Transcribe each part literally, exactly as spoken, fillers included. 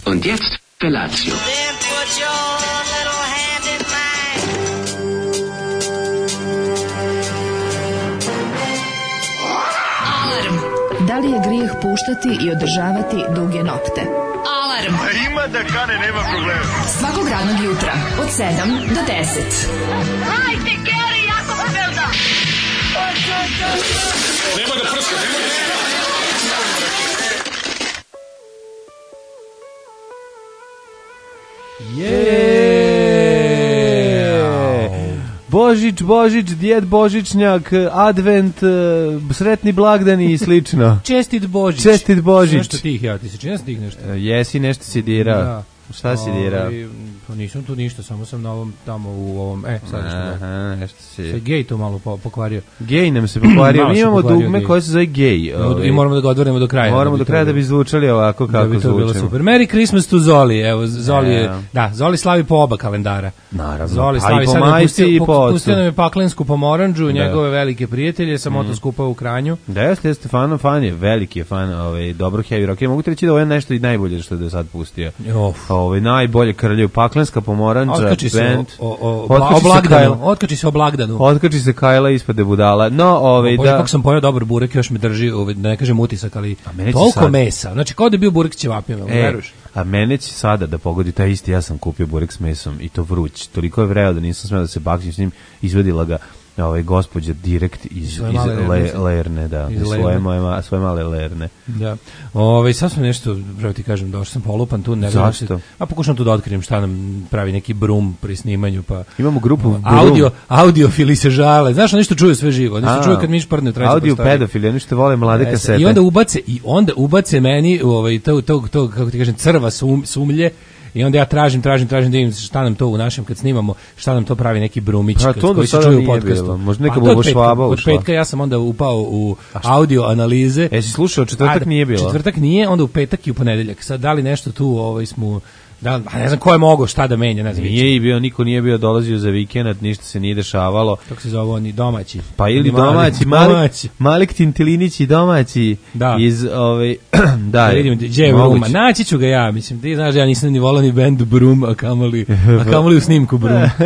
Und jetzt Felatio. Then put your little hand in mine. Alarm. Da li je grijeh puštati i održavati duge nokte? Alarm. A ima da kane, nema problema. Svakog radnog jutra od sedam do deset. Hajde, Geri, jako se velda. Nema da prska, nema da prska. Yeah. Božić, Božić, djed Božićnjak, advent, sretni blagdani i slično. Čestit Božić. Čestit Božić. Nešto tih, ja ti se čini tih nešto. Uh, jesi, nešto si dirao. Da. Šta si dirao? Pa nisam tu ništa, samo sam na ovom, tamo u ovom, e, sad nešto da. Aha, nešto si... Se gej to malo po, pokvario. Gej nam se pokvario. Malo Mi se imamo pokvario dugme gej. koje se zove gej. I moramo da ga odvrnemo do kraja. Moramo da do kraja da bi zvučali ovako kako da bi to bilo zvučimo. super. Merry Christmas to Zoli. Evo, Zoli je, Yeah. da, Zoli slavi po oba kalendara. Naravno. Zoli A slavi i po sad nam majci pustio, i po ocu. pustio nam je paklensku pomorandžu, Da. njegove velike prijatelje sa motoskupa u Kranju. Da, jeste, jeste fan, fan je, veliki je fan ovaj, dobro heavy rock. Ja mogu ti reći da ovo je nešto i najbolje što je do sad pustio. Of. Ovaj, najbolje krljaju, paklenska pomorandža, Otkači se band. o, o, o, Otkači o se blagdanu. Kajla. Otkači se o blagdanu. Otkači se Kajla ispade budala. No, ovaj, Bolje da... kako sam pojao dobar burek, još me drži, ovaj, da ne kažem utisak, ali mene će toliko sad- mesa. Znači, kao da je bio burek s ćevapima, E, veruješ? a mene će sada da pogodi taj isti, ja sam kupio burek s mesom i to vruć. Toliko je vreo da nisam smeo da se baksim s njim, izvedila ga ovaj gospođa direkt iz, Svoje iz male le, lerne. lerne, da, Iz iz svoje, lerne. moje, ma- svoje male lerne. Da. Ovaj sad sam nešto, pravo ti kažem, došao sam polupan tu, ne znam da se- Zašto? A pokušam tu da otkrijem šta nam pravi neki brum pri snimanju, pa Imamo grupu Brum. audio, audiofili se žale. Znaš, nešto čuju sve živo. Oni se A, čuju kad mi šprdne treće audio pedofili, oni što vole mlade Jeste. kasete. I onda ubace i onda ubace meni ovaj to to to kako ti kažem crva sum, sumlje. I onda ja tražim, tražim, tražim da vidim šta nam to u našem kad snimamo, šta nam to pravi neki brumić Pa, to onda koji se sada čuje u nije podcastu. bilo. Možda neka Pa, to od Bobo petka- Švaba Od ušla. petka ja sam onda upao u audio analize. Jesi slušao, četvrtak A, nije bilo? Četvrtak nije, onda u petak i u ponedeljak. Sad da li nešto tu ovaj smo da a ne znam ko je mogao šta da menja, ne znam. Nije i bio, niko nije bio dolazio za vikend, ništa se nije dešavalo. Kako se zove oni domaći. Pa ili Mali- domaći, Malik, domaći. Malik Tintilinić i domaći Da. iz ovaj da, Da vidim gdje je moguće. Bruma. Naći ću ga ja, mislim, ti znaš, ja nisam ni volao ni band Brum, a kamoli, a kamoli u snimku Brum. E,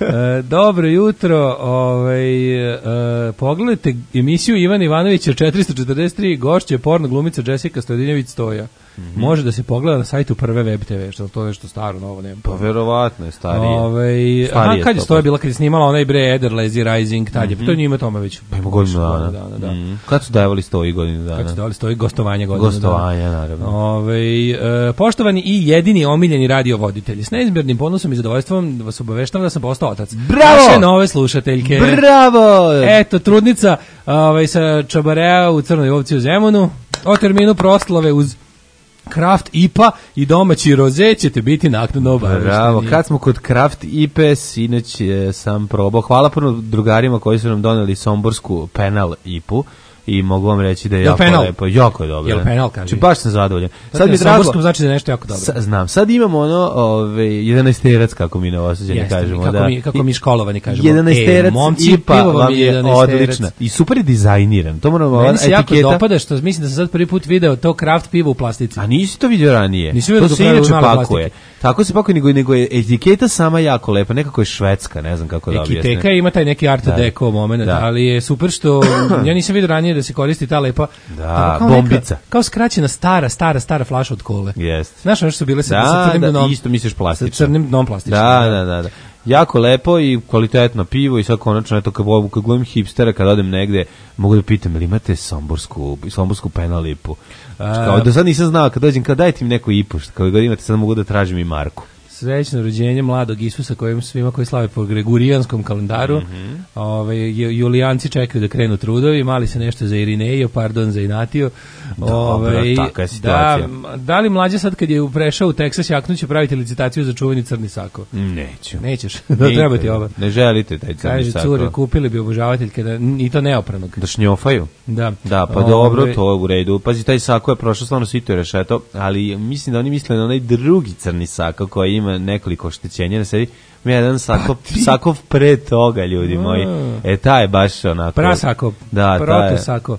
dobro jutro, ovaj, e, pogledajte emisiju Ivana Ivanovića četiristo četrdeset tri, gošće porno glumica Jessica Stojadinjević Stoja. Može da se pogleda na sajtu Prve Web te ve, što to je nešto staro, novo, nema. Pa verovatno je starije. Ovaj, aha, Starije kad je to Stoja pa. bila, kad je snimala onaj bre Eder Lazy Rising, tad je, to je njima tome već. Pa ima godinu dana. dana, da. Mm. Kad su davali sto i godinu dana? Kad se dali stoji gostovanje godinu dana. Gostovanja, naravno. Ove, e, poštovani i jedini omiljeni radiovoditelji, s neizmjernim ponosom i zadovoljstvom vas obaveštavam da sam postao otac. Bravo! Naše nove slušateljke. Bravo! Eto, trudnica ovaj, sa Čabarea u Crnoj Ovci u Zemunu, o terminu proslave uz Kraft I P A i domaći roze ćete biti naknadno obavešteni. Bravo, kad smo kod Kraft I P A, sinoć e, sam probao. Hvala puno drugarima koji su nam doneli somborsku penal I P U i mogu vam reći da je Jel jako penal? lepo, jako je dobro. Jel penal, kaži? Znači, baš sam zadovoljan. Sad Sad mi je drago, znači da je nešto jako dobro. sa, znam, sad imamo ono, ove, jedanaesterac, kako mi novosađeni Jeste, kažemo. kako da. mi- kako mi školovani kažemo. jedanaesterac E, momci, I P A pivo vam vam je je jedanaesterac. odlična. I super je dizajniran. To moramo, Meni ova se jako etiketa. dopada što mislim da sam sad prvi put video to Kraft pivo u plastici. A nisi to vidio ranije? Nisi vidio to da se pravi inače male pakuje. Tako se pakuje, nego, nego je etiketa sama jako lepa. Nekako je švedska, ne znam kako da objasnim. Ekiteka ima taj neki art Da. deco moment, Da. ali je super što ja nisam vidio ranije da se koristi ta lepa Da, kao bombica. Neka, kao skraćena stara, stara, stara flaša od kole. Jeste. Znaš, ono što su bile sa, sa Da, crnim da, dnom. isto misliš Sa plastično. crnim dnom plastičnim. Da, da, da, da. Jako lepo i kvalitetno pivo i sad konačno, eto, kad, kad gledam hipstera, kad odem negde, mogu da pitam, ili imate somborsku, somborsku penal I P U? Kao, do sad nisam znao, kad dođem, kao dajte mi neku I P U, kao god imate, sad mogu da tražim i marku. Srećno rođenje mladog Isusa kojim svima koji slave po gregorijanskom kalendaru. Mhm. Ovaj ju- Julijanci čekaju da krenu trudovi, mali se nešto za Irinejo, pardon za Inatio. Dobro, takva je situacija. Da, da li mlađe sad kad je prešao u Teksas jaknuće praviti licitaciju za čuveni crni sako? Neću. Nećeš, da treba ti ova. Ne želite taj crni Kaže sako. cure, kupili bi obožavateljke da, i to neopranog. Da šnjofaju? Da. Da, pa Ove, dobro, to je u redu. Pazi, taj sako je prošao stvarno sito i rešeto, ali mislim da oni misle na onaj drugi crni sako koji ima nekoliko oštećenja na sebi. Ima jedan sako, sakov pre toga, ljudi moji. E, taj je baš onako... Prasako, Da, taj je. protosako.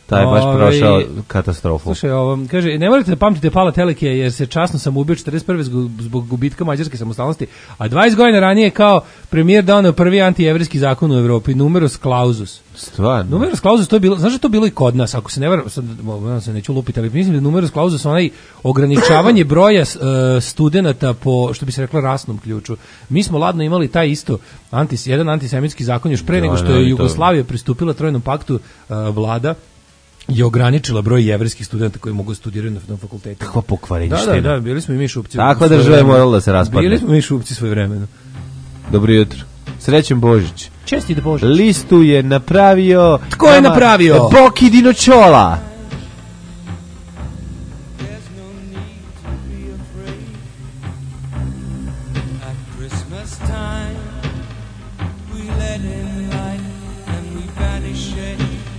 Taj je baš Ove, prošao katastrofu. Slušaj, ovo, kaže, ne morate da pamtite Pala Telekija jer se časno sam ubio četrdeset prve zbog, zbog gubitka mađarske samostalnosti, a dvadeset godina ranije kao premijer doneo prvi antijevrijski zakon u Evropi, numerus clausus. Stvarno? Numerus clausus, to je bilo, znaš da to bilo i kod nas, ako se ne varam, sad ja se neću lupiti, ali mislim da numerus clausus onaj ograničavanje broja uh, studenata po, što bi se reklo, rasnom ključu. Mi smo ladno imali taj isto, antis, jedan antisemitski zakon još pre Da, nego što ne, je to- Jugoslavija pristupila Trojnom paktu, uh, vlada je ograničila broj jevrejskih studenta koji mogu studirati na, na fakultetu. Kakva Da, pokvarenjština. da, da, bili smo i mi šupci. Takva svoje država je vremeno. morala da se raspadne. Bili smo mi šupci svoje vremena. Dobro jutro. Srećen Božić. Česti da Božić. Listu je napravio... Tko je nama- napravio? Boki Dinočola. Christmas time, we let in light and we vanish it.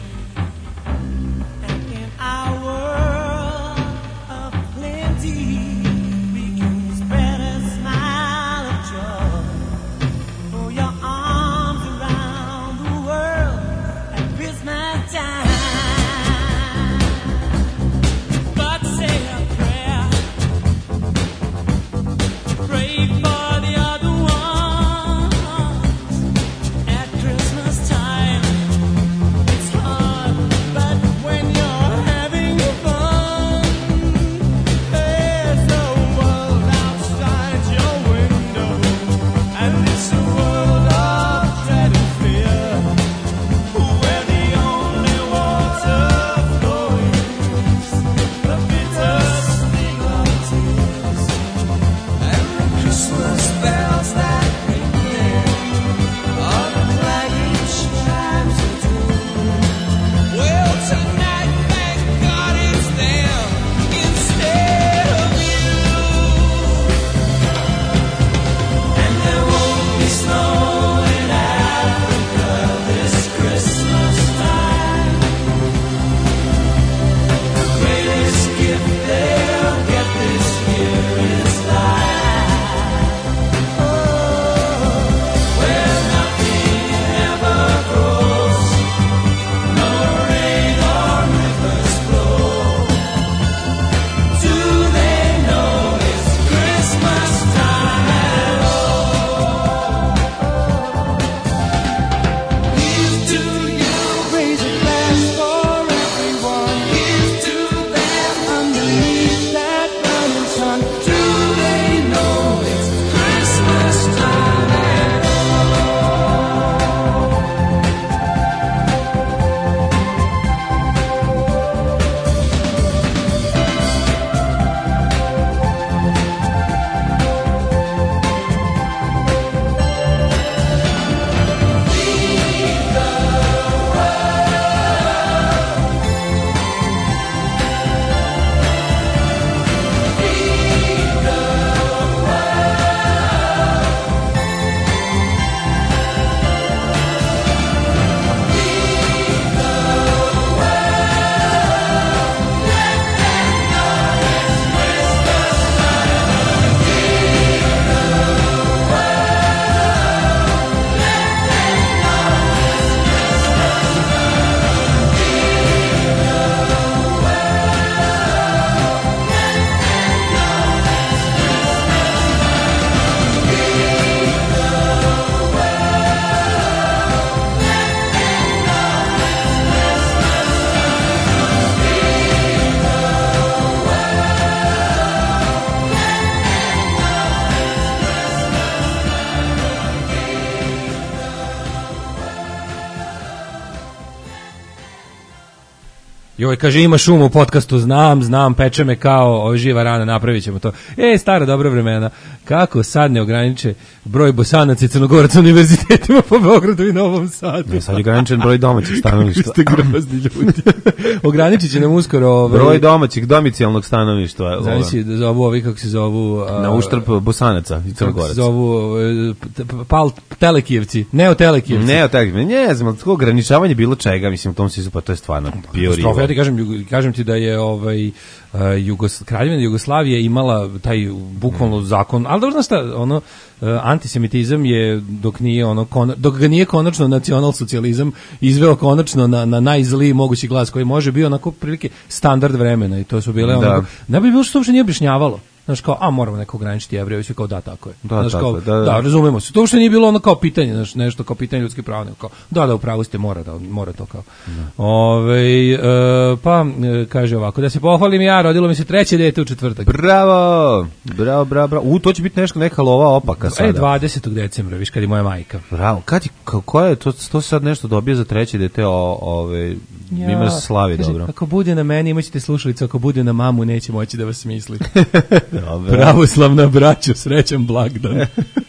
And in our world of plenty, we can spread a smile of joy. Throw your arms around the world at Christmas time. But say a prayer, pray for the other ones. At Christmas time, it's hard, but when you're having fun, there's a world outside your window, and it's a world of dread and fear, where the only water flows, the bitter sting of tears. And the Christmas bells that ring there are the clanging chimes of doom. Well, tonight, thank God it's them instead of you. And there won't be snow in Africa this Christmas time. The greatest gift they'll get this year is life. Where nothing ever grows, no rain or rivers flow. Do they know it's Christmas time at all? Here's to you, raise a glass for everyone. Here's to them underneath that burning sun. Do they know it's Christmas time at Joj, kaže, ima šum u podcastu, znam, znam, peče me kao ova živa rana, napravit ćemo to. E, stara dobra vremena, kako sad ne ograniče broj Bosanaca i Crnogoraca univerzitetima po Beogradu i Novom Sadu. Ne, sad je ograničen broj domaćih stanovništva. Ste grozni ljudi. Ograničit će nam uskoro... Ovaj, Broj domaćih domicijalnog stanovništva. Znači, da zovu ovi, kako se zovu... A, Na uštrb Bosanaca i kako se Crnogoraca. zovu e, t- Pal Telekijevci, Neo Telekijevci. Ne, o tak, ne znam, ali to ograničavanje bilo čega, mislim, u tom sisu, pa to je stvarno pure rival. ja ti kažem, Jugo- kažem ti da je ovaj, uh, Jugos, Kraljevina Jugoslavije imala taj bukvalno zakon, ali dobro znaš šta, ono, uh, antisemitizam je, dok nije ono, kon, dok ga nije konačno nacionalsocijalizam izveo konačno na, na najzliji mogući glas koji može, bio onako prilike standard vremena i to su bile Da. ono, ne bi bilo što uopšte nije objašnjavalo. Znaš kao, a moramo neko ograničiti Jevreje, svi kao da, tako je. Da, znaš, tako kao, je, da, da. da, razumemo se. To uopšte nije bilo ono kao pitanje, znaš, nešto kao pitanje ljudskih prava, nego kao, da, da, upravo ste, mora, da, mora to kao. Ove, e, pa, e, kaže ovako, da se pohvalim ja, rodilo mi se treće dete u četvrtak. Bravo, bravo, bravo, bravo. U, to će biti nešto neka lova opaka sada. E, dvadesetog decembra, viš kad je moja majka. Bravo, kad je, ka- koja je to, to sad nešto dobije za treće dete, o, ove, ima da se slavi kaže, dobro. ako bude na meni, imaćete slušalicu, ako bude na mamu, neće moći da vas smisli. Dobro. Pravoslavna braćo, srećan blagdan.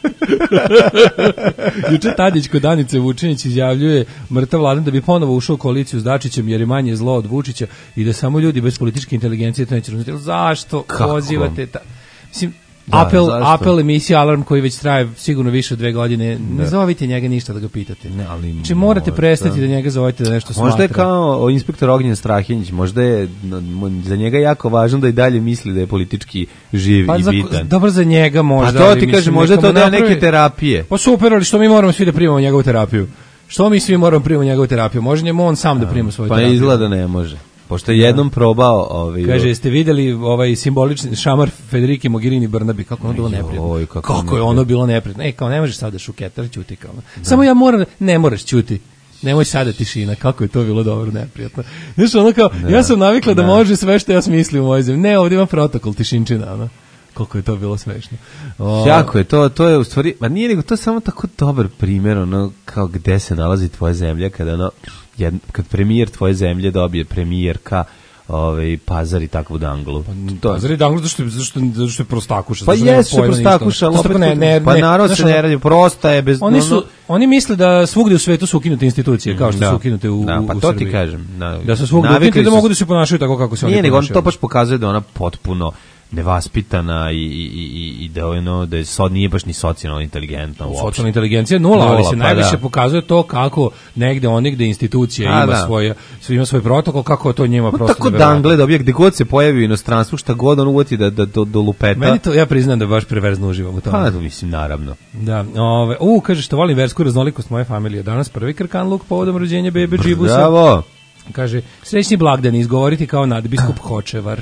Juče Tadić kod Danice Vučinić izjavljuje mrtav Vladan da bi ponovo ušao u koaliciju s Dačićem jer je manje zlo od Vučića i da samo ljudi bez političke inteligencije to neće razumjeti. Zašto Kako? pozivate ta... Mislim, Da, apel, zašto? apel emisija Alarm koji već traje sigurno više od dve godine, ne zovite njega ništa da ga pitate. Ne, ali Znači morate možda- prestati da njega zovete da nešto smatra. Možda je kao inspektor Ognjen Strahinjić, možda je no, mo- za njega jako važno da i dalje misli da je politički živ pa i za, bitan. dobro za njega A možda. to ali ti mislim, kažem, možda je neka to mu deo napravi- neke terapije. Pa super, ali što mi moramo svi da primamo njegovu terapiju? Što mi svi moramo primamo njegovu terapiju? Može njemu on sam da prima svoju Pa terapiju. izgleda ne može. Pošto je jednom probao... Ovaj, Kaže, jeste videli ovaj simbolični šamar Federike Mogherini Brnabi, kako ono bilo Joj, neprijatno. kako Kako, je neprijatno. ono bilo neprijatno. E, kao ne možeš sada šuketar, ćuti kao. Samo ja moram, ne moraš ćuti. Nemoj sada tišina, kako je to bilo dobro neprijatno. Znaš, ono kao, ja sam navikla da, da. može sve što ja smislim u ovoj zemlji. Ne, ovdje ima protokol, tišinčina, ono. Koliko je to bilo smešno. O, Jako je, to, to je u stvari, ma nije nego to je samo tako dobar primjer, ono, kao gde se nalazi tvoja zemlja, kada ono, jed, kad premijer tvoje zemlje dobije premijerka, ovaj, Pazar i takvu danglu. To, Pa, zar je danglo zašto, zašto, zašto je prostakuša? pa zašto nema jesu pojma ništa? prostakuša, ali Zašto opet, tako ne, ne, pa ne, narod znaš, se ne ono, radi, prosta je bez... Oni ono- su oni misle da svugde u svetu su ukinute institucije kao što Da. su ukinute u Da, pa u to ti Srbiji. kažem, da. Da su svugde Navikli ukinute da su- mogu da se ponašaju tako kako se oni Nije, nego on ponašaju. to baš pokazuje da je ona potpuno nevaspitana i, i, i, i da je ono, da je so, nije baš ni socijalno inteligentna uopšte. Socijalna inteligencija nula, ali Nula, se pa najviše da. pokazuje to kako negde on negde institucija A, ima da. svoje ima svoj protokol, kako to njima No, prosto tako neverovatno. dangle dobije gde god se pojavi u inostranstvu, šta god on uvati da, da, do, do lupeta. Meni to, ja priznam da baš preverzno uživam u tome. Pa, mislim, naravno. Da, ove, u, kaže što volim versku raznolikost moje familije. Danas prvi krkan luk povodom rođenja bebe Džibusa. Bravo! Kaže, srećni blagdani, izgovoriti kao nadbiskup Hočevar.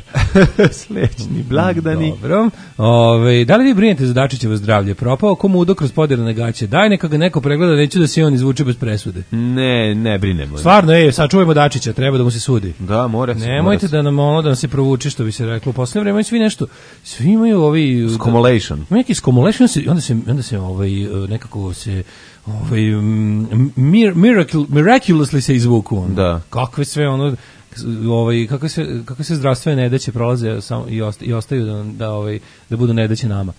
Sledećni blagdani. Dobro. Ove, da li vi brinete za Dačićevo zdravlje? Propao ko mudo kroz poderane gaće. Daj neka ga neko pregleda, neću da se on izvuče bez presude. Ne, ne brinemo. Stvarno, ej, sačuvajmo Dačića, treba da mu se sudi. Da, mora se. Nemojte da nam ono da nam se provuče, što bi se reklo. U poslednje vreme svi nešto, svi imaju ovi... Scomulation. Ima neki scomulation, se- onda se, onda se ovaj, nekako se ovaj, mm, mir, miracle, miraculously se izvuku. Ono. Da. Kakve sve ono ovaj kakve se kakve se zdravstvene nedaće prolaze samo i, osta, i ostaju da da ovaj da budu nedaće nama.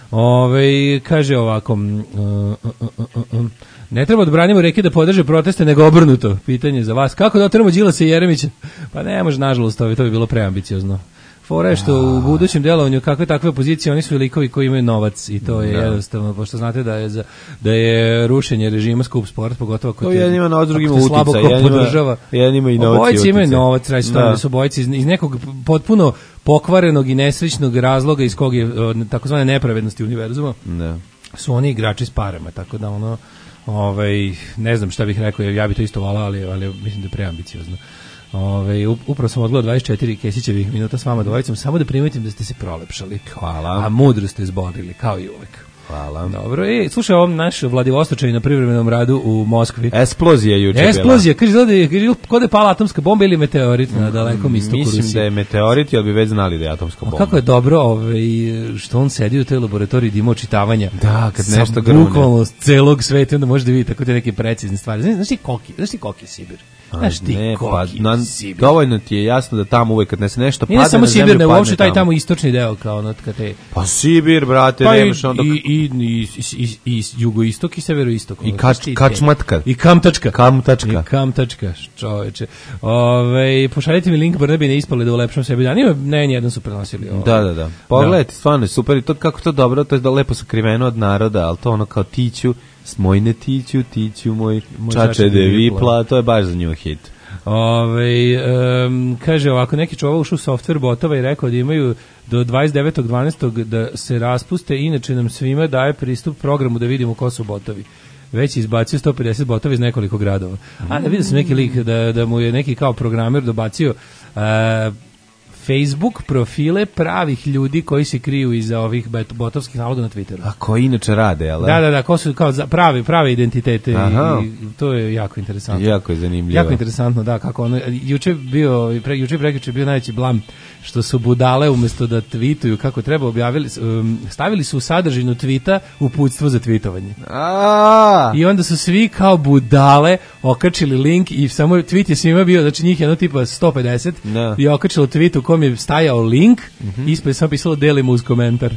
Ovaj kaže ovako mm, uh, uh, uh, uh, uh, ne treba da branimo reke da podrže proteste, nego obrnuto. Pitanje za vas, kako da oteramo Đilasa i Jeremića? Pa ne može, nažalost, to bi, to bi bilo preambiciozno. Fora je što u budućem delovanju kakve takve opozicije, oni su likovi koji imaju novac i to je Da. jednostavno, pošto znate da je za, da je rušenje režima skup sport, pogotovo ako To te, jedan ima novac, drugi ako ima te slabo uticaj, ko jedan ima- podržava. jedan ima i novac i Obojice imaju uticaj. novac, radi se o tome Da. da su obojice iz, iz nekog potpuno pokvarenog i nesrećnog razloga iz kog je o, takozvane nepravednosti univerzuma Da. su oni igrači s parama, tako da ono ovaj ne znam šta bih rekao, ja bih to isto volao, ali ali mislim da je preambiciozno. Ove, upravo sam odgledao dvadeset četiri Kesićevih minuta s vama dvojicom, samo da primetim da ste se prolepšali. Hvala. A mudro ste izborili, kao i uvek. Hvala. Dobro, e, slušaj, ovom naš Vladivostočani na privremenom radu u Moskvi. Eksplozija juče bila. Eksplozija, kaže, izgleda da je- kaže, kod je pala atomska bomba ili meteorit na dalekom istoku Rusije. Mislim da je meteorit, ali bi već znali da je atomska A bomba. kako je dobro ovaj, što on sedi u toj laboratoriji da ima očitavanja. Da, kad sa nešto grune. bukvalno celog sveta, onda možeš da vidite tako te neke precizne stvari. Znaš, znaš ti koki, znaš ti koki Sibir? Znaš ti ne, pa, koki na, Sibir? dovoljno ti je jasno da tamo uvek kad ne se nešto Nije padne samo na Sibir, zemlju, nego padne uopšte taj tamo istočni deo, kao ono kad te... Pa Sibir, brate, Pa i, nemaš onda... i, i, i, i, i jugoistok i severoistok. I ono, kač- znaš ti te- kačmatka. I kamtačka. Kamtačka. I kamtačka, čoveče. Ove, pošaljite mi link, bar bi ne ispale da ulepšam sebi dan. Ima, ne, nijedan su prenosili. Ovo. Da, da, da. Pogledajte, stvarno je super i to kako to dobro, to je da lepo sakriveno od naroda, ali to ono kao tiću, smojne tiću, tiću moj, Moj čače čače de de vipla. vipla, to je baš za nju hit. Ove, um, kaže ovako, neki čovjek ušao u softver botova i rekao da imaju do dvadeset devetog dvanaestog da se raspuste, inače nam svima daje pristup programu da vidimo ko su botovi. Već je izbacio sto pedeset botova iz nekoliko gradova. A da vidio sam neki lik da, da mu je neki kao programer dobacio uh, Facebook profile pravih ljudi koji se kriju iza ovih botovskih naloga na Twitteru. A koji inače rade, jel? Da, da, da, ko su kao za- prave, prave identitete i, Aha. i to je jako interesantno. Jako je zanimljivo. Jako interesantno, da, kako ono, juče je bio, pre, juče i prekjuče je bio najveći blam što su budale umjesto da tweetuju kako treba objavili, um, stavili su u sadržinu tvita uputstvo za tweetovanje. A, I onda su svi kao budale okačili link i samo tweet je svima bio, znači njih jedno tipa sto pedeset Da. i okačilo tweet u kom je stajao link, Mhm. ispred je samo pisalo delimo uz komentar.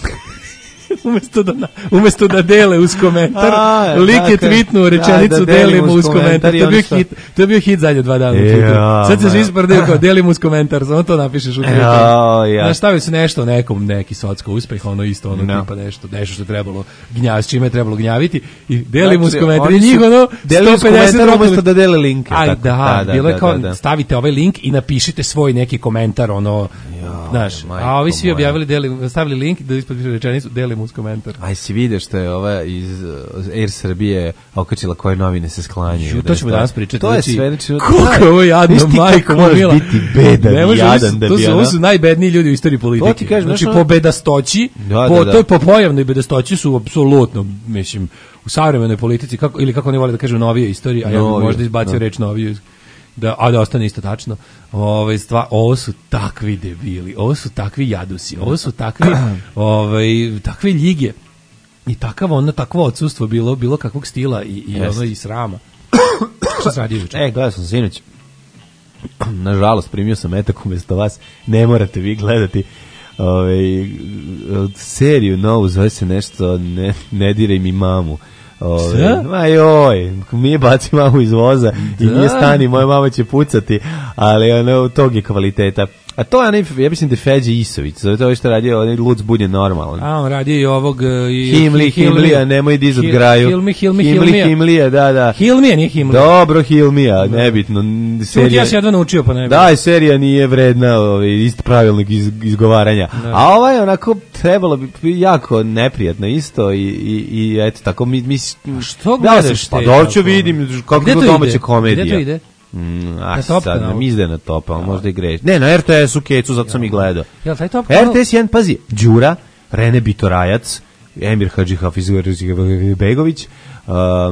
Umesto da, na- umesto da dele uz komentar, A, lik je dakle, tweetnuo rečenicu da, da delimo delimo uz uz komentar. komentar i To je bio onda šta? hit, to je bio hit zadnje dva dana. u Ja, Twitteru. Sad se ma. svi isprdaju kao delimo uz komentar, samo to napišeš u Ja, Twitteru. ja. Znaš, stavili su nešto o nekom, neki socko uspeh, ono isto, ono No. tipa nešto, nešto što je trebalo gnjav, s čime je trebalo gnjaviti i delimo uz Znači, komentar. I oni su njih ono delili uz sto pedeset komentar rokali- umjesto da dele linke, Aj, tako, da, da, da, bilo je da, kao, da, da. stavite ovaj link i napišite svoj neki komentar, ono, znaš, majko a ovi svi moja. objavili, delim, stavili link da ispod piše rečenicu, delimo uz komentar. Aj si vidio što je ova iz uh, Air Srbije okačila koje novine se sklanjaju. Ju, da to je ćemo sto- danas pričati. To je znači, sve, znači... koliko je ovo jadno, Znaš ti kako majko moraš mila. biti bedan Ne i može, ovo jadan su- da to bi su, ono- ovo su najbedniji ljudi u istoriji politike. To ti kažem, znači, znaš, po ono- bedastoći, Da, po, da, da. to je po pojavnoj bedastoći su apsolutno, mislim, u savremenoj politici, kako, ili kako oni vole da kažu novije istorije, a ja bih Novije, možda izbacio da. reč novije, da, a da ostane isto tačno. Ovaj stva, ovo su takvi debili, ovo su takvi jadusi, ovo su takvi, ovaj, takve ljige. I takav ono, takvo odsustvo bilo, bilo kakvog stila i, i, Jeste. ono, i srama. Šta se radi juče? E, gledao sam sinoć. Nažalost, primio sam metak umjesto vas. Ne morate vi gledati ovaj, seriju novu, zove se nešto Ne, ne diraj mi mamu. Ove, Šta? ma joj, mi je baci mamu iz voza i Da. nije stani, moja mama će pucati, ali ono, tog je kvaliteta. A to je, onaj, ja mislim da je Feđe Isović, zove to što radio, onaj Luc Budje normalan. A, on radi i ovog... e, I, Himli, Himlija, nemoj dizat Hil- graju. Hilmi, Hilmi, Himli, Hilmija. Himlija, da, da. Hilmija, nije Himlija. Dobro, Hilmija, nebitno. n- Čuti, Serija, ja se jedva naučio, pa ne. da, serija nije vredna ovaj, ist pravilnog iz, izgovaranja. A ovaj je onako trebalo bi jako neprijatno isto i, i, i eto, tako mi... mi što da, gledaš sam- Pa te doću tako? vidim kako Gde je to to domaća ide? komedija. Gde to ide? Mm, a Na Top sad, kanalu? ne izde na Top, ali možda i greš. Ne, na R T S-u Kecu, zato sam i gledao. Jel, taj Top kanal- R T S jedan, pazi, Đura, Rene Bitorajac, Emir Hadžihafiz-Begović, um,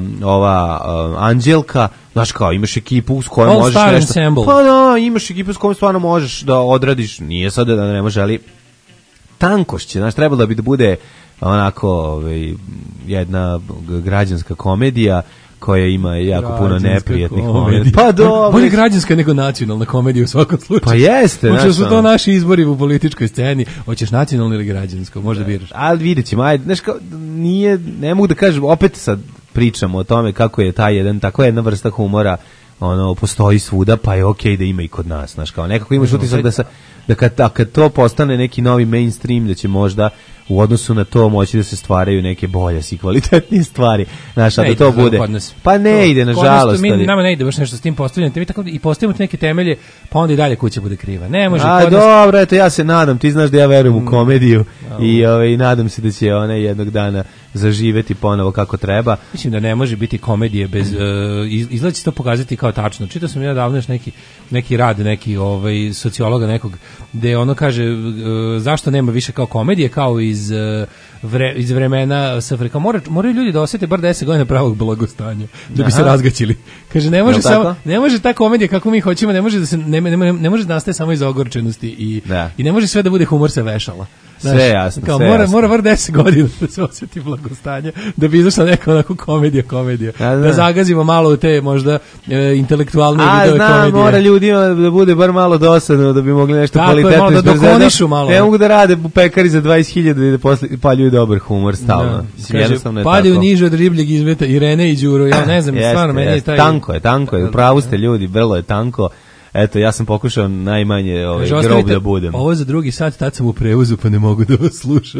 ova um, Anđelka, znaš kao, imaš ekipu s kojom All možeš Star nešto... Ensemble. Pa da, imaš ekipu s kojom stvarno možeš da odradiš, nije sad da ne može, ali tankošće, znaš, trebalo da bi da bude onako ovaj, jedna g- građanska komedija koja ima jako puno Građanska neprijatnih komedija. momenta. Pa dobro. Bolje građanska nego nacionalna komedija u svakom slučaju. Pa jeste, Hoće znaš, su to ono. naši izbori u političkoj sceni. Hoćeš nacionalno ili građansko, možda biraš. Ali vidjet ćemo, ajde, znaš kao, nije, ne mogu da kažem, opet sad pričamo o tome kako je taj jedan, tako jedna vrsta humora, ono, postoji svuda, pa je okej da ima i kod nas, znaš, kao, nekako imaš utisak da, sa, da kad, da kad to postane neki novi mainstream, da će možda u odnosu na to moći da se stvaraju neke bolje i kvalitetnije stvari, znaš, a Ne da ide to to bude, kod nas. pa ne To- ide, kod nas to nažalost, mi, ali- nama ne ide baš nešto s tim postavljanjem. Mi tako i postavimo ti neke temelje, pa onda i dalje kuća bude kriva. Ne može A kod nas. dobro, eto ja se nadam, ti znaš da ja verujem u komediju i ovaj nadam se da će ona jednog dana zaživeti ponovo kako treba. Mislim da ne može biti komedije bez uh, izgleda će se to pokazati kao tačno. Čitao sam ja davno još neki neki rad neki ovaj sociologa nekog gde ono kaže uh, zašto nema više kao komedije kao iz uh, vre, iz vremena S F R J. Mora, moraju ljudi da osete bar deset godina pravog blagostanja da bi se Aha. razgaćili. Kaže ne može Jel samo tako? ne može ta komedija kako mi hoćemo, ne može da se ne, ne, ne, ne može da nastaje samo iz ogorčenosti i Da. i ne može sve da bude humor se vešala. Sve jasno, kao sve mora jasno. mora bar deset godina da se osjeti blagostanje da bi izašla neka onako komedija komedija A, da. da zagazimo malo u te možda e, intelektualne A, vidove znam, komedije. mora ljudima da bude bar malo dosadno da bi mogli nešto Tako je, kvalitetno malo da izbrzati. dokonišu malo. Ne mogu da rade u pekari za dvadeset hiljada i da posle paljuju dobar humor stalno. Da. Mislim, Kaže, jednostavno je padaju tako. niže od ribljeg izmeta Irene i Đuro. Ja ne znam, Jeste, stvarno meni je jeste. taj... Tanko je, tanko je. U pravu ste ljudi, vrlo je tanko. Eto, ja sam pokušao najmanje ovaj, Kaže, grob ostavite da budem. Ovo za drugi sat, tad sam u prevozu, pa ne mogu da vas slušam.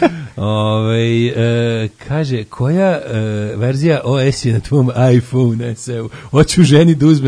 Ove, e, kaže, koja e, verzija O S je na tvom iPhone S E-u? Hoću ženi da uzmem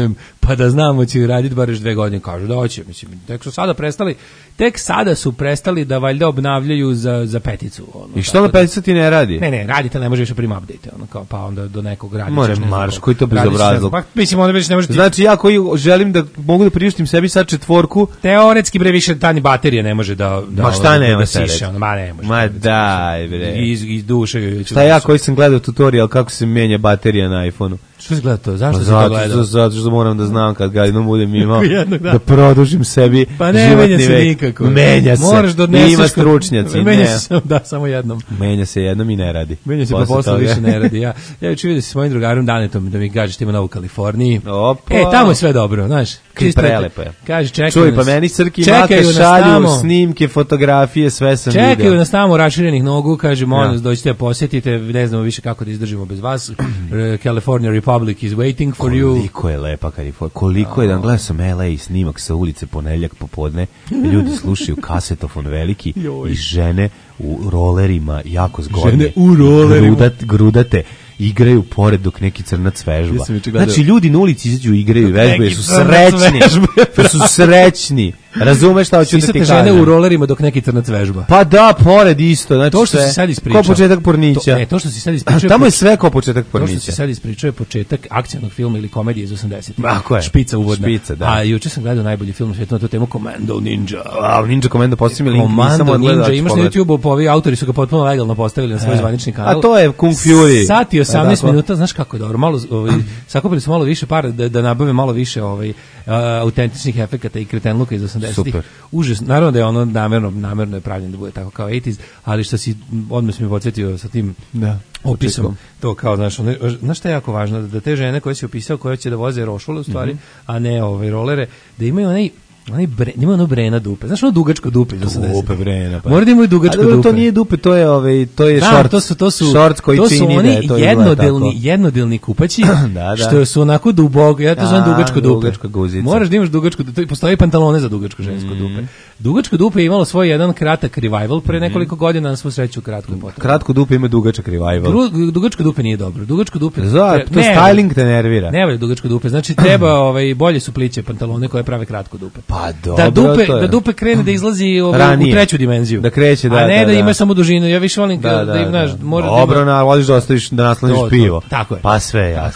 pa da znamo će raditi bar još dve godine, kažu da hoće, mislim, tek su sada prestali, tek sada su prestali da valjda obnavljaju za, za peticu. Ono, I što na peticu ti ne radi? Ne, ne, radite, ne može više prima update, ono, kao, pa onda do nekog radića. More marš, koji to bezobrazluk. Pa, mislim, onda već ne može ti... Znači, ja koji želim da mogu da priuštim sebi sad četvorku... Teoretski, bre, više tani baterije ne može da... da ma šta ne da, može da siše, ono, ma ne može. Ma daj, bre. Iz, iz duše. Šta ja koji sam gledao tutorial kako se menja baterija na iPhonu? Što si gledao to? Zašto pa si to gledao? Zato što moram da znam kad ga jednom budem imao da. da produžim sebi pa ne životni menja se vek. nikako. Menja se. Moraš da odneseš. Ima stručnjaci. Menja ne. se, da, samo jednom. Menja se jednom i ne radi. Menja se pa posle više ne radi. Ja, ja juče vidio se s mojim drugarom Danetom da mi kaže što ima novu Kaliforniji. Opa. E, tamo je sve dobro, znaš. Kaj prelepo je. Kaže, čekaju Čuj, nas. pa meni Srki Čekaju Maka nas šalju tamo. snimke, fotografije, sve sam Čekaju vidio. nas tamo raširenih nogu, kaže, molim Ja. nas, dođite da posjetite, ne znamo više kako da izdržimo bez vas. California Republic is waiting for you. Koliko je lepa Kalifornija, koliko je, da gledao sam L A snimak sa ulice ponedeljak popodne, ljudi slušaju kasetofon veliki Joj. i žene u rolerima jako zgodne. Žene u rolerima. Grudat, grudate, igraju pored dok neki crnac vežba. Ja sam juče gledao. Znači ljudi na ulici izađu, igraju i vežbaju, neki su crnac srećni. vežba. Su srećni. Razumeš šta hoću da ti Sisate kažem? žene u rolerima dok neki crnac vežba. Pa da, pored isto. Znači To što sve, si sad ispričao. Ko početak pornića. To, ne, to što si sad ispričao. Tamo je poč- sve ko početak To što pornića. si sad ispričao je početak akcionog filma ili komedije iz osamdesetih. Tako je. Špica uvodna. Špica, da. A juče sam gledao najbolji film na svijetu na tu temu Commando Ninja. Wow, Ninja Commando postavim link, nisam Commando odgledao. Ninja, da ću imaš na pogledati. YouTubeu, pa ovi autori su ga potpuno legalno postavili na svoj E. zvanični kanal. A to je Kung Fury. Sat i osamnaest E, tako. minuta, znaš kako je dobro, malo, ovaj, sakupili su malo više para da, da nabave malo više ovaj, uh, autentičnih efekata i kretenluka iz osamdesetih. Super. Užas, naravno da je ono namerno, namerno je pravljeno da bude tako kao osamdeset, ali što si, odmah si mi podsjetio sa tim Da. opisom, to kao, znaš, ono, znaš šta je jako važno, da te žene koje si opisao, koje će da voze rošule u stvari, a ne ove rolere, da imaju onaj onaj bre, ima ono brena dupe. Znaš ono dugačko dupe iz osamdesetih? Dupe brena, pa. Mora da imaju dugačko A dobro, dupe. to nije dupe, to je ovaj, to je Da, shorts. to su to su shorts koji to su čini oni da je to jednodelni izgleda jednodelni kupaći Da, da. što su onako duboko, ja to zovem A, dugačko dupe. dugačka guzica. Moraš da imaš dugačko dupe, postoji pantalone za dugačko žensko dupe. Dugačko dupe je imalo svoj jedan kratak revival pre nekoliko godina, na svu sreću kratko je potom. Kratko dupe ima dugačak revival. Dru- dugačko dupe nije dobro. Dugačko dupe. Zato, to ne, styling te nervira. Ne valja dugačko dupe. Znači treba ovaj bolje su pliće pantalone koje prave kratko dupe. Pa dobro, da dupe to je. da dupe krene da izlazi ovaj, u Ranije. treću dimenziju. Da kreće, da, a ne da, da, da. ima samo dužinu. Ja više volim da, da, im znaš, mora da Dobro, ima... na, voliš da ostaviš da nasloniš To, to, pivo. tako je. Pa sve jasno.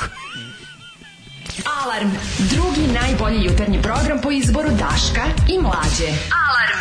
Alarm, drugi najbolji jutarnji program po izboru Daška i Mlađe. Alarm.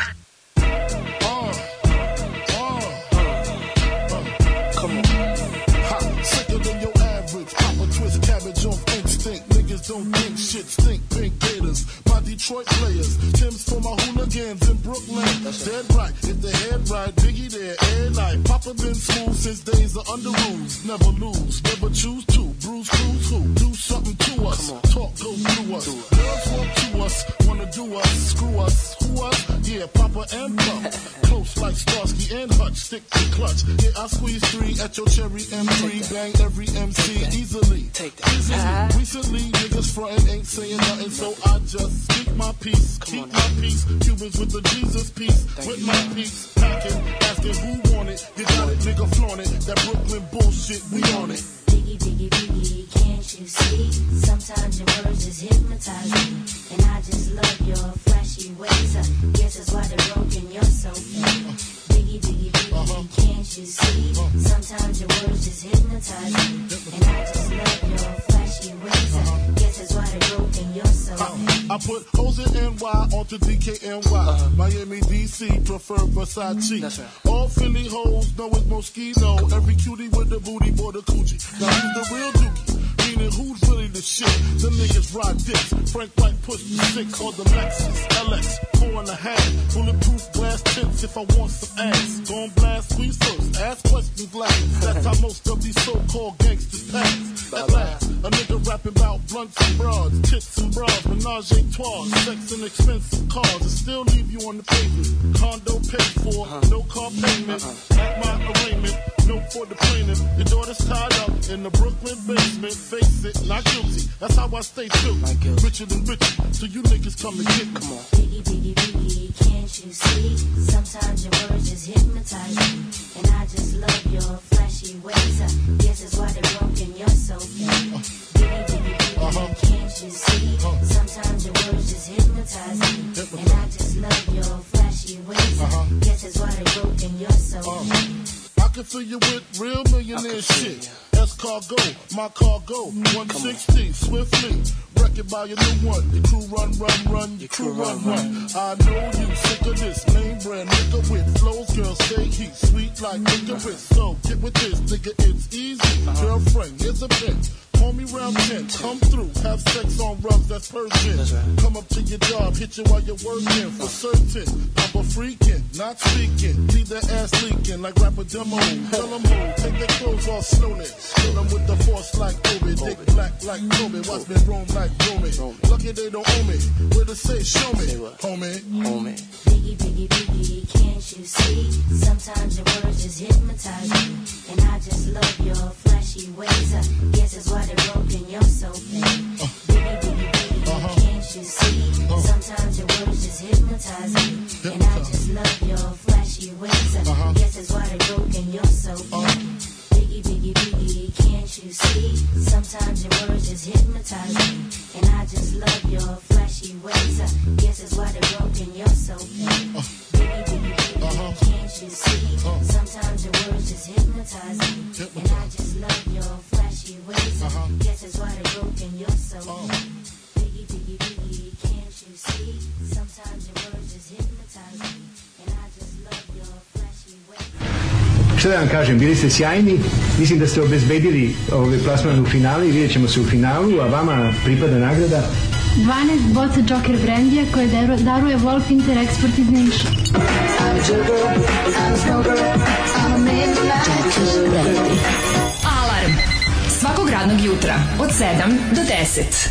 Sicker than your average. Pop a twist cabbage off instinct. Niggas don't think shit stink. Pink Gators, my Detroit players. Tim's for my hooligans in Brooklyn. That's dead right. If the head right, Biggie there, air night. Papa been smooth since days of under rules. Never lose, never choose to. Bruise, cruise, who? Do something to us. Talk goes through us. Girls walk to us, wanna do us, screw us. Who us? Yeah, Papa and Pup. Close like Starsky and Hutch. Stick to clutch. Yeah, I squeeze three at your cherry M three. Bang every M C easily. Easily. Recently, niggas frontin' ain't saying nothing, so I just speak my peace. Keep my peace. Cubans with the Jesus peace. With my peace. Packing, asking who want it. You got it, nigga, flaunt it. That Brooklyn bullshit, we on it. Biggie, biggie, biggie, can't you see? Sometimes your words just hypnotize me. And I just love your flashy ways. I guess that's why they're broken, you're so fake. Biggie, biggie, biggie, can't you see? Sometimes your words just hypnotize me. And I just love your flashy ways. I guess that's why they're broken, you're so fake. I put O's in N Y onto D K N Y. Miami, D C, prefer Versace. That's right. All Philly hoes know it's Moschino. Every cutie with the booty, boy, the coochie. Now who's the real dookie? Meaning who's really the shit? Them niggas ride dicks. Frank White push me six on the Lexus L X. Four and a half. Bulletproof glass tips if I want some ass. Gon' blast squeeze first. Ask questions last. That's how most of these so-called gangsters pass. At last, a nigga rapping about blunts and broads, tits and bras, menage a trois, sex and expensive cars, and still leave you on the pavement. Condo paid for, no car payment. At my arraignment, no for the plaintiff. Your daughter's tied up in the Brooklyn basement. Face it, not guilty. That's how I stay true. Richer than richer, so you niggas come and get me. Come on. Biggie, biggie, biggie, can't you see? Sometimes your words just hypnotize me. And I just love your flashy ways. I guess that's why they're broken, you're so fake. Biggie, biggie, biggie, baby, can't you see? Sometimes your words just hypnotize me, and I just love your flashy ways. Guess that's why they broke in your soul. I can fill you with real millionaire shit. S-Cargo, my cargo, one sixty, swiftly. Wreck it by your new one. Your crew run, run, run, your crew run, run. I know you sick of this name brand nigga with flows, girl, stay heat, sweet like licorice. So get with this, nigga, it's easy. Girlfriend, here's a bitch. Call me round ten, come through, have sex on rubs, that's Persian. Right. Come up to your job, hit you while you're working, for certain. I'm a freaking, not speaking, leave that ass leaking like rapper demo. Tell them who, take their clothes off slowly. Kill them with the force like Obi, dick black like Kobe, watch me roam like Romy. Lucky they don't owe me, where to say, show me, homie. Homie. Biggie, biggie, biggie, can't you see? Sometimes your words just hypnotize me, and I just love your flashy ways. I guess that's why they're broken, you're so fake. Biggie, biggie, biggie, uh-huh. Can't you see? Uh-huh. Sometimes your words just hypnotize me, hypnotize. And I just love your flashy ways. Uh-huh. Guess that's why they're broken, you're so fake. Uh-huh. Biggie, biggie, biggie, can't you see? Sometimes your words just hypnotize me, and I just love your flashy ways. I guess that's why they're broken, you're so fake. Uh-huh. Biggie, biggie, biggie, uh-huh. Can't you see? Uh-huh. Sometimes your words just hypnotize me, hypnotize. And I just love your flashy ways. Uh-huh. Guess that's why they're broken, you're so uh-huh. Biggie, biggie, biggie, can't you see? Sometimes your words just hypnotize me, and I just love your flashy ways. Šta da vam kažem, bili ste sjajni, mislim da ste obezbedili ovaj plasman u finali, vidjet ćemo se u finalu, a vama pripada nagrada dvanaest boca Joker brandija koje daruje Wolf Inter Export iz Niša. Alarm svakog radnog jutra od sedam do deset.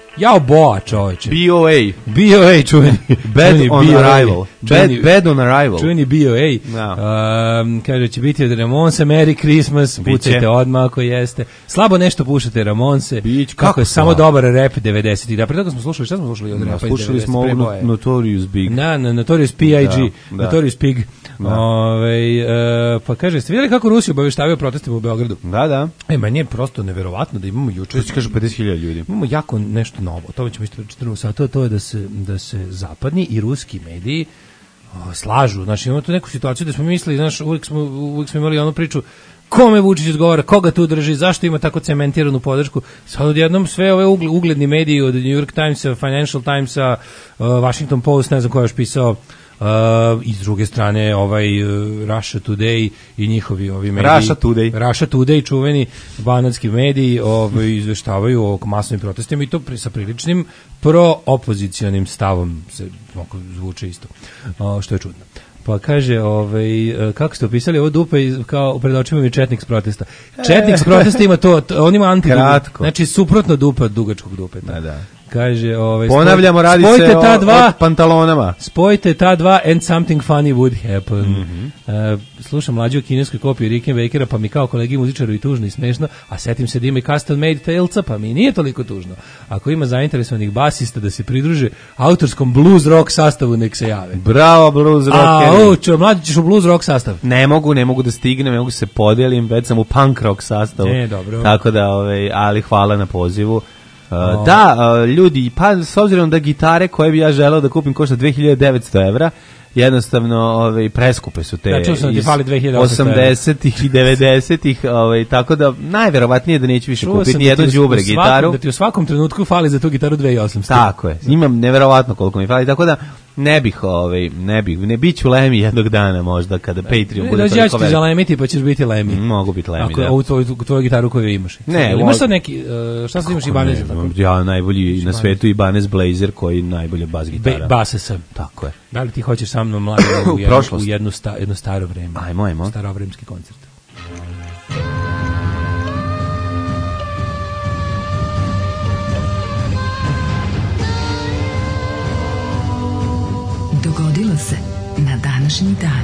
Jao, boa, čoveče. B O A. B O A, čuveni. Bad čuveni on B O A. arrival. Bad, Čuveni- bad on arrival. Čuveni B O A. Da. Um, kaže, će biti od Ramonsa, Merry Christmas, Biće. pucajte odmah ako jeste. Slabo nešto pušate Ramonse, Bić, kako, kako je samo slabo? dobar rap devedesetih. Da, pre toga smo slušali, šta smo slušali od Da, rapa iz slušali smo devedesetih, ovu pre boje? Notorious Big. Na, na Notorious P I G, Da, da. Notorious Pig. Da. Ovaj, e, pa kaže, ste vidjeli kako Rusi obaveštavaju protestima u Beogradu? Da, da. E, meni je prosto neverovatno da imamo juče. Što ti kažu pedeset hiljada ljudi. Imamo jako nešto novo. To ćemo isto pričati drugo sata, to je da se da se zapadni i ruski mediji o, slažu. Znači imamo tu neku situaciju da smo mislili, znaš, uvijek smo uvijek smo imali onu priču kome Vučić odgovara, koga tu drži, zašto ima tako cementiranu podršku. Sad odjednom sve ove ugle- ugledni mediji od New York Timesa, Financial Timesa, uh, Washington Post, ne znam ko je još pisao, Uh, i s druge strane ovaj uh, Russia Today i njihovi ovi mediji Russia Today. Russia Today, čuveni banatski mediji, ovaj izveštavaju o masovnim protestima i to pri, sa priličnim pro-opozicionim stavom, se oko zvuči isto, o, što je čudno. Pa kaže, ovaj, e, kako ste opisali ovo dupe iz- kao pred očima mi četnik s protesta. Četnik s protesta ima to, to on ima anti Kratko. znači suprotno dupe od dugačkog dupeta. Da, da. Kaže, ovaj, Ponavljamo, radi spojite se ta o, dva, o pantalonama. spojite ta dva and something funny would happen. Mhm. E, slušam mlađu o kineskoj kopiji Rickenbackera, pa mi kao kolegi muzičaru i tužno i smešno, a setim se da ima i custom made tailca, pa mi nije toliko tužno. Ako ima zainteresovanih basista da se pridruže autorskom blues rock sastavu, nek se jave. Bravo, blues A, rockeri. o, čo, mlađi ćeš u blues rock sastav. Ne mogu, ne mogu da stignem, ne mogu se podelim, već sam u punk rock sastavu. E, dobro. Tako da, ovaj, ali hvala na pozivu. Uh, da, uh, ljudi, pa s obzirom da gitare koje bi ja želeo da kupim košta dve hiljade devetsto evra, jednostavno ovaj, preskupe su te Ja čuo sam da ti iz fali dve hiljade osamsto evra. osamdesetih i devedesetih, ovaj, tako da najverovatnije da neću više Čuo kupiti sam ni da jednu ti u- đubre u svakom- gitaru. Da ti u svakom trenutku fali za tu gitaru dve hiljade osamsto. Tako je. Imam neverovatno koliko mi fali, tako da ne bih, ovaj, ne bih, ne biću Lemi jednog dana možda kada Patreon bude Dođi, ja ću toliko ti velik. zalemiti pa ćeš biti Lemi. Mm, mogu biti Lemi, Ako, da. ovu tvoju, tvoju gitaru koju imaš. Ne, imaš ovo- sad neki, uh, šta sad imaš Ibanez? Ne, ili tako? ja najbolji na Ibanez. svetu Ibanez Blazer koji najbolje bas gitara. Be, base sam. Tako je. Da li ti hoćeš sa mnom mladim u, U jednu, prošlost. u jednu, sta, jedno staro vreme? Ajmo, ajmo. Starovremski koncert. Dogodilo se na današnji dan.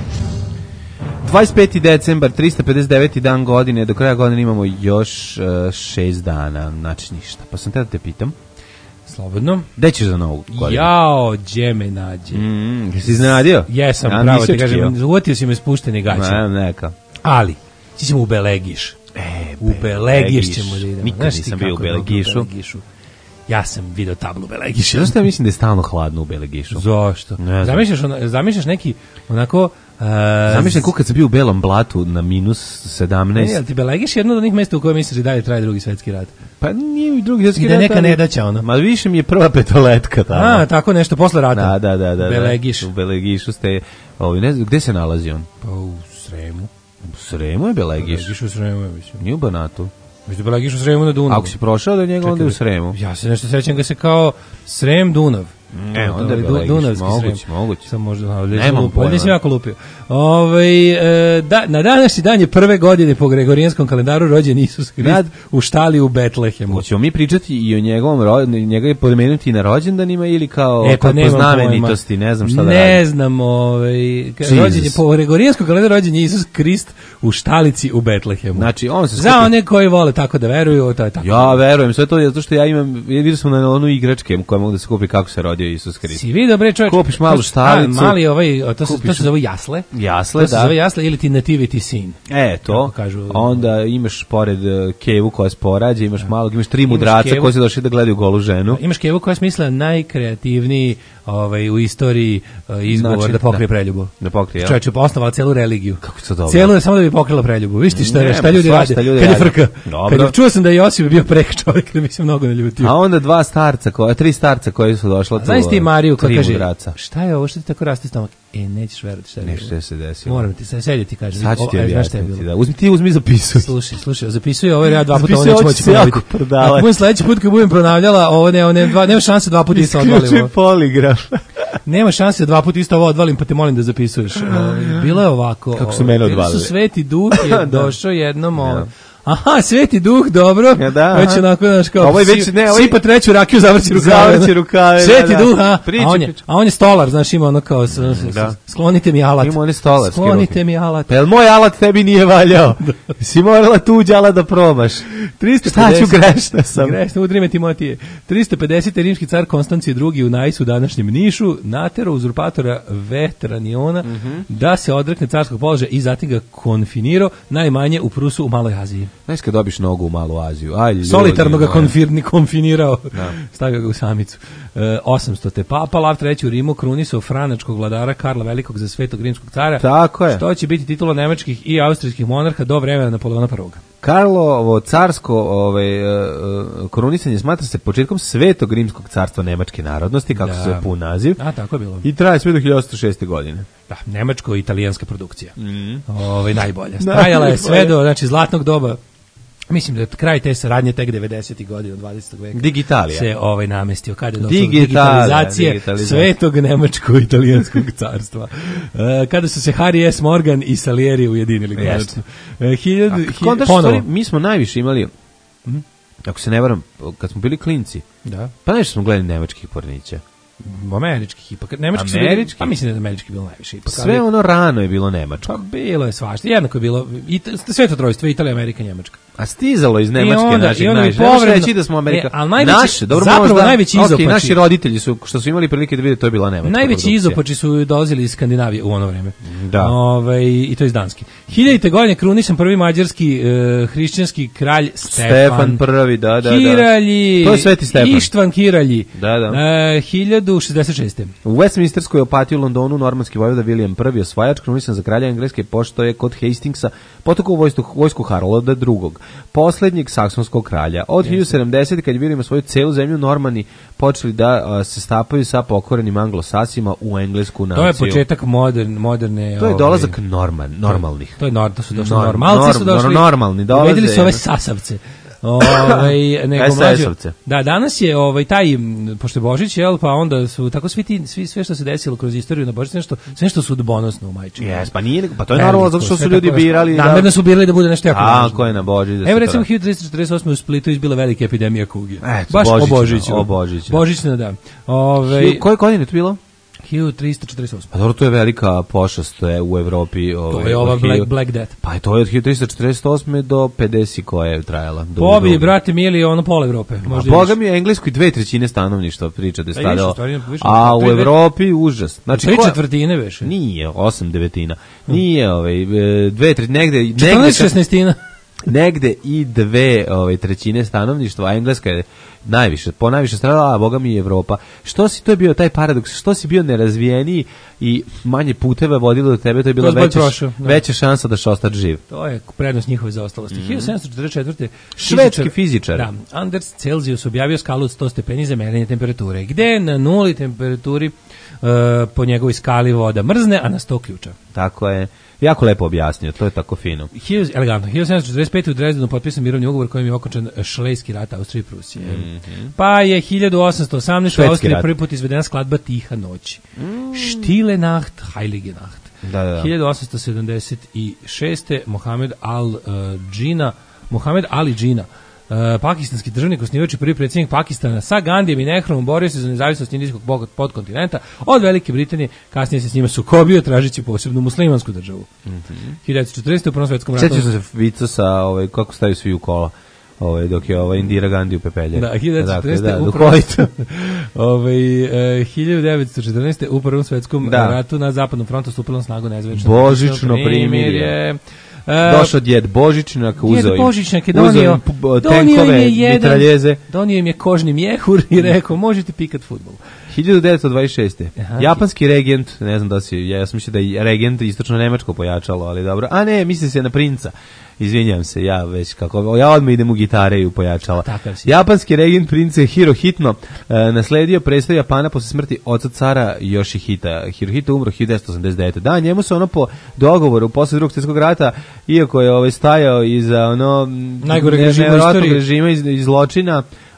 dvadeset peti decembar, trista pedeset deveti dan godine, do kraja godine imamo još uh, šest dana, znači ništa. Pa sam te da te pitam, Slobodno. gde ćeš za novu godinu? Jao, gdje me nađe. Mm, jesi iznenadio? Jesam, Ja, pravo nisi ti kažem, očekivao. uvatio si me spušteni gaće. Ne, neka. Ali, ti ćemo u Belegiš. E, U Belegiš Belegiš. ćemo da idemo. Nikad Znaš ti nisam bio u kako je dobro Belegišu. Belegišu? Ja sam video tablu Belegiša. Zašto ja mislim da je stalno hladno u Belegišu? Zašto? Ne znam. Zamišljaš, ona, zamišljaš neki onako... Uh, Zamišljam kako kad sam bio u Belom blatu na minus Ne, sedamnaest. jel ti Belegiš jedno od onih mesta u kojoj misliš i dalje traje drugi svetski rat? Pa nije i drugi svjetski I da je rat, neka ali- nedaća, ono. Ma više mi je prva petoletka tamo. A, tako nešto, posle rata. Da, da, da, da. Belegiš. Da. U Belegišu ste, ovaj, ne znam, gde se nalazi on? Pa u Sremu. U Sremu je Belegiš. Belegiš u Sremu, ja mislim. Nije u Banatu. Mislim, Belegiš u Sremu na Dunavu. Ako si prošao do njega, onda je u Sremu. Ja se nešto sećam ga se kao Srem Dunav. Ne, onda je Du- Belegiš, Dunavski moguće, Srem. moguće. Sam možda, ali Nemam Nemam lupio. pojma. Nisam jako lupio. Ovaj, e, da, na današnji dan je prve godine po Gregorijanskom kalendaru rođen Isus Hrist Nad- u štali u Betlehemu. Hoćemo mi pričati i o njegovom, ro- njega je pomenuti na rođendanima ili kao E, pa kao po nemam znamenitosti, pojma. ne znam šta da Ne radim. znam, ovaj, ka- Jesus. rođen je po Gregorijanskom kalendaru rođen je Isus Hrist u štalici u Betlehemu. Znači, on se Za skupi- one koji vole tako da veruju, to je tako. Ja verujem, sve to je zato što ja imam, ja vidio sam na onu igračke koja mogu da se kupi kako se rodio Isus Hrist. Si vidio, bre, čovječ? Kupiš malu to su- štalicu. a, Mali ovaj, to se, to Kupiš- se zove jasle. Jasle, To se da. zove jasle ili ti nativity scene. E, to, Kako kažu- onda imaš pored uh, kevu koja se porađa, imaš malog, imaš tri mudraca kevu. koji su došli da gledaju golu ženu. Imaš Kevu koja je smislila najkreativniji ovaj, u istoriji uh, izgovor Znači, da pokrije da. preljubu. Da pokrije, ja. Čovječe, osnovala celu religiju. Kako je to dobro. Celu je samo da bi pokrila preljubu. Viš ti šta, Ne, šta ljudi svašta rade? ljudi Kad je rade. frka. Dobro. Kad je, čuo sam da je Josip bio prek čovjek, da bi se mnogo naljutio. A onda dva starca, koja, tri starca koji su došla tu. Znaš ti Mariju koja tri kaže, mudraca. šta je ovo, što ti tako raste stomak? E, nećeš verovati šta je Nešto bilo. je se desilo. Moram ti, sad sedje ti kažem. Sad ću ti O, e, znaš šta je objasniti, bilo? da. Uzmi ti, uzmi zapisuj. Slušaj, slušaj, zapisuju ovo, ja dva puta ovo Zapisuj, neću ovo će moći se jako ponoviti. prodavati. Ako budem sledeći put kad budem ponavljala, ovo ne, ovo ne, dva, nema šanse dva puta isto odvalim. Isključi ovo. poligraf. Nema šanse da dva puta isto ovo odvalim, pa te molim da zapisuješ. Ovaj, bilo je ovako. Kako su ovaj, mene bili odvalili. su Sveti Duh je došao jednom, ovaj, Aha, Sveti Duh, dobro. Ja, da, već aha. onako, znaš, kao, Ovo je već, si- ne, ovo je- sipa treću rakiju, zavrći rukave. Zavrći rukave, Sveti da, da. Duh, a, Priči, a, on je, priči. a on je stolar, znaš, ima ono kao, s- s- da. sklonite mi alat. Ima one stolarske Sklonite ruke. mi alat. Pa jel moj alat tebi nije valjao? Si morala tuđ alat da probaš. tristo Šta ću, pedeset grešna sam. Grešna, udri me Timotije. tristo pedeset. rimski car Konstancije drugi u Najsu u današnjem Nišu natero uzurpatora Vetraniona Mhm. da se odrekne carskog položaja i zatim ga konfinirao najmanje u Prusu u Maloj Aziji. Znaš kad dobiš nogu u Malu Aziju? Aj, ljudi Solitarno ga moji. konfirni, konfinirao. Da. Stavio ga u samicu. E, osamsto. Papa Lav treći u Rimu krunisao franačkog vladara Karla Velikog za svetog rimskog cara. Tako je. Što će biti titula nemačkih i austrijskih monarha do vremena Napoleona prvog. Karlovo carsko ovaj, e, e, korunisanje smatra se početkom Svetog rimskog carstva nemačke narodnosti, kako Da. se zove pun naziv. A, tako je bilo. I traje sve do hiljadu osamsto šeste. godine. Da, nemačko-italijanska produkcija. Mhm. Ovaj najbolja. Trajala je sve do, znači, zlatnog doba. Mislim da je kraj te saradnje tek devedesetih godina dvadesetog veka. Digitalija. Se ovaj namestio kada je došlo do Digitalija, digitalizacije digitalizacija. svetog nemačko-italijanskog carstva. E, kada su se Harry S. Morgan i Salieri ujedinili. Jeste. E, hiljadu, A hi- kontaš, ponovo. stvari, mi smo najviše imali, ako se ne varam, kad smo bili klinci, Da. pa nešto smo gledali nemačkih pornića. Američkih ipak. Nemački su bili, Američki? pa mislim da je američki bilo najviše ipak. Sve ali- ono rano je bilo nemačko. Pa bilo je svašta. Jednako je bilo i sveto trojstvo, Italija, Amerika, Njemačka. A stizalo iz Nemačke I onda- naših i onda bi najviše. Ne možeš povredno- reći da smo Amerika. E, ali najveći- naše, dobro, zapravo možda, najveći ok, izopači- naši roditelji su, što su imali prilike da vide, to je bila Nemačka Najveći produkcija. izopači su dolazili iz Skandinavije u ono vreme. Da. Ovaj, i to iz Danske. Hiljadite godine krunisan prvi mađarski e, hrišćanski kralj Stefan. Stefan prvi, da, da, da. Kiralji. To je Sveti Stefan. Ištvan Kiralji. Da, da. E, hiljadu šezdeset šeste. U Westminsterskoj opatiji u Londonu normanski vojvoda William prvi osvajač krunisan za kralja Engleske pošto je kod Hastingsa potukao u vojsku, vojsku Harolda drugog, posljednjeg saksonskog kralja. Od hiljadu sedamdesete kad je William svoju celu zemlju Normani počeli da a, se stapaju sa pokorenim anglosasima u englesku naciju. To je početak modern, moderne... To je ovaj, dolazak norman, normalnih. To je nor, to su došli Norm- normalci su norm- došli. normalni dolaze. Uvedili su ove sasavce. Ovaj nego S mlađe. S-ovce. Da, danas je ovaj taj m, pošto je Božić, jel, pa onda su tako svi ti svi sve što se desilo kroz istoriju na Božić, nešto sve što su odbonosno u majčini. Jes, pa nije, pa to je normalno zato što su ljudi birali. Namerno su birali da bude nešto jako važno. Tako je na Božić. da se Evo to recimo radi. hiljadu tristo četrdeset osme u Splitu izbila velika epidemija kuge. Eto, Baš o božićna, Božiću. o Božiću. Božićna, da. Ovaj Hiljadu- Koje godine je to bilo? hiljadu tristo četrdeset osme. Pa dobro, to je velika pošast to je u Evropi. To Ovaj, je ova od Black, hiljadu- Black Death. Pa je to je od hiljadu tristo četrdeset osme do pedeset koja je trajala. Do Pobi, druge. brate, mili, ono pola Evrope. A Možda i Boga više. mi je Engleskoj dve trećine stanovništva priča da je Pa i više, stradalo. u stvari, više. A u Tri- Evropi užas. Znači, Tri ko- četvrtine veše. Nije, osam devetina. Nije, ovaj, e, dve trećine, negde, negde, četrnaest šesnaestina. negde i dve ovaj, trećine stanovništva, a Engleska je najviše, po najviše stradala, a Boga mi i Evropa. Što si, to je bio taj paradoks, što si bio nerazvijeniji i manje puteva vodilo do tebe, to je bila To je bolj veća, prošao, da. veća šansa da će ostati živ. To je prednost njihove zaostalosti. hiljadu sedamsto četrdeset četvrte. Švedski fizičar. Da, Anders Celsius objavio skalu od sto stepeni za merenje temperature, gde na nuli temperaturi uh, po njegovoj skali voda mrzne, a na sto ključa. Tako je. Jako lepo objasnio, to je tako fino. Hiljadu- Elegantno. hiljadu sedamsto četrdeset pete. u Drezdenu potpisan mirovni ugovor kojim je okončan Šlejski rat Austrije i Prusije. Pa je hiljadu osamsto osamnaeste. u Švedski Austriji rat. prvi put izvedena skladba Tiha noć. Stille Nacht, Heilige Nacht. Da, da, da. hiljadu osamsto sedamdeset šeste. Mohamed Al-Džina, Mohamed Ali Džina, uh, pakistanski državnik, osnivač i prvi predsjednik Pakistana sa Gandijem i Nehruom borio se za nezavisnost indijskog bog- podkontinenta od Velike Britanije, kasnije se s njima sukobio tražeći posebnu muslimansku državu. hiljadu devetsto četrdeset. u Prvom svetskom ratu. Sjećaš sam se vica sa ovaj, kako staju svi u kola. Ovaj, dok je ovaj Indira Gandhi u pepelje. Da, hiljadu devetsto četrdeset. Da, u duhovito. ovaj, e, hiljadu devetsto četrnaeste. u Prvom svetskom Da. ratu na zapadnom frontu stupilo na snagu nezvanično Božićno primirje. E, Došao djed Božićnjak, uzeo Djed im, Božićnjak je uzeo donio, im p- b- donio im tenkove, je jedan, mitraljeze. donio im je kožni mjehur i rekao, možete pikat fudbal. hiljadu devetsto dvadeset šeste. Aha. Japanski regent, ne znam da si, ja sam mislio da je regent istočno nemačko pojačalo, ali dobro. A ne, misli se na princa. Izvinjam se, ja već kako, ja odmah idem u gitare i u pojačala. Takav si. Japanski regent prince Hirohito e, nasledio predstav Japana posle smrti oca cara Yoshihita. Hirohito umro hiljadu devetsto osamdeset devete. Da, njemu se ono po dogovoru posle drugog svjetskog rata, iako je ovaj stajao iza ono Najgoreg ne- režima u nevjerojatnog istoriji. režima iz, iz zločina,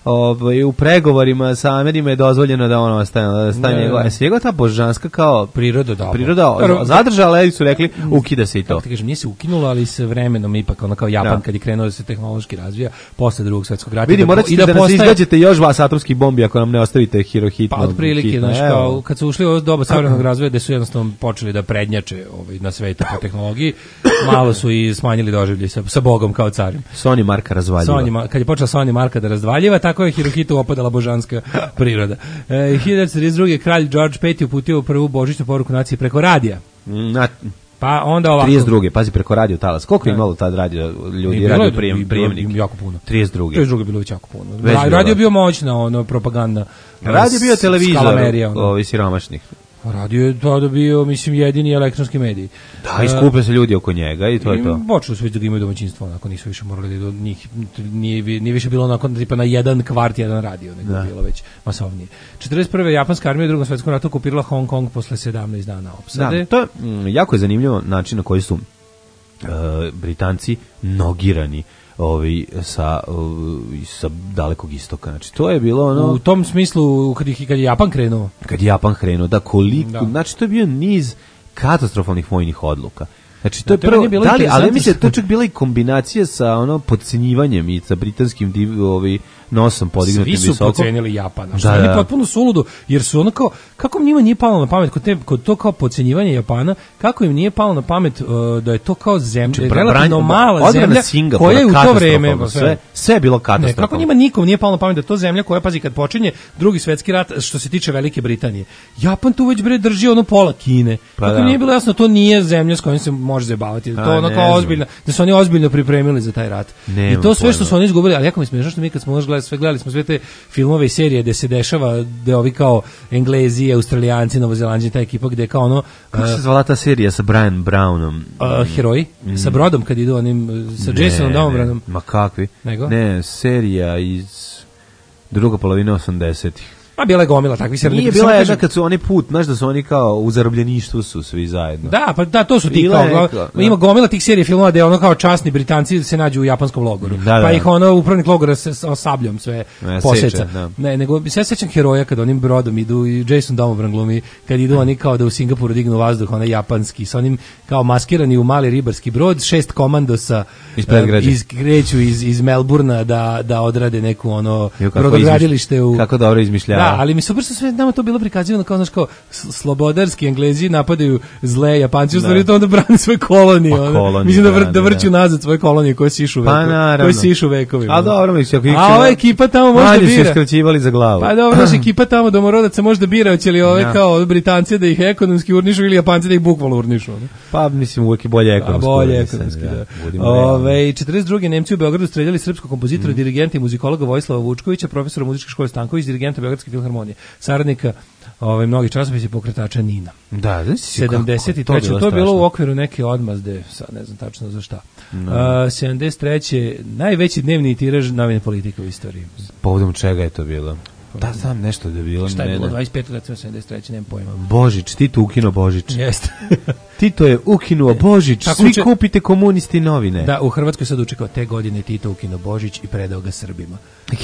ovaj, u pregovorima sa Amerima je dozvoljeno da on ostane, da stane Ne, njegova. ne. E, njegova ta božanska kao Priroda, da. priroda Prvo- zadržala i su rekli ukida se i to. Kako ti kažem, nije se ukinulo, ali se vremenom ipak ono kao Japan Da. kad je krenuo da se tehnološki razvija posle Drugog svjetskog rata. Vidi, i da, morat i ćete da, nas postaje- izgađate još vas atomskih bombi ako nam ne ostavite Hirohitno. Pa otprilike, hitno. znaš, Evo. kao, kad su ušli u ovo doba savremenog razvoja gde su jednostavno počeli da prednjače ovaj, na svetu po tehnologiji, malo su i smanjili doživljaj sa, sa Bogom kao carim. Sony Marka razvaljiva. Sony, Ma- kad je počela Sony Marka da razdvaljiva, tako je Hirohitu opadala božanska priroda. E, hiljadu devetsto trideset druge kralj George peti uputio prvu božićnu poruku naciji preko radija. Na, Pa onda ovako... trideset druge, pazi, preko radio talas. Koliko je Da. imalo tad radio ljudi, I bilo radio je- prijem, i bilo- prijemnik? i jako puno. trideset druge. trideset druge bilo već jako puno. Već Ra- bilo. radio je bio moćna, ono, propaganda. Radio je bio s- televizor, skalamerija, ono. ovi siromašnih. Radio je tada bio, mislim, jedini elektronski medij. Da, i skupe se ljudi oko njega i to je to. Počeli su već da ga imaju domaćinstvo, onako nisu više morali da idu, njih, nije, vi- nije više bilo onako tipa na jedan kvart, jedan radio, nego Da. je bilo već masovnije. četrdeset prve japanska armija u Drugom svjetskom ratu okupirala Hong Kong posle sedamnaest dana opsade. Da, to je mm, jako je zanimljivo način na koji su e, Britanci nogirani ovi sa, ovi, sa dalekog istoka. Znači, to je bilo ono... U tom smislu, kad, ih- kad je Japan krenuo, kad je Japan krenuo, da koliko, Da. znači to je bio niz katastrofalnih vojnih odluka. Znači to Da, je to prvo, nije bilo da li, ali interesantno mislim da što- to čak bila i kombinacija sa ono podcenjivanjem i sa britanskim div, ovi, nosom podignutim svi su visoko. podcenili Japan. Da, Što je da. potpuno suludo, jer su ono kao, kako njima nije palo na pamet, kod, te, kod to kao podcenjivanje Japana, kako im nije palo na pamet uh, da je to kao zemlja, Znači, relativno bran- mala odbrana zemlja, Singapura, koja je u to katastrofalno, vreme... sve, sve je bilo Ne, katastrofalno. kako njima nikom nije palo na pamet da je to zemlja koja, pazi, kad počinje Drugi svetski rat, što se tiče Velike Britanije, Japan tu već bre drži ono pola Kine. Pa Kako da. im nije bilo jasno, to nije zemlja s kojom se može zabavati, da to A, ono ne kao znam. ozbiljno, da su oni ozbiljno pripremili za taj rat. Nemam I to sve što pojma. su oni izgubili, ali jako mi je smiješno što mi kad smo još gledali, sve gledali smo sve te filmove i serije gde se dešava, gde ovi kao Englezi, Australijanci, Novozelanđani, ta ekipa gde kao ono Kako uh, se zvala ta serija sa Brian Brownom? uh, heroji sa brodom kad idu onim uh, sa Jasonom Domobranom. Ma kakvi? Nego? Ne, serija iz druga polovina osamdesetih. A bila je gomila takvih serija. Nije Samo bila jedna kažem- kad su oni put, znaš da su oni kao u zarobljeništvu su svi zajedno. Da, pa da, to su ti Bila kao, je go- neka, da. ima gomila tih serija filmova gde ono kao časni Britanci se nađu u japanskom logoru. Da, da. Pa ih ono upravnik logora se sa sabljom sve Ne, poseca. seče, da. Ne, nego se ja sećam heroja kad onim brodom idu i Jason Domobran glumi, kad idu oni kao da u Singapuru dignu vazduh, onaj japanski, sa onim kao maskirani u mali ribarski brod, šest komandosa Iz predgrađa. eh, iz kreću iz iz Melburna da da odrade neku ono Jo, kako brodogradilište izmišlja- u kako dobro izmišljava. Da, ali mi super što sve nama to bilo prikazivano kao znaš kao s- slobodarski Englezi napadaju zle Japanci, u stvari to onda brane svoje kolonije. Pa, ono. kolonije Mislim da, vr, brane, da vrću da. nazad svoje kolonije koje sišu Pa, vekovima. naravno. Koje sišu vekovima. A dobro, mislim, ako ih A ova ekipa tamo može da manje su bira. iskraćivali za glavu. Pa dobro, naša ekipa tamo domorodaca može da bira hoće li ove Ja. kao Britanci da ih ekonomski urnišu ili Japanci da ih bukvalno urnišu. ono. Pa mislim uvek je bolje A ekonomski. bolje mislim, ekonomski, da. budimo realni. Ove, četrdeset druge Nemci u Beogradu streljali srpskog kompozitora, Mm. dirigenta i muzikologa Vojislava Vučkovića, profesora muzičke škole Stanković, dirigenta Beogradske filharmonije, saradnika ove, mnogih časopisa i pokretača Nina. Da, znači si kako, sedamdeset treće to je bilo u okviru neke odmazde, sad ne znam tačno za šta. No. Uh, sedamdeset treće najveći dnevni tiraž novine Politike u istoriji. Povodom čega je to bilo? Da, znam nešto da je bilo. Šta je bilo ne, ne. dvadeset petog recimo sedamdeset treće nemam pojma. Božić, Tito ukino Božić. Jeste. Tito je ukinuo Božić, Tako svi uče- kupite komunisti novine. Da, u Hrvatskoj sad učekao te godine Tito ukino Božić i predao ga Srbima.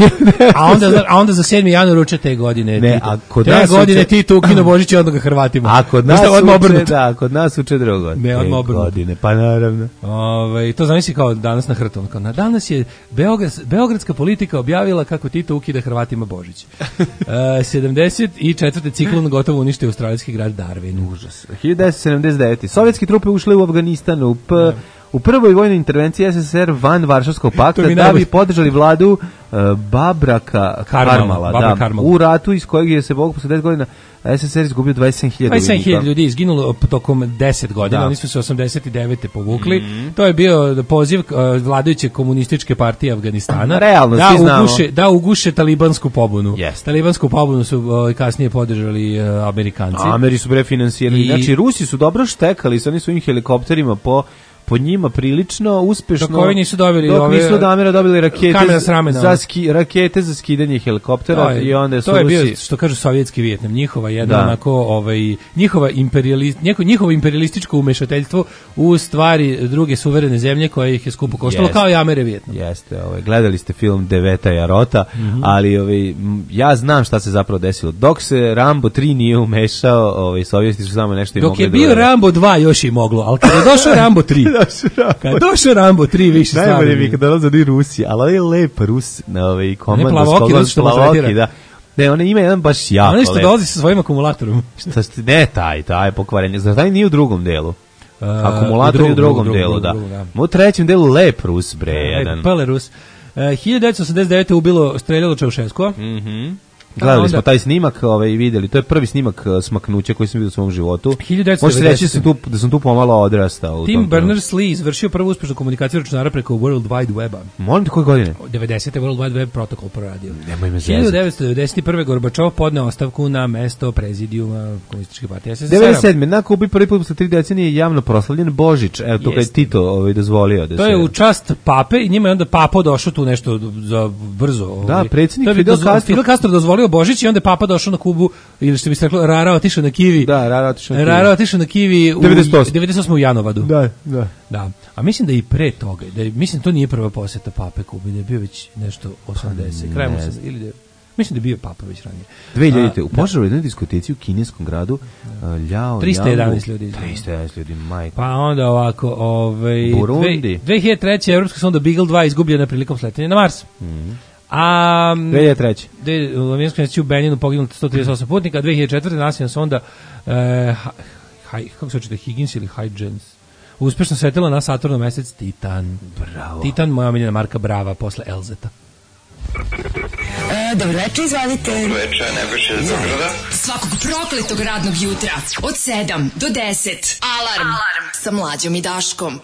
A onda, za- a onda za sedmi januar uče te godine Ne, Tito. a kod te nas godine uče- Tito ukino Božić i odmah ga Hrvatima. A kod nas Znaš šta, odmah uče, obrnuto. da, kod nas uče drugo. Ne, odmah Te obrnuto. godine, pa naravno. Ove, to zamisli kao danas na hrtu. Kao, na danas je Beograd, beogradska politika objavila kako Tito ukida Hrvatima Božić. E, sedamdeset četvrte ciklon gotovo uništio australijski grad Darwin. Užas. hiljadu devetsto sedamdeset devete. Sovjetske trupe ušle u Afganistan u, p, u prvoj vojnoj intervenciji S S S R van Varšavskog pakta To mi da najbolje. bi podržali vladu uh, Babraka Karmala, Karmala, Babra da, Karmala. u ratu iz kojeg je se Bog posle deset godina S S S R izgubio dvadeset sedam hiljada dvadeset sedam hiljada vojnika. ljudi izginulo tokom deset godina, Da. oni su se osamdeset devete povukli. To je bio poziv uh, vladajuće komunističke partije Afganistana Realno, da svi znamo. uguše, da uguše talibansku pobunu. Jeste. Talibansku pobunu su uh, kasnije podržali uh, Amerikanci. Ameri su bre finansirali. I- Znači, Rusi su dobro štekali sa onim svojim helikopterima po po po njima prilično uspešno. Dok ovi nisu dobili dok ove- nisu od Amera dobili rakete, kamena s ramena. za ski, rakete za skidanje helikoptera To je- i onda su to je Rusi... bio, što kažu, sovjetski Vijetnam, njihova jedna Da. onako, ovaj, njihova imperialist, njihovo, njihovo imperialističko umešateljstvo u stvari druge suverene zemlje koje ih je skupo koštalo, Jeste. kao i Amere Vijetnam. Jeste, ovaj, gledali ste film Deveta Jarota, Mhm. ali ovaj, m, ja znam šta se zapravo desilo. Dok se Rambo tri nije umešao, ovaj, Sovjeti su samo nešto i Dok mogli je da bio urade. Rambo dva još je moglo, ali kada je došao Rambo tri, kada je došao Rambo tri više Najbolje stvarno mi je kada dolaze oni Rusi, ali on je lep Rus, na ovaj komando. plavoki, s koga- zato što plavoki, maltretira. da. Ne, on ima jedan baš jako Ono što lep. dolazi sa svojim akumulatorom. Šta ste, ne, taj, taj pokvarenje. Zar taj nije u drugom delu? Uh, Akumulator je u drugom, drugom, delu, drugom, da. drugom, U trećem delu lep Rus, bre, jedan. Pelerus. Uh, hiljadu devetsto osamdeset devete ubilo, streljalo Čaušesku. Mhm. Gledali onda- smo taj snimak, ovaj videli. To je prvi snimak uh, smaknuća koji sam vidio u svom životu. hiljadu devetsto Može se reći da devedesete. sam tu da sam tu pomalo odrastao u Tim tom trenutku. Berners-Lee izvršio prvu uspešnu komunikaciju računara preko World Wide Weba. Molim te koje godine? devedesete World Wide Web protokol proradio. Nemoj me zezati. hiljadu devetsto devedeset prve Gorbačov podneo ostavku na mesto prezidijuma Komunističke partije S S S R. devedeset sedme nakon ubi prvi put posle tri decenije javno proslavljen Božić. Evo to kad je Jeste. Tito ovaj dozvolio da To se... je u čast pape i njima je onda papa došao tu nešto za brzo. ovaj. predsjednik To je Fidel dozvo- Castro- Fidel Castro dozvolio Božić i onda je papa došao na Kubu, ili što bi se reklo, Rara otišao na Kivi. Da, Rara otišao na Kivi. Rara otišao na Kivi u devedeset osme. devedeset osme u Janovadu. Da, da. Da. A mislim da i pre toga, da je, mislim to nije prva poseta pape Kubi, da je bio već nešto osamdeset, krajem ne osamdeset ili da je, mislim da je bio papa već ranije. dve hiljadite. A, U požaru u jednoj diskoteci u kineskom gradu uh, Ljao, trista jedanaest ljudi. trista jedanaest ljudi, majko. Pa onda ovako, ovaj Burundi. dve- dve hiljade treće evropska sonda Beagle dva izgubljena prilikom sletanja na Mars. Mhm. A dve hiljade treće. de, u američkom u Beninu poginulo sto trideset osam putnika, a dve hiljade četvrte nasilna sonda e, Hi- kako se čita, Higgins ili Huygens uspešno sletela na Saturnov mesec Titan. Bravo. Titan, moja omiljena marka Brava posle Elzeta. E, dobro večer, izvalite. Dobro večer, Nebojša iz Beograda. Svakog prokletog radnog jutra od sedam do deset. Alarm, Alarm. Sa Mlađom i Daškom.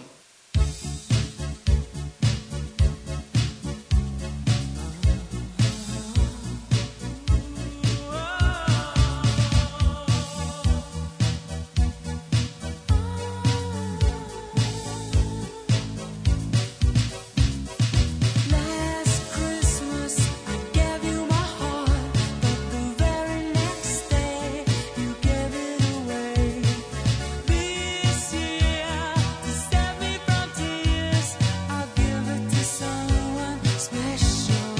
Last Christmas I gave you my heart, but the very next day you gave it away. This year, to save me from tears, I'll give it to someone special.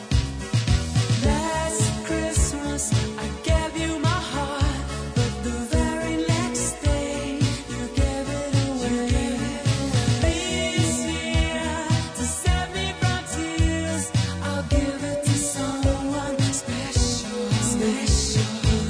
Last Christmas I gave you my heart, but the very next day you gave it away. This year, to save me from tears, I'll give it to someone special, special.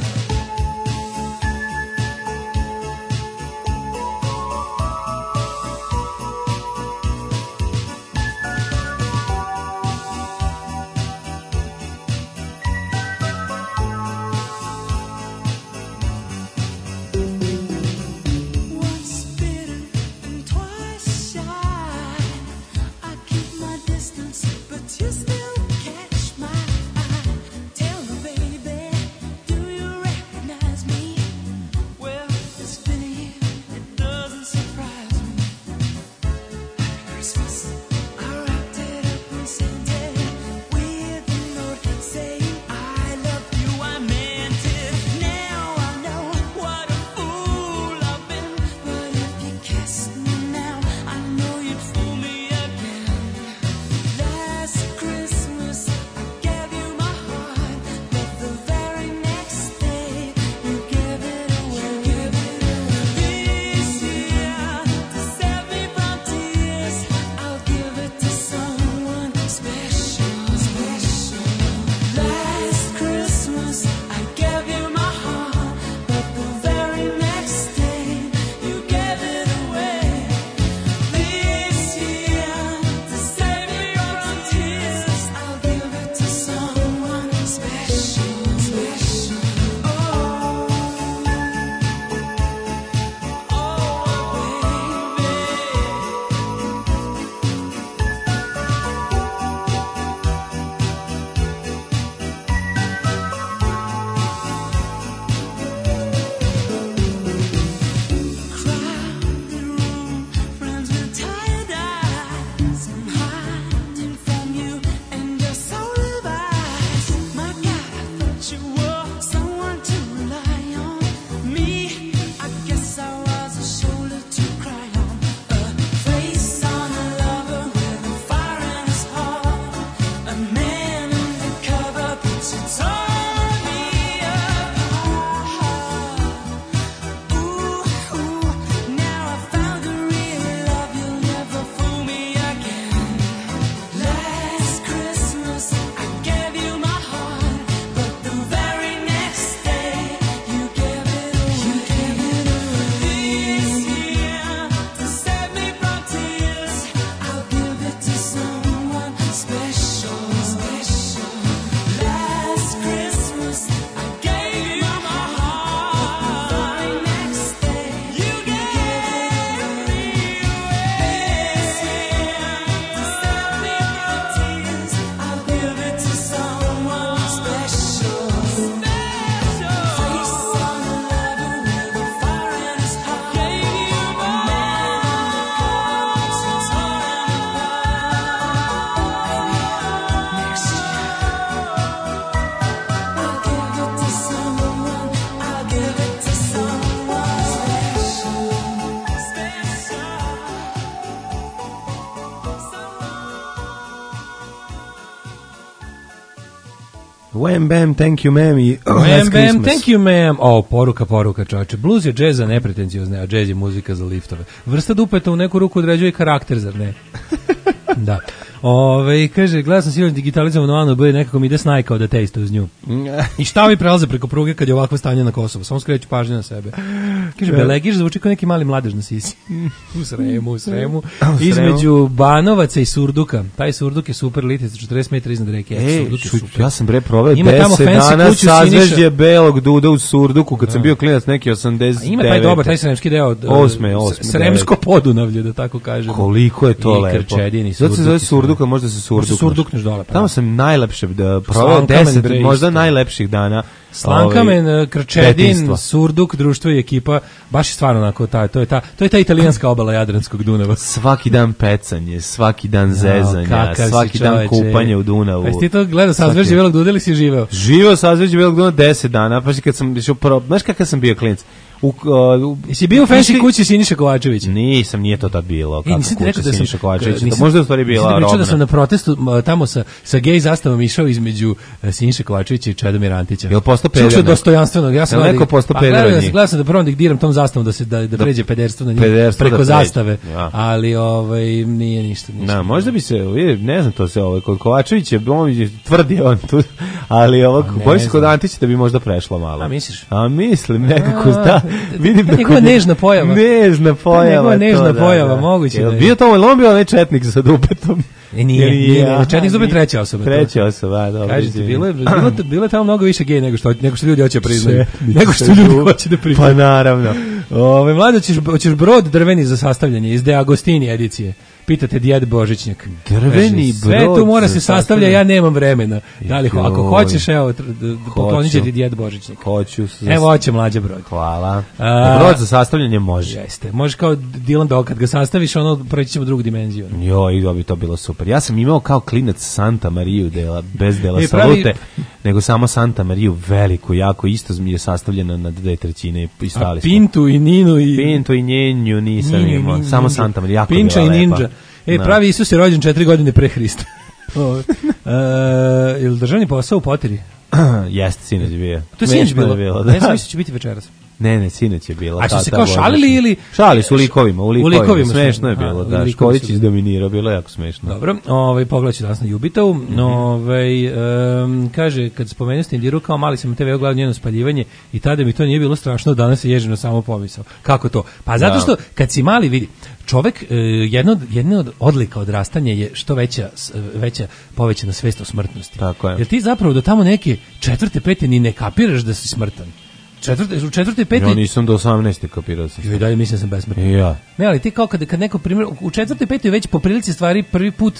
Once bitten and twice shy, I keep my distance, but you still catch my eye. Tell me, baby, do Wham bam, thank you ma'am i oh, Wham Last bam, Christmas. thank you ma'am. O, poruka, poruka, čovječe. Blues je džez za nepretenciozne, a džez je muzika za liftove. Vrsta dupeta u neku ruku određuje karakter, zar ne? Da. Ove, kaže, gledao sam sinoć digitalizovano Anu B, nekako mi ide snajkao da tejste uz nju. I šta vi prelaze preko pruge kad je ovakvo stanje na Kosovu? Samo skreću pažnju na sebe. Kaže, Belegiš zvuči kao neki mali mladež na sisi. U Sremu, u Sremu. Između Banovaca i Surduka. Taj Surduk je super litic, četrdeset metara iznad reke. Ej, Surduk je čuj, super. ja sam bre proveo Ima tamo deset fancy dana kuću sazvežđe Siniša. belog duda u Surduku kad sam bio klinac neki osamdeset devete. Ima taj dobar, taj sremski deo. Osme, osme, Sremsko podunavlje, da tako kažem. Koliko je to I lepo. Krčedin i Zato se Surduk zove i sve. Surduka, možda se Surduk. Možda Surdukneš dole. Pa. Tamo sam najlepše da proveo Slankamen, deset, bre, možda isto. najlepših dana. Slankamen, ovaj, Krčedin, detinjstva. Surduk, društvo i ekipa, baš je stvarno onako, ta, to, je ta, to je ta italijanska obala Jadranskog Dunava. Svaki dan pecanje, svaki dan zezanja, kakav si, svaki dan čoveče. kupanje u Dunavu. Pa jesi ti to gledao sazvežđe Svaki- Velog Duda ili si živeo? Živeo sazvežđe belog duda deset dana, pa kad sam išao prvo, znaš kakav sam bio klinac? U, uh, u, Jesi bio u fancy kući Siniše Kovačevića? Nisam, nije to tad bilo. E, Kako nisam ti kuća rekao da sam Siniša Kovačevića, nisam- to možda je u stvari bila nisam ti rekao robna. da sam na protestu m, tamo sa sa gej zastavom išao između uh, Siniše Kovačevića i Čedomira Antića. Jel postao Čuo peder? dostojanstvenog, ja sam Jel neko gledao- postao pa peder od gledao sam- njih? gledao sam da prvo diktiram tom zastavom da se da da pređe pederstvo na njih Pederstvo preko da pređe, zastave, ja. ali ovaj nije ništa, ništa. Da, možda bi se, vidi, ne znam to se, ovaj, kod Kovačevića, on je tvrdi on tu, ali ovog, A ne bojim se kod znam. Antića da bi možda prešlo malo. A misliš? A mislim, nekako, A, da, vidim da njegova kod njega- nežna pojava. Nežna pojava. njegova to, nežna da, pojava, da. moguće Jel da je. bio to, jel on bio onaj četnik sa dupetom? E, nije, Ili nije, je? nije, Četnik Zube je Aha, treća osoba. to. Treća osoba, a, dobro. Kažete, izvini. bilo je, bilo, je- bilo je tamo mnogo više gej nego što, nego što ljudi hoće priznaju. Sve. Nego što ljudi hoće da Pa priznaju. naravno. Ove, mlade, hoćeš, hoćeš brod drveni za sastavljanje iz De Agostini edicije. Pitate Djed Božićnjak. Drveni Kaže, sve brod tu mora za se sastavlja, sastavljanje. ja nemam vremena. Da li, ho- ako Joj. hoćeš, evo, tr- d- d- poklonit će ti Djed Božićnjak. Hoću. za- Evo, hoće mlađa brod. Hvala. A- Brod za sastavljanje može. Jeste, može kao Dylan Dog, kad ga sastaviš, ono, preći ćemo u drugu dimenziju. Jo, i to bi to bilo super. Ja sam imao kao klinac Santa Mariju dela, bez dela E, pravi- salute, nego samo Santa Mariju veliku, jako isto mi je sastavljena na dve trećine i stali A smo. Pintu i Ninu i... Pinto i njenju nisam Ninja, imao, ninja, samo ninja. Santa Marija, jako Pinča bila i lepa. Ninja. E, Da. pravi Isus je rođen četiri godine pre Hrista. O, e, je li državni posao u Poteri? Jeste, sinoć je bio. To je sinoć Smešno bilo. je Da. Ja sam da. mislio će biti večeras. Ne, ne, sinoć je bilo. A su ta- se ta kao božićna. šalili ili... Šali su u likovima, u likovima, likovima su- smešno je aha, bilo, u da, likovi Škorić su- izdominirao, bilo je jako smešno. Dobro, ovaj, pogledat ću danas na Jubitovu. Mhm. Ovaj, em, kaže, kad spomenuo Stindiru, kao mali sam na te ve gledao njeno spaljivanje i tada mi to nije bilo strašno, danas je ježino samo pomisao. Kako to? Pa zato Da. što kad si mali, vidi, čovek, e, jedno, od- jedna od odlika odrastanja je što veća, s- veća povećana svest o smrtnosti. Tako je. Jer ti zapravo do tamo neke četvrte, pete ni ne kapiraš da si smrtan. Četvrte, u četvrte, pete... Ja nisam do osamnaeste kapirao sam. Joj, i dalje mislim da sam besmrtan. I ja. Ne, ali ti kao kad, kad neko primjer, u četvrtoj, petoj već po prilici stvari prvi put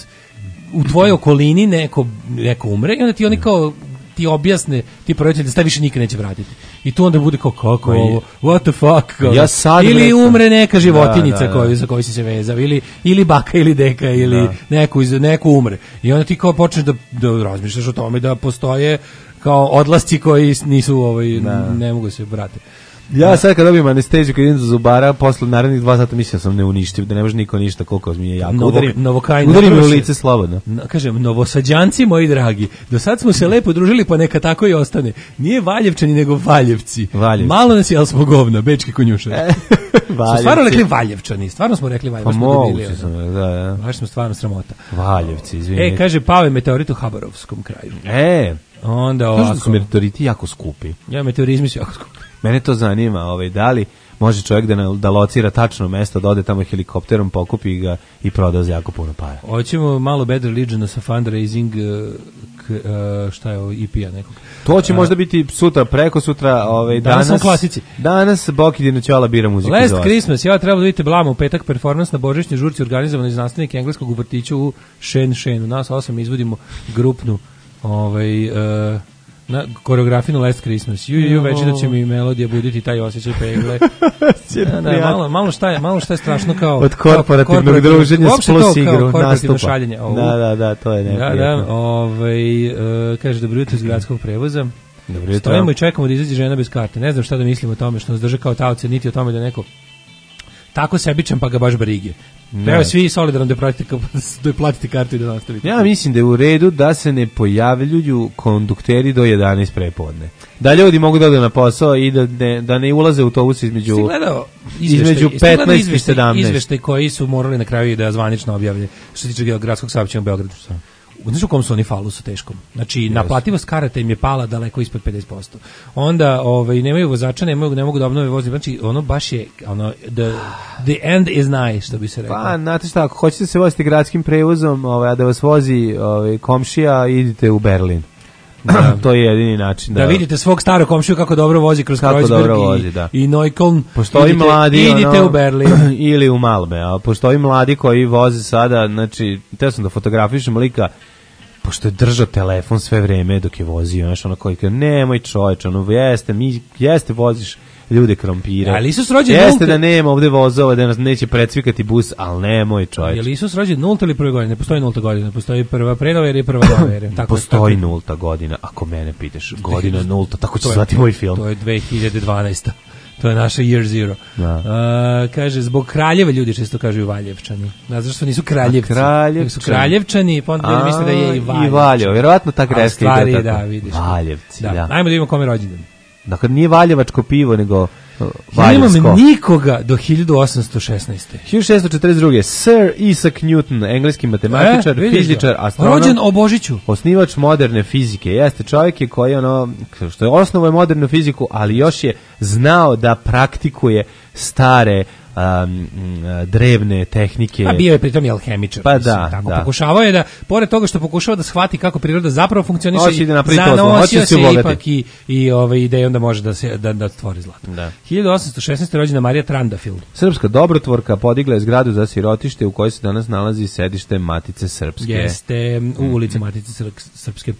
u tvojoj okolini neko, neko umre i onda ti oni kao ti objasne, ti roditelji da se taj više nikad neće vratiti. I tu onda bude kao, kako Ma i- ovo, what the fuck, kao, Ja sad ili rekao- umre neka životinjica Da, da, da. koju, za koju si se vezao, ili, ili baka ili deka, ili Da. neku, iz- neko umre. I onda ti kao počneš da, da razmišljaš o tome da postoje kao odlasci koji nisu, ovaj, Da. ne mogu se vratiti. Ja sad kad dobijem anesteziju, kad idem do zubara, posle narednih dva sata mislim da sam neuništiv, da ne može niko ništa, koliko mi je jako. Novo- Udarim, Novokajna. udarim me u Prvo se- lice slobodno. Na, kažem, novosađanci moji dragi, do sad smo se lepo družili, pa neka tako i ostane. Nije Valjevčani, nego Valjevci. Valjevci. Malo nas je, ali smo govna, bečki konjušar. Smo stvarno Valjevci. rekli Valjevčani, stvarno smo rekli Pa Valjevci. smo debili, moguće ono. sam, da, da. Baš smo stvarno sramota. Valjevci, izvini. E, kaže, pao je meteorit u Habarovskom kraju. E, Onda kažu da ovako. su meteoriti jako skupi. Ja, meteorizmi su jako skupi. Mene to zanima, ovaj, da li može čovjek da, na- da locira tačno mesto, da ode tamo helikopterom, pokupi ga i proda za jako puno para. Hoćemo malo Bad Religion sa fundraising, uh, k, uh, šta je ovo, E P-a nekog. To će možda biti sutra, preko sutra, ovaj, Danas danas... sam u klasici. Danas Boki Dinoćala bira muziku Last za vas. Christmas, ja treba da vidite Blama u petak, performans na božićnoj žurci organizovan iz nastavnika engleskog u vrtiću u Shen Shenu. Nas osam izvodimo grupnu ovaj, uh, na koreografiju Last Christmas. Ju, ju, ju, već da će mi melodija buditi taj osjećaj pegle. Da, da, malo, malo, šta je, malo šta je strašno kao... Od kao korporativnog korporativno- druženja s uopšte plus to kao igru korporativno nastupa. šaljenje. Ovo. Da, da, da, to je Da, neprijatno. da, ovaj, uh, kaže, dobro jutro iz gradskog prevoza. Dobro jutro. Stojimo i čekamo da izađe žena bez karte. Ne znam šta da mislim o tome što nas drže kao taoce, niti o tome da neko tako sebičan pa ga baš brige. Ne. Evo svi solidarno da platite, da platite kartu i da nastavite. Ja mislim da je u redu da se ne pojavljuju kondukteri do jedanaest prepodne. Da ljudi mogu da odu na posao i da ne, da ne ulaze u autobus između, Jesi gledao između izveštaj- petnaest i izveštaj- sedamnaest. Izveštaj koji su morali na kraju i da zvanično objavlje što se tiče gradskog saobraćaja u Beogradu. Znaš u kom su oni falusu teškom? Znači, naplativost karata im je pala daleko ispod pedeset posto. Onda ovaj, nemaju vozača, nemaju, ne mogu da obnove vozni. Znači, ono baš je, ono, the, the end is nigh, što bi se rekao. Pa, znate šta, ako hoćete se voziti gradskim prevozom, ovaj, a da vas vozi ovaj, komšija, idite u Berlin. Da. To je jedini način. Da, da vidite svog starog komšiju kako dobro vozi kroz Kreuzberg i, da. i Neukölln. Postoji idite, mladi, idite ono, u Berlin. ili u Malme, a postoji mladi koji voze sada, znači, teo sam da fotografišem lika, pošto je držao telefon sve vreme dok je vozio, znaš, ono koji kaže, nemoj čoveč, ono, jeste, mi, jeste voziš ljude krompira. Ali Isus rođen jeste nulte. da nema ovde vozova, da nas neće precvikati bus, ali nemoj čoveč. Je li Isus rođen nulta ili prve godine? Ne postoji nulta godina, ne postoji prva pre-nove i prva nove ere. Tako, Postoji tako. nulta godina, ako mene pitaš, godina nulta, tako će To je- zvati moj film. To je dve hiljade dvanaesta. To je naša year zero. Da. Uh, kaže, zbog kraljeva ljudi često kažu i Valjevčani. Znaš zašto nisu kraljevci? A, Kraljevčani. Nego su kraljevčani, pa onda ljudi misle da je i Valjevčani. I Valjevo, vjerovatno ta A u greska stvari, ide tako. da, vidiš. Valjevci, da. Da. Ajmo da vidimo kome je rođendan. Dakle, nije valjevačko pivo, nego uh, Ja valjevsko. nemam nikoga do hiljadu osamsto šesnaeste. hiljadu šessto četrdeset druge. Sir Isaac Newton, engleski matematičar, E, vidiš ga. fizičar, astronom, Rođen o Božiću. osnivač moderne fizike. Jeste čovjek je koji ono, što je osnovao modernu fiziku, ali još je znao da praktikuje stare um, drevne tehnike. Pa bio je pritom i alhemičar. Pa mislim, da, tako. da. Pokušavao je da, pored toga što pokušava da shvati kako priroda zapravo funkcioniše, Hoće da napravi to zlo, hoće zanosio da se se obogati. ipak i, i ove idejom da može da se da, da stvori zlato. Da. hiljadu osamsto šesnaeste. rođena Marija Trandafil. Srpska dobrotvorka podigla je zgradu za sirotište u kojoj se danas nalazi sedište Matice Srpske. Jeste u ulici Matice Srk- Srpske. E,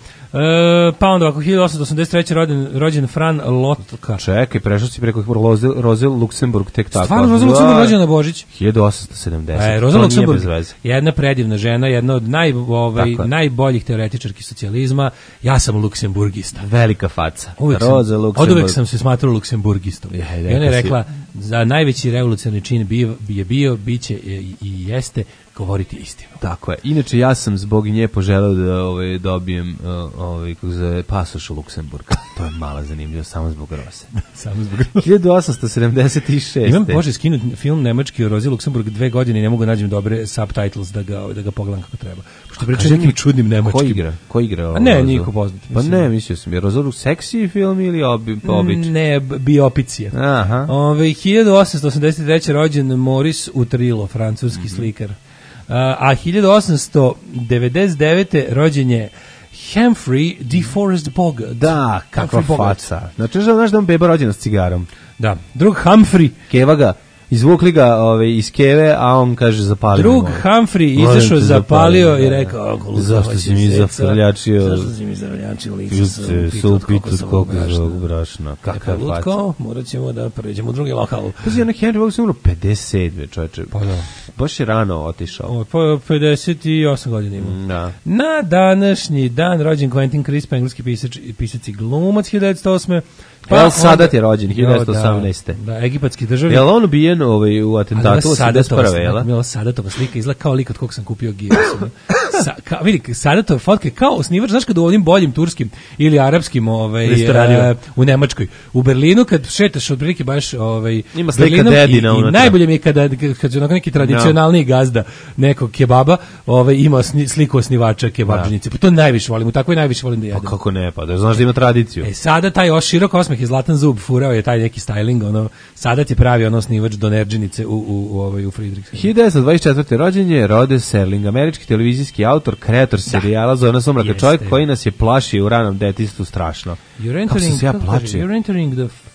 pa onda ovako hiljadu osamsto osamdeset treće. rođen, rođen Fran Lotka. Čekaj, prešao si preko Roze, Roze Luksemburg tek tako. Stvarno Roza Luksemburg Da. rođena na Božić. hiljadu osamsto sedamdesete. E, to Roza nije Luksemburg, bez veze. jedna predivna žena, jedna od naj, ovaj, Tako je. najboljih teoretičarki socijalizma. Ja sam luksemburgista. Velika faca. Uvijek Roza sam, Luksemburg. od uvek sam se smatrao luksemburgistom. Je, I rekla ona je si- rekla, za najveći revolucionarni čin bio, je bio, biće i, i jeste govoriti istinu. Tako je. Inače, ja sam zbog nje poželeo da ovaj, dobijem uh, ovaj, kako se zove, pasoš u Luksemburga. To je mala zanimljivo, samo zbog Rose. Samo zbog hiljadu osamsto sedamdeset šeste. Imam, Bože, skinut film nemački o Rozi Luksemburg dve godine i ne mogu da nađem dobre subtitles da ga, da ga pogledam kako treba. Pošto priča Kaži nekim mi, čudnim nemačkim. Ko igra? Ko igra? A ne, Rozu? niko poznat. Pa mislim. ne, mislio sam. Je Roza Luk seksi film ili obi, običan? Ne, b- biopicija. Aha. Ove, hiljadu osamsto osamdeset treće. rođen Maurice Utrillo, francuski Mhm. slikar. A, a hiljadu osamsto devedeset devete. rođen je Humphrey DeForest Bogart. Da, kakva Humphrey Bogart. faca. Znači, znaš da on beba rođena s cigarom. Da, drug Humphrey. Keva ga, izvukli ga ove, iz keve, a on kaže zapalio. Drug Humphrey Molim izašao, te, zapalio zapalio, i da. rekao, "Ako luka Zašto hoće si mi zeca, zafrljačio? Zašto si mi zafrljačio lice? Ljuce, sam su upitao pitu sam koliko brašna." zbog brašna. Kakva Kakva faca. lutko, morat ćemo da pređemo u drugi lokal. Pazi, ona Henry Boggs je umro pedeset sedme čoveče. Pa da. Baš je rano otišao. O, pa pedeset osam godina ima. Da. Na današnji dan rođen Quentin Crisp, engleski pisač, pisac i glumac hiljadu devetsto osme. El Sadat je rođen, Jo, hiljadu devetsto osamnaeste. Da, da, egipatski državnik. Je li on ubijen ovaj, u atentatu osamdeset prve, jel? Mila Sadatova slika izgleda kao lik od kog sam kupio giros. Sa, ka, vidi, Sadatova fotka je kao osnivač, znaš kad u ovim boljim turskim ili arapskim ovaj, Restoranima. e, u Nemačkoj. U Berlinu kad šetaš otprilike baš ovaj, Ima slika Berlinom dedina i, i unutra. najbolje mi je kada, kad je onako neki tradicionalni gazda nekog kebaba ovaj, ima osni, sliku osnivača kebabžnice. Pa to najviše volim, u takvoj najviše volim da jedem. Pa kako ne, pa da znaš da ima tradiciju. E sada taj oš širok osmeh i zlatan zub furao je taj neki styling, ono Sadat je pravi ono osnivač donerđenice u u u ovaj u Friedrichshainu. hiljadu devetsto dvadeset četvrte. rođen je Rod Serling, američki televizijski autor, kreator serijala Zona sumraka, Jeste. čovjek koji nas je plašio u ranom detinjstvu strašno. You're Kako sam entering, se ja kako kaže, plačio. you're entering the f-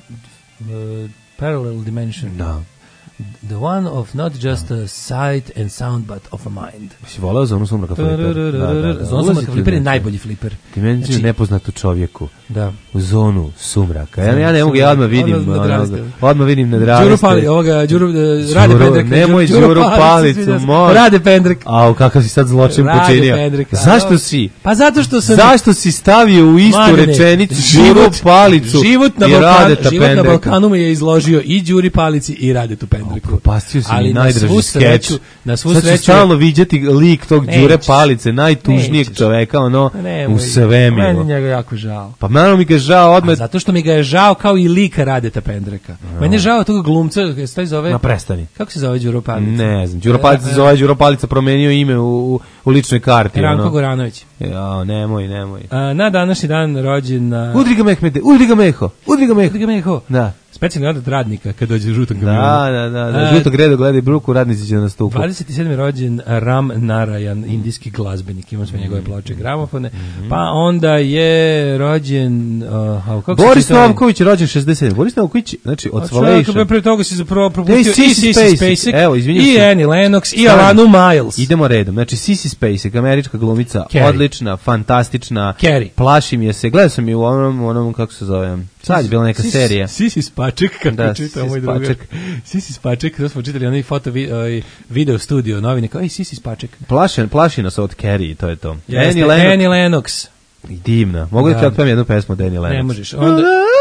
uh, parallel dimension. Da. The one of not just a sight and sound, but of a mind. Si volao Zonu sumraka fliper? Da, da, da. Zonu Ulazi sumraka ti fliper je znači najbolji fliper. Dimenziju Znači- nepoznatu čovjeku. Da. U zonu sumraka. Ja, ja ne mogu, ja odmah vidim. Odmah Ono, nadraviste. odmah vidim na Đuru Pali, ovoga, Đuru, uh, Rade Pendrek. nemoj Đuru Palicu, moj. Rade Pendrek. Au, kakav si sad zločin Rade počinio. Pendrek, a, Zašto dobro. si? Pa zato što sam... Zašto si stavio u istu Mladene, rečenicu Đuru Palicu život na i Balkanu, Radeta život na Pendreka? Balkanu me je izložio i Đuri Palici i Radetu Pendreku. Pendreku. Propastio si Ali mi na najdraži svu skeč. sreću, na svu Sad ću sreću stalno viđati lik tog Nećeš. Đure Palice, najtužnijeg Nećeš. čoveka, ono, Nemoj, u svemiru. Meni je njega jako žao. Pa naravno mi ga je žao odmah. A zato što mi ga je žao kao i lika Radeta Pendreka. Meni je žao tog glumca, kako se taj zove? Ma prestani. Kako se zove Đuro Palica? Ne znam, Đuro Palica se zove Đuro Palica, promenio ime u, u, u ličnoj karti. Ranko ono. Goranović. Ja, nemoj, nemoj. A, na današnji dan rođen na... Udri ga Mehmede, udri ga Meho, udri ga Meho. Udri ga Meho. Da. Specijalni odred radnika kad dođe u žutom kamionu. Da, da, da, da. A, Žutog reda gledaj bruku, radnici će na stupu. dvadeset sedmi rođen Ram Narayan, indijski glazbenik, imamo sve njegove ploče, gramofone. Pa onda je rođen... Uh, kako Boris se čita- Novković je rođen šezdeset sedam. Boris Novković, znači od A čovjek, Svalation. pre toga si zapravo propustio Ej, i Sissy Sissy Spacek. Spacek, Evo, izvinjam i se. Annie Lennox, i Stani. Alanu Miles. Idemo redom. Znači Sissy Spacek, američka glumica, Carrie. odlična, fantastična. Carrie. Plašim je se. Gledao sam je u onom, onom kako se zove. Sad je bila neka Sissy- serija. Sissy Spaček, kako Da, čitao Sissy moj drugar. Spaček. Sissy Spaček, to smo čitali onaj foto, vi, ovaj, video studio, novine, kao, ej, Sissy Spaček. Plašen, plaši nas od Carrie, to je to. Jeste, Annie Lennox. Annie Lennox. Divna. Mogu da ti Da. otpevam jednu pesmu od Annie Lennox? Ne možeš. Onda,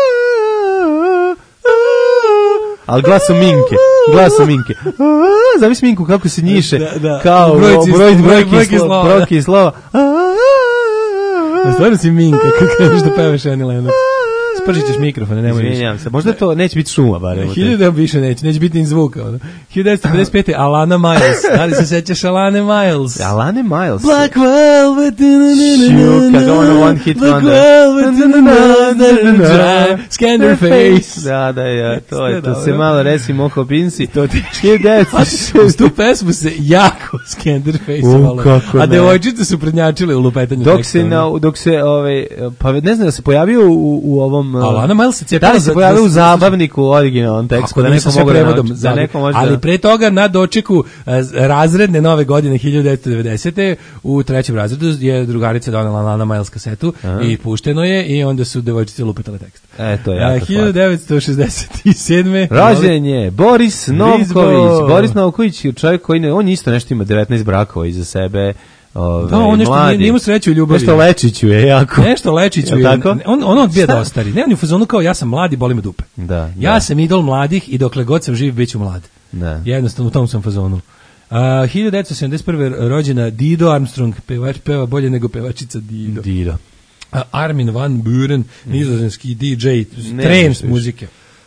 Ali glasom Minke. Glasom Minke. Zamisli Minku kako se njiše. Da, da. Kao Brojci- broj, brojki, brojki slova. slova. Brojki slova. a stvarno si Minka, kako kažeš da pevaš Annie Lennox. Spržit ćeš mikrofone, nemoj više. Izvinjam se. Možda to neće biti šuma, barem. Hiljada više neće, neće biti ni zvuka. Ono. hiljadu devetsto pedeset pete. Alana Miles. Da li se sećaš Alane Miles? Alane Miles. Black Velvet. Šiju, kako ono one hit Black wonder. Velvet. Scander Face. Da, da, ja, to je to. Dobro. Se malo resi Moko Pinsi. To ti hiljadu devetsto Uz tu pesmu se jako Scander Face U, malo. kako A ne. devojčice su prednjačile u lupetanju Dok teksta, se, ono. na, dok se, ovaj, pa ne znam da se pojavio u, u ovom... uh, Alana Miles se Da cijepila li za- se pojavio za- u zabavniku u originalnom tekstu, Ako da nisam neko sve mogu da prevodom, nauči, da ali- neko može ali da... pre toga na dočeku eh, razredne nove godine hiljadu devetsto devedesete u trećem razredu je drugarica donela Alana Miles kasetu i pušteno je i onda su devojčice lupetale tekst. E, to je A, jako slatko. hiljadu devetsto šezdeset sedme Rođen je Boris Novković. Vizbo. Boris Novković je čovjek koji ne, on isto nešto ima devetnaest brakova iza sebe. Ove, Da, on nešto mladi. nije, nije mu sreću u ljubavi. Nešto Lečiću je jako. Nešto Lečiću Jel je. tako? On, on odbija Šta? da ostari. Ne, on je u fazonu kao ja sam mladi, boli me dupe. Da, Ja da. sam idol mladih i dokle god sam živ bit ću mlad. Da. Jednostavno u tom sam fazonu. Uh, hiljadu devetsto sedamdeset prve rođena Dido Armstrong, pevač peva bolje nego pevačica Dido. Dido. A Armin van Buren, nizozemski D J, Ne trance možeš. muzike.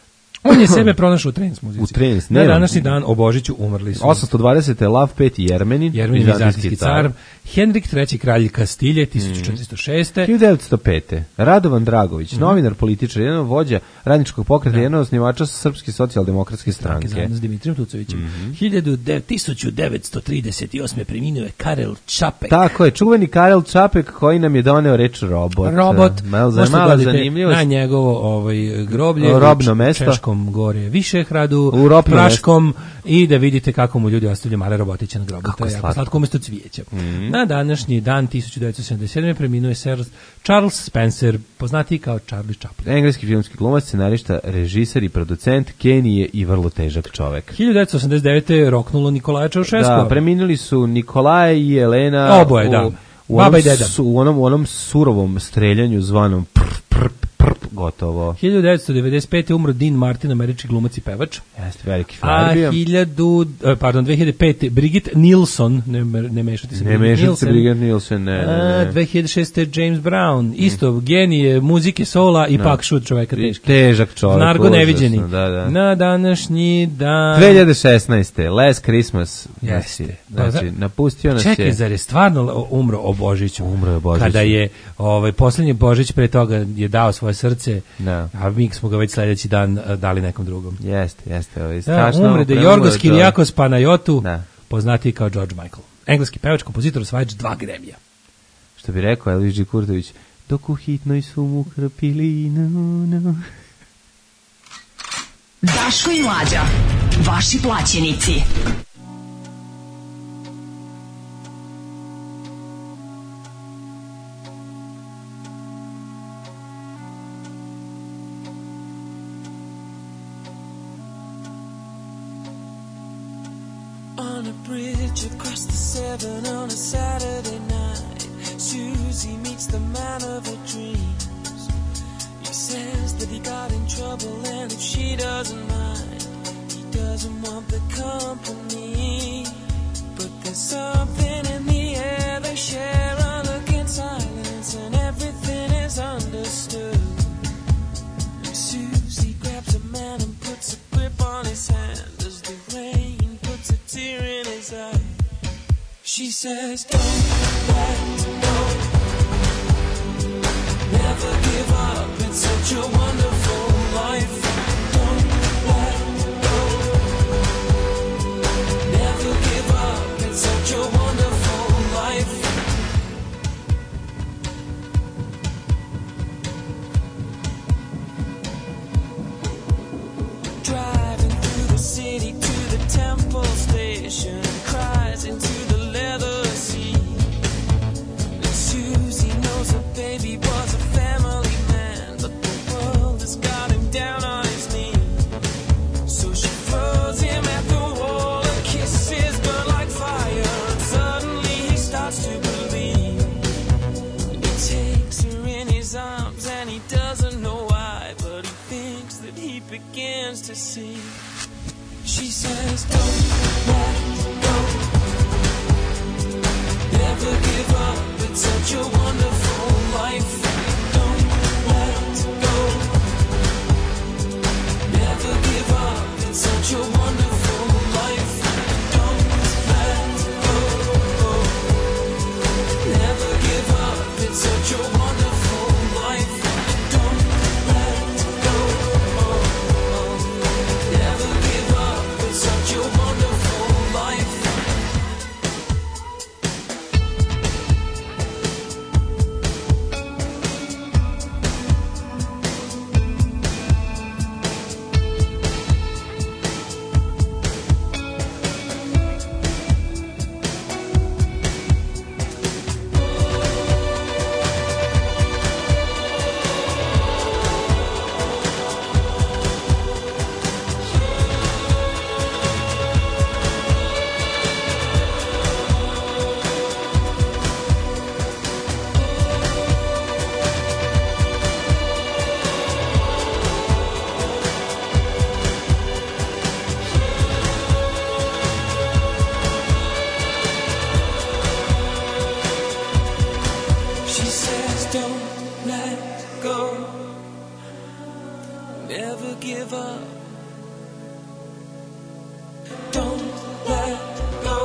On je sebe pronašao u trance muzici. U trance, Na ne, današnji dan o Božiću umrli su osamsto dvadesete Lav pet Jermenin. Jermenin vizantijski car, Henrik treći kralj Kastilje, tisuću četiristo šeste. hiljadu devetsto pete Radovan Dragović, novinar, političar, jedan od vođa radničkog pokreta, jedan od osnivača Srpske socijaldemokratske stranke. Zajedno s Dimitrijem Tucovićem. Hiljadu de- tisuću devetsto trideset osme preminuo je Karel Čapek. Tako je, čuveni Karel Čapek koji nam je doneo reč robot. Robot. Malo, za, Možete malo gledati zanimljivost. na njegovo ovaj, groblje Robno u Č- mesto. Češkom gore Višehradu, U Ropno Praškom i da vidite kako mu ljudi ostavljaju male robotiće na grobu. Kako to je jako slatko. slatko umjesto cvijeća. Na današnji dan tisuću devetsto sedamdeset sedme preminuo je Sir Charles Spencer, poznatiji kao Charlie Chaplin. Engleski filmski glumac, scenarista, režiser i producent, genije i vrlo težak čovek. hiljadu devetsto osamdeset devete roknulo Nikolaja Čaušesku. Da, preminuli su Nikolaj i Elena Oboje, u, da. u, Baba onom, i deda. su, u, onom, u onom surovom streljanju zvanom prp, prp, prp, gotovo. hiljadu devetsto devedeset pete umro Dean Martin, američki glumac i pevač. Jeste veliki A frajer bio. hiljadu, eh, pardon, dve hiljade pete Brigitte Nilsson, ne, ne mešati se. Ne Brigitte mešati se Nielsen. Brigitte Nielsen, ne, ne, A, ne. dve hiljade šeste James Brown, isto genije muzike sola i pak šut čoveka I teški. Težak čovek. Narko užasno, neviđeni. Da, da. Na današnji dan... dve hiljade šesnaeste Last Christmas. Jeste. Znači, znači, napustio nas Čekaj, je... zar je stvarno umro o Božiću? Umro je o Božiću. Kada je ovaj, posljednji Božić pre toga je dao svoje srce, Da. a mi smo ga već sljedeći dan eh, dali nekom drugom. Jeste, jeste. Ovaj, Da, strašno, umre da premalo Jorgos čovek. Kirijakos Panajotu, Da. poznatiji kao George Michael. Engleski pevač, kompozitor, osvajač dva Gramija. Što bi rekao Elvis G. Kurtović, dok u hitnoj su mu krpili, no, no. Daško i Mlađa, vaši plaćenici. On a bridge across the Severn on a Saturday night, Susie meets the man of her dreams. He says that he got in trouble and if she doesn't mind, he does doesn't want the company, but there's something in the air. They share a look in silence, and everything is understood. And Susie grabs a man and puts a grip on his hand as the rain puts a tear in his eye. She says, don't let go, never give up, it's such a wonderful life. Don't let go, never give up, it's such a wonderful life. Driving through the city to the temple station, cries into the leather seat. And Susie knows her baby was a family man, but the world has got him down on his knee. So she throws him at the wall, her kisses burn like fire, and suddenly he starts to believe. And he takes her in his arms and he doesn't know why, but he thinks that he begins to see. She says, don't let go, never give up, it's such a wonderful life. Don't let go, never give up, it's such a wonderful life. Don't let go, never give up, it's such a wonderful life. Don't let go, never give up, it's such a wonderful life. She says, don't let go, never give up. Don't let go,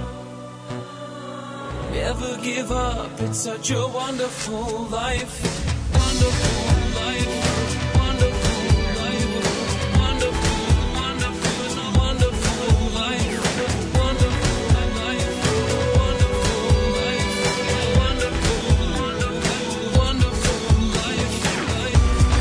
never give up, it's such a wonderful life. Wonderful life, wonderful life, wonderful, wonderful, wonderful life, wonderful life, wonderful life, wonderful, wonderful, wonderful life, life.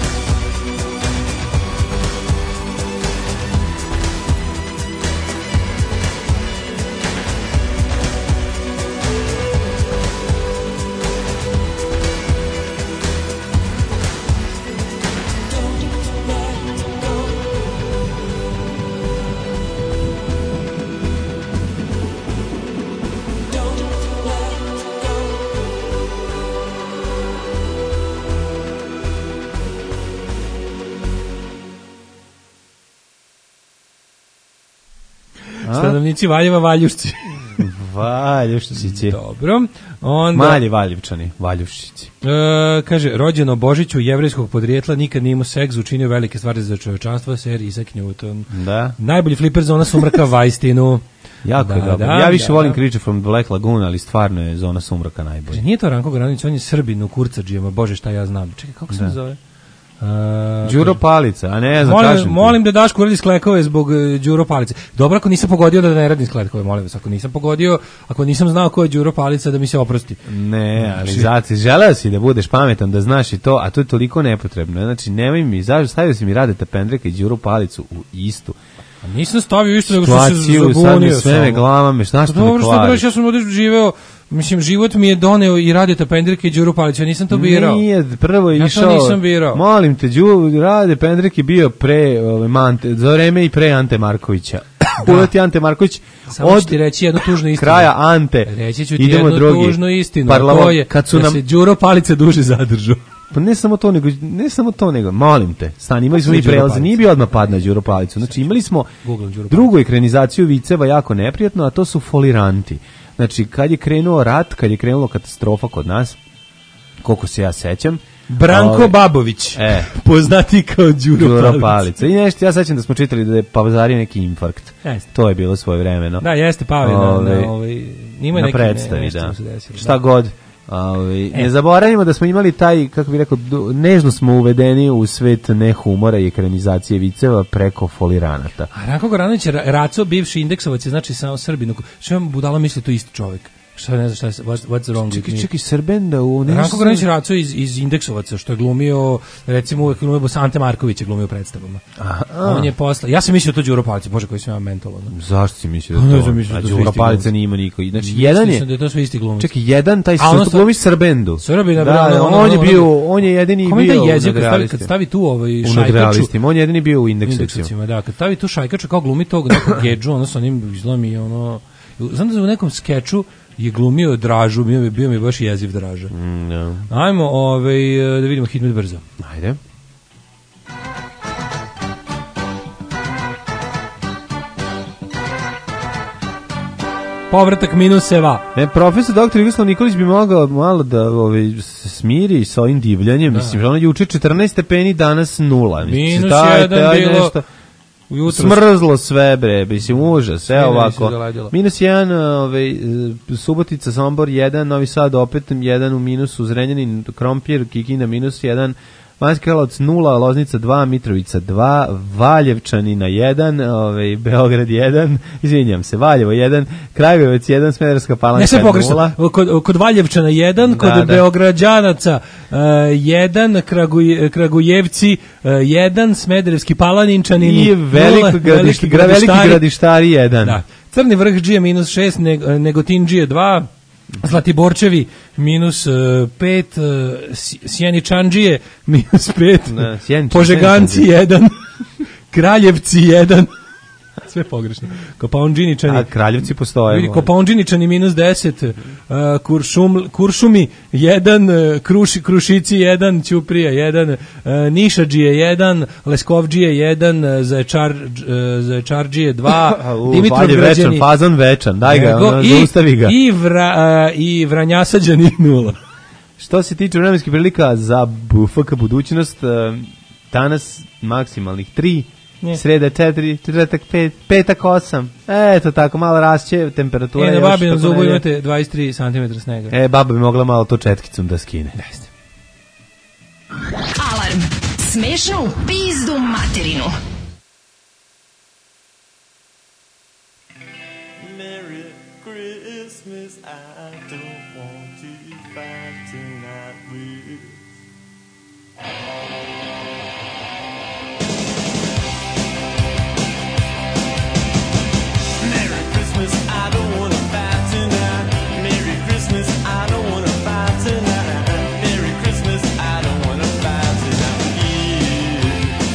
Stanovnici Valjeva, Valjušci. Valjuščići. Dobro. Onda, Mali Valjevčani, Valjuščići. E, kaže, rođeno Božiću jevrejskog podrijetla, nikad nije imao seks, učinio velike stvari za čovečanstvo, ser Isaac Newton. Da. Najbolji fliper Zona sumraka Vajstinu. Jako je Da, dobro. da, Ja više da, volim da. Creature from the Black Lagoon, ali stvarno je Zona sumraka najbolja. Kaže, nije to Ranko Granić, on je Srbin u kurcađijama, bože šta ja znam. Čekaj, kako se Da. zove? Uh, Đuro Palica, a ne znam, molim, kažem ti. molim da Daško uradi sklekove zbog uh, Đuro Palice. Dobro, ako nisam pogodio da ne radim sklekove, molim vas. Ako nisam pogodio, ako nisam znao ko je Đuro Palica, da mi se oprosti. Ne, ali Znači- zato želeo si da budeš pametan, da znaš i to, a to je toliko nepotrebno. Znači, nemoj mi, zašto stavio si mi Radeta Pendreka i Đuru Palicu u istu A nisam stavio isto, nego što se situaciju, sad zabunio. mi sve me glava me, šta što me Dobro, što kvariš? breš, ja sam ovdje živeo, mislim, život mi je doneo i Radeta Pendreka i Đuru Palića, ja nisam to birao. Nije, prvo je Ja to išao. nisam birao. Molim te, Đu, Rade Pendrek je bio pre ove, Mante, za vreme i pre Ante Markovića. Uveti Ante Marković Samo od ću ti reći jednu tužnu istinu. kraja Ante. Reći ću ti idemo jednu drugi. tužnu istinu. Parlament, To je kad su da nam se Đuro Palica duže zadržao. Pa ne samo to, nego, ne samo to, nego, molim te, stani, imali smo i prelaze, nije bio odmah pad na Đuro Palicu, znači imali smo drugu ekranizaciju viceva jako neprijatno, a to su foliranti. Znači, kad je krenuo rat, kad je krenula katastrofa kod nas, koliko se ja sećam, Branko ove, Babović, e, poznati kao Đuro, Đuro Palica. Palica. I nešto, ja sećam da smo čitali da je pavazario neki infarkt. Jeste. To je bilo svoje vremeno. Da, jeste pao na, Ove, na, ovaj, ima na neki, predstavi, ne, da. se desilo, Šta da. god. Ovaj, E. ne zaboravimo da smo imali taj, kako bih rekao, du- nežno smo uvedeni u svet nehumora i ekranizacije viceva preko foliranata. A Ranko Goranović je Ra- Raco, bivši indeksovac, je znači samo Srbinu. Što vam budala misli to isti čovjek? Šta ne znam šta je, what's, what's wrong with Čekaj, me? čekaj, Srben da u... ne Ranko znam- Goranović je Raco iz, iz indeksovaca, što je glumio, recimo uvek glumio Bos- Ante Marković je glumio u predstavama. Aha. On je posle, ja sam mislio to Đuro Palica, bože koji sam ja mental. Ono. Zašto si mislio Pa da ne to? znam, mislio A da to su Đuro isti Palica glumci. nije ima niko. Znači, Mislio jedan sam je... da je to sve isti glumci. Čekaj, jedan, taj A ono što sa- glumi Srbendu. Srbina, da, bre, da, ono- on je ono- bio, on je jedini Kome bio da u jezik kad stavi, kad nadrealistima. stavi tu ovaj U šajkaču. nadrealistima, on je jedini bio u indeksacima. Indeksacima, da, kad stavi tu šajkaču kao glumi tog nekog gedžu, ono sa onim izgleda mi ono... Znam da u nekom skeču je glumio Dražu, bio mi, bio mi baš jeziv Draža. Mm, no. Ajmo ovaj, da vidimo Hitmet brzo. Ajde. Povratak minuseva. Ne, profesor doktor Jugoslav Nikolić bi mogao malo da ovaj, se smiri sa ovim divljanjem. Da. Mislim, ono juče četrnaest stepeni, danas nula. Mislim, Minus dajte, jedan ajde bilo nešto. ujutro. Smrzlo sve, bre, mislim, užas, sve Sve ovako. se zaledilo. Minus jedan, ovaj, e, Subotica, Sombor, jedan, Novi Sad opet, jedan u minusu, Zrenjanin, Krompir, Kikinda, minus jedan, Banjski Karlovac nula, Loznica dva, Mitrovica dva, Valjevčani na jedan, ovaj, Beograd jedan, izvinjam se, Valjevo jedan, Kragujevac jedan, Smederevska Palanka Ne sve nula. pogrešno. Kod, kod Valjevčana jedan, Da, kod da. Beograđanaca uh, jedan, Kraguj, Kragujevci uh, jedan, Smederevski Palaninčanin I veliki gradišti, gra, veliki gradištari jedan. Da. Crni vrh Džije minus šest, Neg, Negotin Džije dva, Zlatiborčevi minus uh, pet, uh, Sjeničandžije minus pet, Ne, Sjeničan- Požeganci Sjeničan- jedan, Kraljevci jedan, sve pogrešno. Kopaondžiničani. A Kraljevci postoje. Vidi, Kopaondžiničani minus deset, uh, Kuršum, Kuršumi jedan, uh, Kruši, Krušici jedan, Ćuprija jedan, uh, Nišadžije jedan, Leskovdžije jedan, uh, Zaječar, uh, Zaječardžije dva, U, Dimitrovgrađani večan, fazon večan, daj ga, nego, ono, i, zaustavi ga. I, vra, uh, i Vranjasađani nula. Što se tiče vremenskih prilika za B F K budućnost, eh, danas maksimalnih tri, Ne. sreda četiri, četvrtak pet, petak osam. Eto tako, malo rasće temperatura. E, na još Babinom tako zubu negde. imate dvadeset tri centimetra snega. E, baba bi mogla malo to četkicom da skine. Jeste. Alarm. Smešno u pizdu materinu. Merry Christmas, I don't want to fight tonight with. Merry Christmas, I don't want to fight tonight. Merry Christmas, I don't want to fight tonight. Merry Christmas, I don't want to fight tonight with you.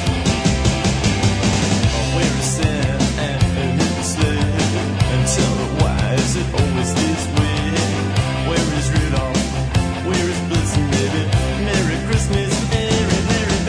Wear a Santa and a new sled, and tell her why is it always this way? Where is Rudolph? Where is Blitzen, baby? Merry Christmas, Merry, Merry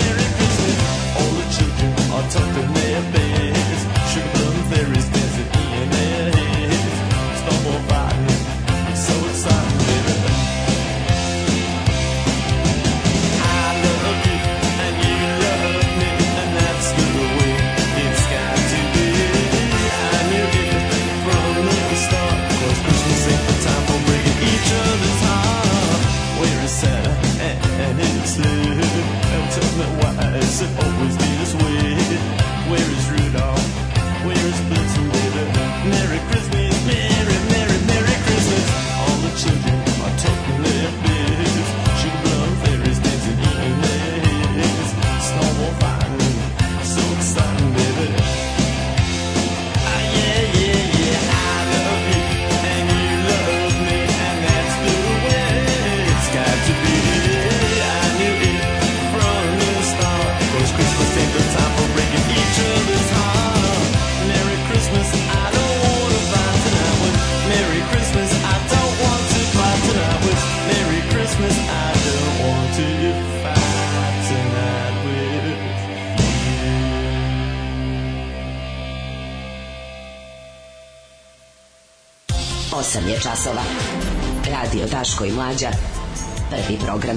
osam je časova. Radio Daško i Mlađa. Prvi program.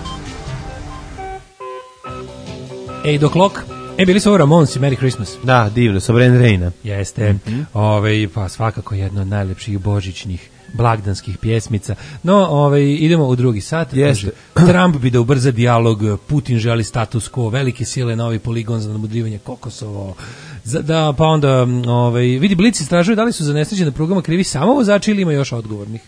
Ej, do clock. E, bili su ovo Ramones i Merry Christmas. Da, divno, sa Brand Raina. Jeste. Mm-hmm. Ove, pa svakako jedno od najlepših božićnih blagdanskih pjesmica. No, ovaj, idemo u drugi sat. Kaže, Trump bi da ubrza dijalog, Putin želi status quo, velike sile, novi poligon za namudrivanje Kokosovo. Za, da, pa onda, ovaj, vidi, Blic istražuje da li su za nesreće na prugama krivi samo vozači ili ima još odgovornih.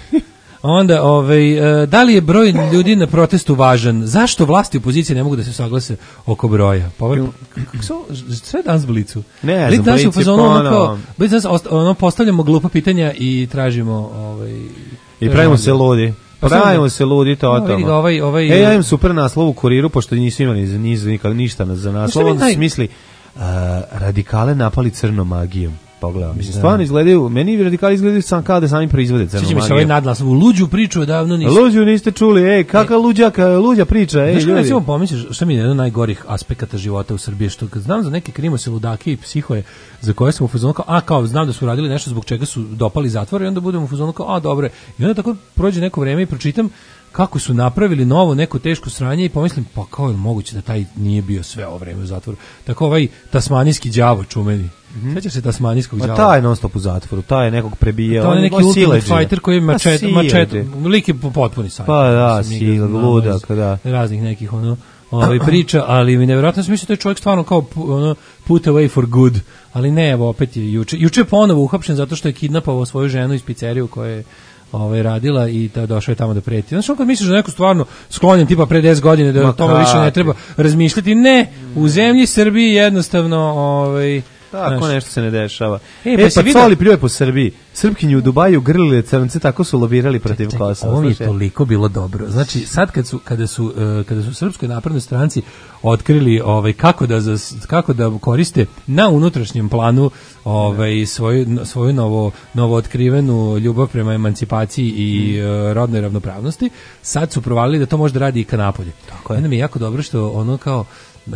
Onda, ovaj, da li je broj ljudi na protestu važan? Zašto vlasti i opozicije ne mogu da se saglase oko broja? Pa ovaj, kako su, sve danas Blicu? Ne, Blic Blic je fazonu, ono, kao, Blic danas, ono, postavljamo glupa pitanja i tražimo, ovaj... I pravimo se ludi. Pravimo se ludi, to o tome. Ovaj, ovaj, e, ja imam super naslov u Kuriru, pošto nisu imali za niz, nikad ništa za naslov, onda se misli, uh, radikale napali crnom magijom. Pogledam. Mislim, stvarno izgledaju, meni radikali izgledaju sam kao da sami proizvode crnu magiju. Sjeća mi se ovaj nadnaslov, luđu priču odavno niste. Luđu niste čuli, ej, kakva luđaka, luđa priča, ej, ljudi. Znaš recimo pomisliš, što mi je jedan od najgorih aspekata života u Srbiji, što kad znam za neke krimose, ludake i psihoje, za koje sam u fazonu kao, a kao, znam da su radili nešto zbog čega su dopali zatvor i onda budem u fazonu kao, a dobre. I onda tako prođe neko vreme i pročitam kako su napravili novo neko teško sranje i pomislim, pa kao je moguće da taj nije bio sve ovo vreme u zatvoru. Tako ovaj tasmanijski đavo čumeni. Mm-hmm. Sećaš se tasmanijskog đavola? Pa taj je non stop u zatvoru, taj je nekog prebijao. To je neki ultimate fighter koji je mačet, mačet, lik je potpuni sajt. Pa da, sila, ludak, da. Raznih nekih ono, ovaj, priča, ali mi nevjerojatno sam mislio da je čovjek stvarno kao ono, put away for good, ali ne, evo, opet je juče. Juče je ponovo uhapšen zato što je kidnapovao svoju ženu iz pizzerije u kojoj je ovaj, radila i da došao je tamo da preti. Znaš, on kad misliš da neko stvarno sklonjen tipa pre deset godine, da o tome više ne treba razmišljati, ne, u zemlji Srbiji jednostavno ovaj, tako znaš, nešto se ne dešava. E, e pa, pa coli pljuje po Srbiji. Srpkinju u Dubaju grlile crnce, tako su lobirali protiv Kosova. Ovo mi je toliko bilo dobro. Znači, sad kad su, kada su, uh, kada su Srpskoj naprednoj stranci otkrili ovaj, kako, da, kako da koriste na unutrašnjem planu ovaj, svoju, svoju novo, novo otkrivenu ljubav prema emancipaciji i uh, rodnoj ravnopravnosti, sad su provalili da to može da radi i ka napolje. Tako je. Onda mi je jako dobro što ono kao... Uh,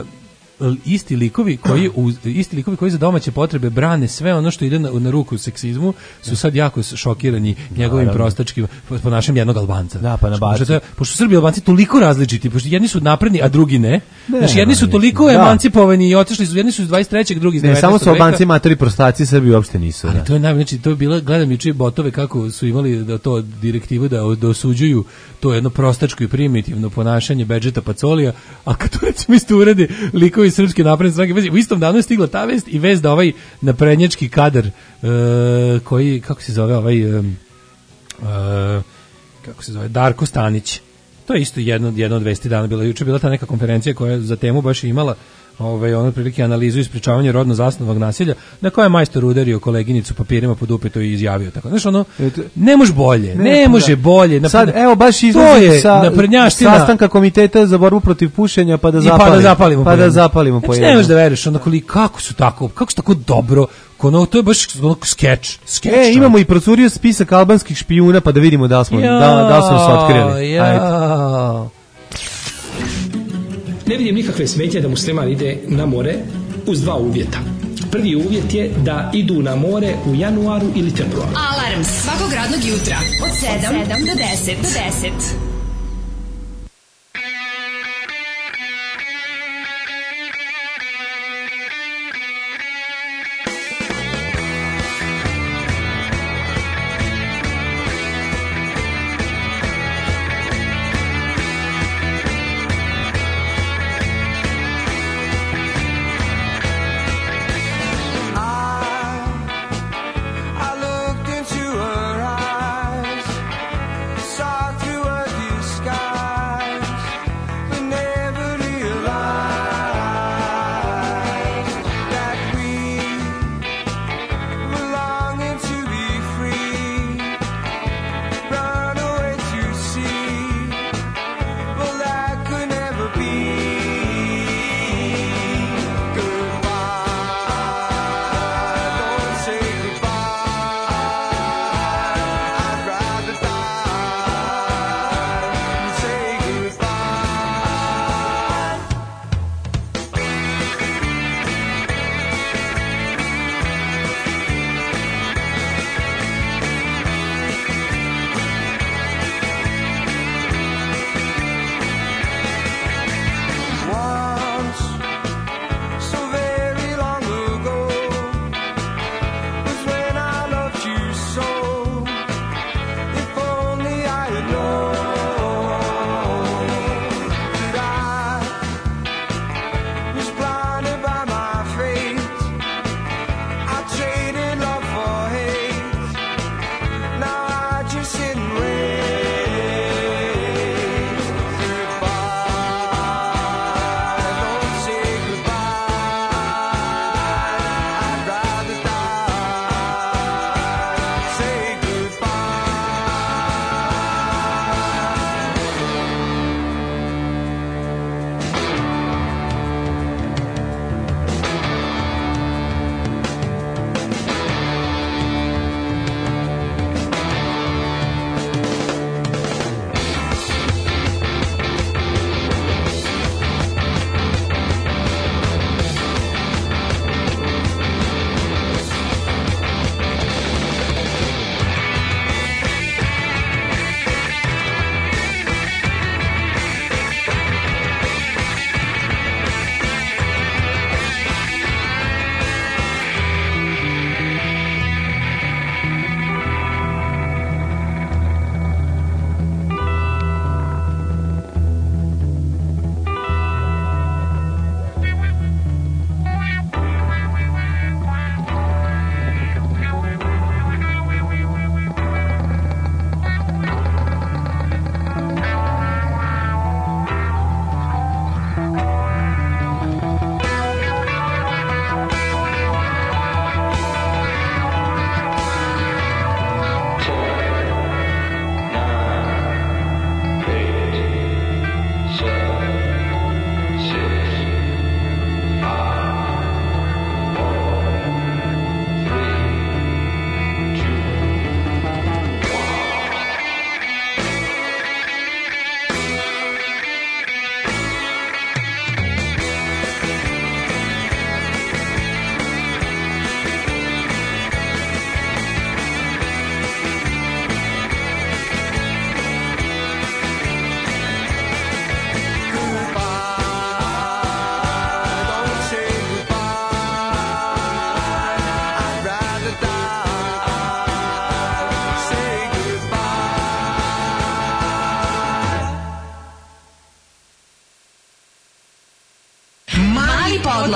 isti likovi koji isti likovi koji za domaće potrebe brane sve ono što ide na, na ruku seksizmu su sad jako šokirani njegovim prostačkim ponašanjem jednog Albanca. Da, pa nabaci. Pošto, pošto Srbi i Albanci toliko različiti, pošto jedni su napredni, a drugi ne. ne znači jedni su toliko emancipovani i otišli su, jedni su iz dvadeset trećeg drugi iz devetnaestog veka. Ne, samo su Albanci matori prostaci, Srbi uopšte nisu. Ali da. To je najbolje, znači to je bilo, gledam juče botove kako su imali da to direktivu da, da osuđuju to jedno prostačko i primitivno ponašanje Bedžeta Pacolija, a kad to recimo isto urede likovi Srpske napredne stranke, u istom danu je stigla ta vest i vest da ovaj naprednjački kadar uh, koji, kako se zove ovaj uh, uh, kako se zove, Darko Stanić, to je isto jedno, jedno od vesti dana bila, juče bila ta neka konferencija koja za temu baš imala ovaj, ono prilike analizu i sprečavanje rodno zasnovanog nasilja, na koje je majstor udario koleginicu papirima pod upeto i izjavio tako. Znaš, ono, ne može bolje, ne, ne može bolje. Napred... Sad, evo, baš izlazi sa sastanka komiteta za borbu protiv pušenja, pa da zapalimo. Pa da zapalimo. Pa da zapalimo znači, ne možeš da veriš, ono, kako su tako, kako su tako dobro, ono, to je baš ono, skeč. skeč e, imamo i procurio spisak albanskih špijuna, pa da vidimo da li smo, ja, da, da li smo se otkrili. Ja. Ne vidim nikakve smetnje da musliman ide na more uz dva uvjeta. Prvi uvjet je da idu na more u januaru ili februaru. Alarm svakog radnog jutra od sedam do deset. Do deset. I looked into her eyes, saw through a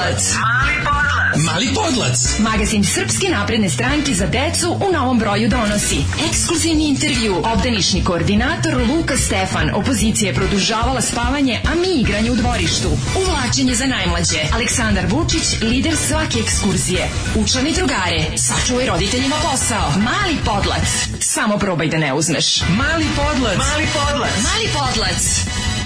podlac. Mali podlac. Magazin Srpske napredne stranke za decu u novom broju donosi ekskluzivni intervju. Obdanišni koordinator Luka Stefan. Opozicija je produžavala spavanje, a mi igranje u dvorištu. Uvlačenje za najmlađe. Aleksandar Vučić, lider svake ekskurzije. Učlani drugare. Sačuvaj roditeljima posao. Mali podlac. Samo probaj da ne uzmeš. Mali podlac. Mali podlac. Mali podlac.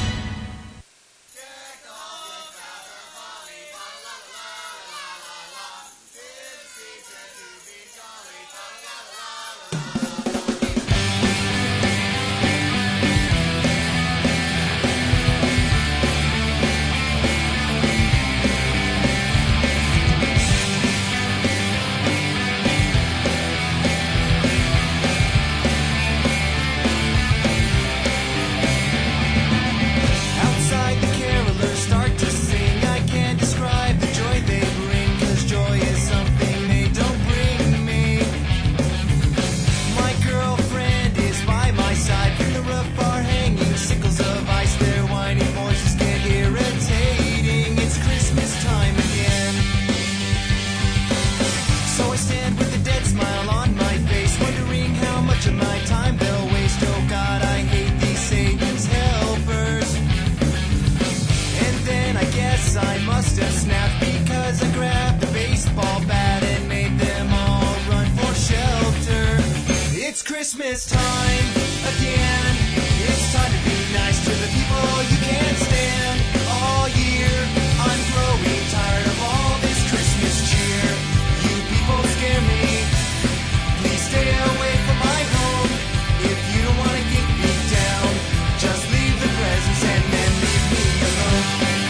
Christmas time again. It's time to be nice to the people you can't stand. All year I'm growing tired of all this Christmas cheer. You people scare me. Please stay away from my home. If you don't want to get me down, just leave the presents and then leave me alone.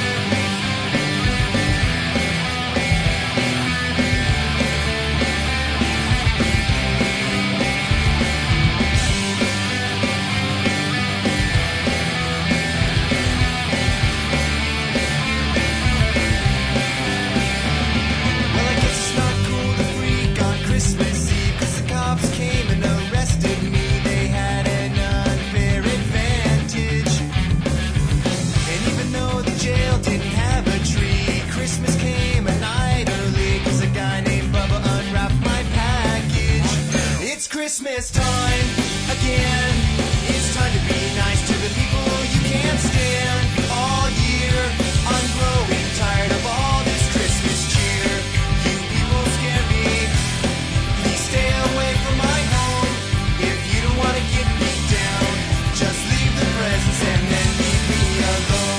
Christmas time again. It's time to be nice to the people you can't stand. All year I'm growing tired of all this Christmas cheer. You people scare me. Please stay away from my home. If you don't want to get me down, just leave the presents and then leave me alone.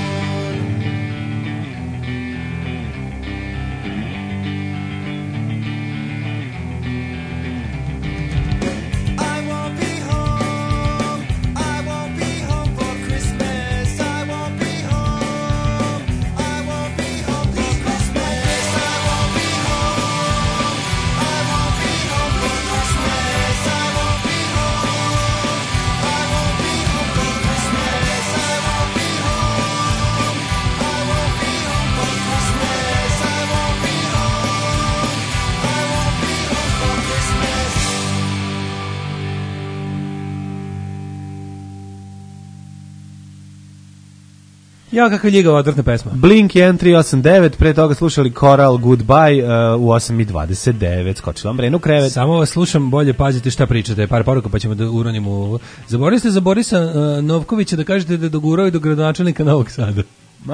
Ja, kakva ljigava odvrtna pesma. Blink jedan tri osam devet, pre toga slušali Coral Goodbye uh, u osam i dvadeset devet, skočila vam Brenu krevet. Samo vas slušam, bolje pazite šta pričate, par poruka pa ćemo da uronimo ovo. Zaboravili ste za Borisa uh, Novkovića da kažete da je dogurao i do gradonačelnika Novog Sada.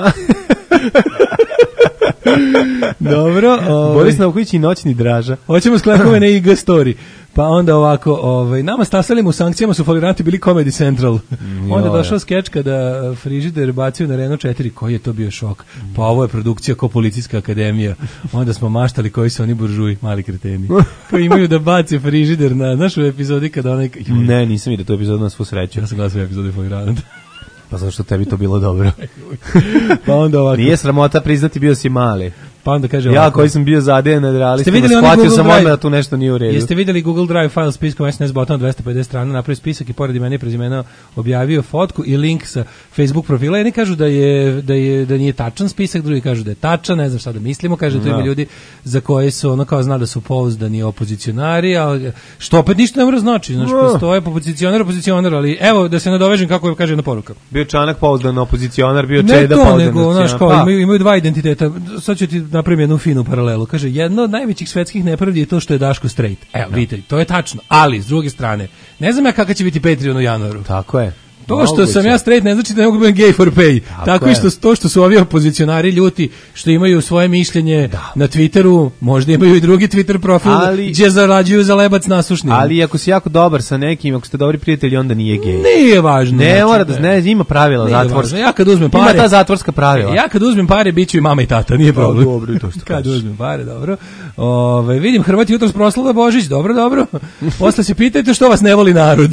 Dobro. Ovaj. Boris Novković i noćni Draža. Hoćemo sklekove na I G story. Pa onda ovako, ovaj, nama stasalima u sankcijama su foliranti bili Comedy Central. Mm, onda došao skeč kada frižider bacio na Renault četiri, koji je to bio šok. Pa ovo je produkcija ko Policijska akademija. Onda smo maštali koji su oni buržuji, mali kreteni. Pa imaju da bace frižider na našu epizodi kada onaj... Ne, nisam vidio tu epizodu na svu sreću. Ja sam gledao sve epizode foliranta. Pa zašto tebi to bilo dobro? Pa onda ovako... Nije sramota priznati, bio si mali. Pa onda kaže Ja ovako, koji sam bio zadejan nad Ste realistima, videli onaj shvatio Google sam Drive? odmah da tu nešto nije u redu. Jeste videli Google Drive file spiskom S N S bottom dvesta pedeset strana, napravio spisak i pored imena i prezimena objavio fotku i link sa Facebook profila. Jedni kažu da je da je da nije tačan spisak, drugi kažu da je tačan, ne znam šta da mislimo, kaže to ima Da. ljudi za koje su ono kao zna da su pouzdani opozicionari, a što opet ništa ne mora znači, znači No. postoje opozicionar, opozicionar, ali evo da se nadovežem kako kaže jedna poruka. Bio Čanak pouzdan opozicionar, bio Ne Čeda to, pouzdan nego, znaš, opozicionar. kao, Pa, imaju, imaju dva identiteta. Sad ću ti napravim jednu finu paralelu. Kaže, jedno od najvećih svetskih nepravdi je to što je Daško straight. Evo, vidite, to je tačno. Ali, s druge strane, ne znam ja kakav će biti Patreon u januaru. Tako je. To što Moguće. sam ja straight ne znači da ne mogu biti gay for pay. Tako Tako, je. i što to što su ovi opozicionari ljuti, što imaju svoje mišljenje na Twitteru, možda imaju i drugi Twitter profil Ali- gdje zarađuju za lebac nasušni. Ali ako si jako dobar sa nekim, ako ste dobri prijatelji, onda nije gej. Nije važno. Ne znači, mora da ne, ima pravila Nije zatvorska. važno. Ja kad uzmem Ima pare, ta zatvorska pravila. ja kad uzmem pare biću i mama i tata, nije problem. dobro, i to što Kad kažeš. uzmem pare, dobro. Ove, vidim Hrvat jutros proslava Božić, dobro, dobro. Posle se pitajte što vas ne voli narod.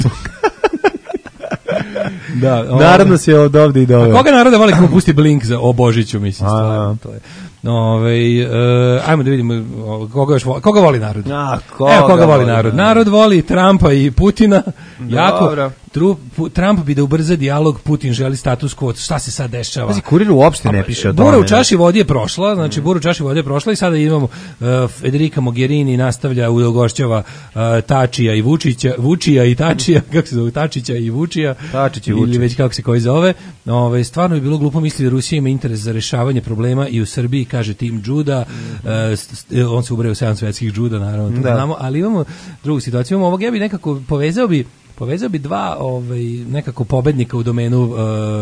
Da, ove, Narod nas je od ovde i do a ove. koga naroda voli kako pusti Blink za o Božiću, mislim, A, stvarno, to je. Ove, e, ajmo da vidimo o, koga, još voli, koga voli narod. A, koga Evo koga voli voli narod. narod? Narod voli Trumpa i Putina. Jako. Dobro. Tru- Pu- Trump bi da ubrza dijalog, Putin želi status quo. Šta se sad dešava? Pazi, Kurir uopšte ne piše o tome. Bura u čaši vode je prošla, znači bura u čaši vode je prošla i sada imamo uh, Federica Mogherini nastavlja u ugošćava uh, Tačija i Vučića, Vučija i Tačija, kako se zove, Tačića i Vučija. Tačić i Ili Vučić. već kako se koji zove. Ovaj stvarno bi bilo glupo misliti da Rusija ima interes za rešavanje problema i u Srbiji, kaže Tim Juda. Uh, st- st- on se ubraja u sedam svetskih juda, naravno, to Da. znamo, ali imamo drugu situaciju. Imamo ovog, ja bi nekako povezao bi Povezao bi dva ovaj, nekako pobednika u domenu uh,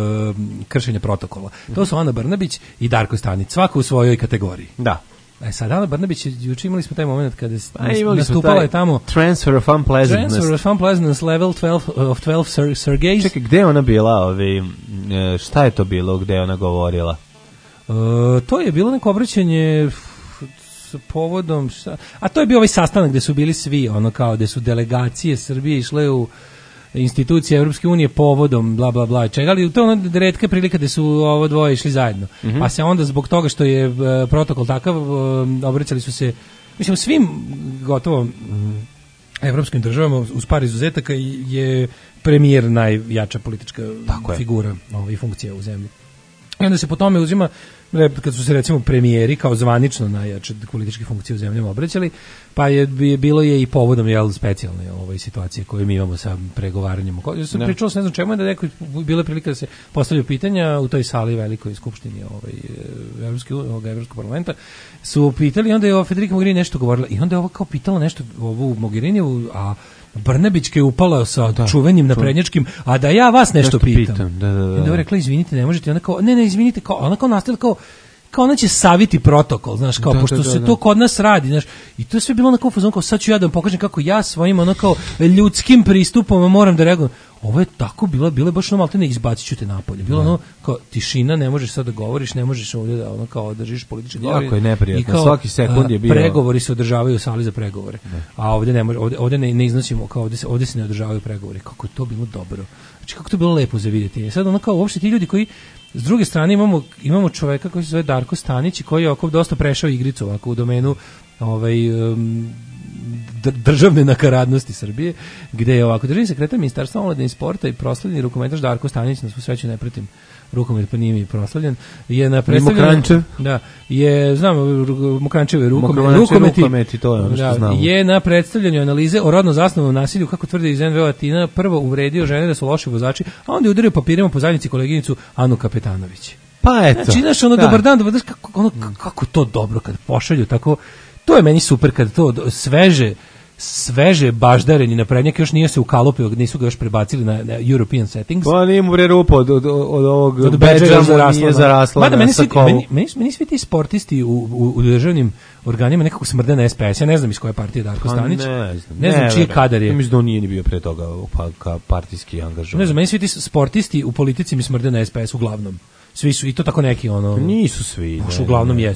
kršenja protokola. To su Ana Brnabić i Darko Stanić, svako u svojoj kategoriji. Da. E sad, Ana Brnabić, juče imali smo taj moment kada s- A imali smo nastupala taj je tamo transfer of unpleasantness. Transfer of Unpleasantness level twelve of twelve Ser- Sergej. Čekaj, gde je ona bila? Ovaj, e, šta je to bilo gde je ona govorila? Uh, to je bilo neko obraćanje f- s povodom šta, a to je bio ovaj sastanak gde su bili svi, ono kao gde su delegacije Srbije išle u institucije Evropske unije povodom bla bla bla čega, ali to je ona retka prilika gde su ovo dvoje išli zajedno. Mhm. Pa se onda zbog toga što je e, protokol takav, e, obraćali su se, mislim, u svim gotovo evropskim državama uz par izuzetaka je premijer najjača politička Tako je. figura, ovaj, funkcija u zemlji. I onda se po tome uzima, kad su se recimo premijeri kao zvanično najjače političke funkcije u zemljama obraćali, pa je bi- bilo je i povodom jel specijalne ovaj situacije koje mi imamo sa pregovaranjem. Ja sam Da. pričao s ne znam čemu je da neko bila prilika da se postavljaju pitanja u toj sali velikoj skupštini ovaj e, evropske ovog evropskog parlamenta su pitali, onda je ova Federica Mogherini nešto govorila i onda je ova kao pitala nešto ovu Mogheriniju, a Brnabićka je upala sa Da, čuvenim to. naprednjačkim, a da ja vas nešto, Nešto pitam. pitam, da, da, da. I onda je rekla, izvinite, ne možete. Ona kao, ne, ne, izvinite, kao, ona kao nastavila kao, kao ona će saviti protokol, znaš, kao, Da, pošto da, da, se da. to kod nas radi, znaš, i to je sve bilo onako u fazonu, kao, sad ću ja da vam pokažem kako ja svojim, ono kao, ljudskim pristupom moram da reagujem. Ovo je tako bilo, bilo je baš ono maltene, izbacit ću te napolje. Bilo ono, kao, tišina, ne možeš sad da govoriš, ne možeš ovdje da, ono, kao, držiš politički govor. Jako je neprijatno, I kao, svaki sekund je a, bio- pregovori se održavaju u sali za pregovore. A ovdje ne može, ovdje, ovdje ne, ne iznosimo, kao, ovdje se, ovdje se ne održavaju pregovori. Kako je to bilo dobro. Znači, kako je to bilo lepo za vidjeti. I sad, ono, kao, uopšte ti ljudi koji, s druge strane imamo, imamo čoveka koji se zove Darko Stanić i koji je oko dosta prešao igricu ovako u domenu ovaj, um, dr- državne nakaradnosti Srbije, gde je ovako državni sekretar Ministarstva omladine i sporta i proslavljeni rukometaš Darko Stanić, na svu sreću ne pratim rukomet, pa nije mi proslavljen, je na predstavljanju... Mokrančev? Da, je, znam, Mokrančev je rukomet, Mokrančev rukometi, rukometi, to je ono što da, znamo. je na predstavljanju analize o rodno zasnovanom nasilju, kako tvrde iz N V O Atina, prvo uvredio žene da su loši vozači, a onda je udario papirima po zajednici koleginicu Anu Kapetanović. Pa eto. Znači, znaš, ono, Da. dobar dan, dobar dan, kako, ono, kako to dobro kad pošalju tako, to je meni super kad to do- sveže, sveže baždareni naprednjak još nije se ukalopio, nisu ga još prebacili na, na European settings. Pa nije mu bre rupa od, od, od ovog Od bedža bedža mu zarasla, nije da. zarasla Mada na meni svi, sakovu. meni, meni, meni svi ti sportisti u, u, u državnim organima nekako smrde na S P S. Ja ne znam iz koje partije je Darko Pa Stanić. ne znam, ne znam čiji verujem. kadar je. Ja mislim da on nije ni bio pre toga pa, ka partijski angažovan. Ne znam, meni svi ti sportisti u politici mi smrde na S P S uglavnom. Svi su, i to tako neki, ono... Nisu svi. Baš ne, uglavnom ne. jesu.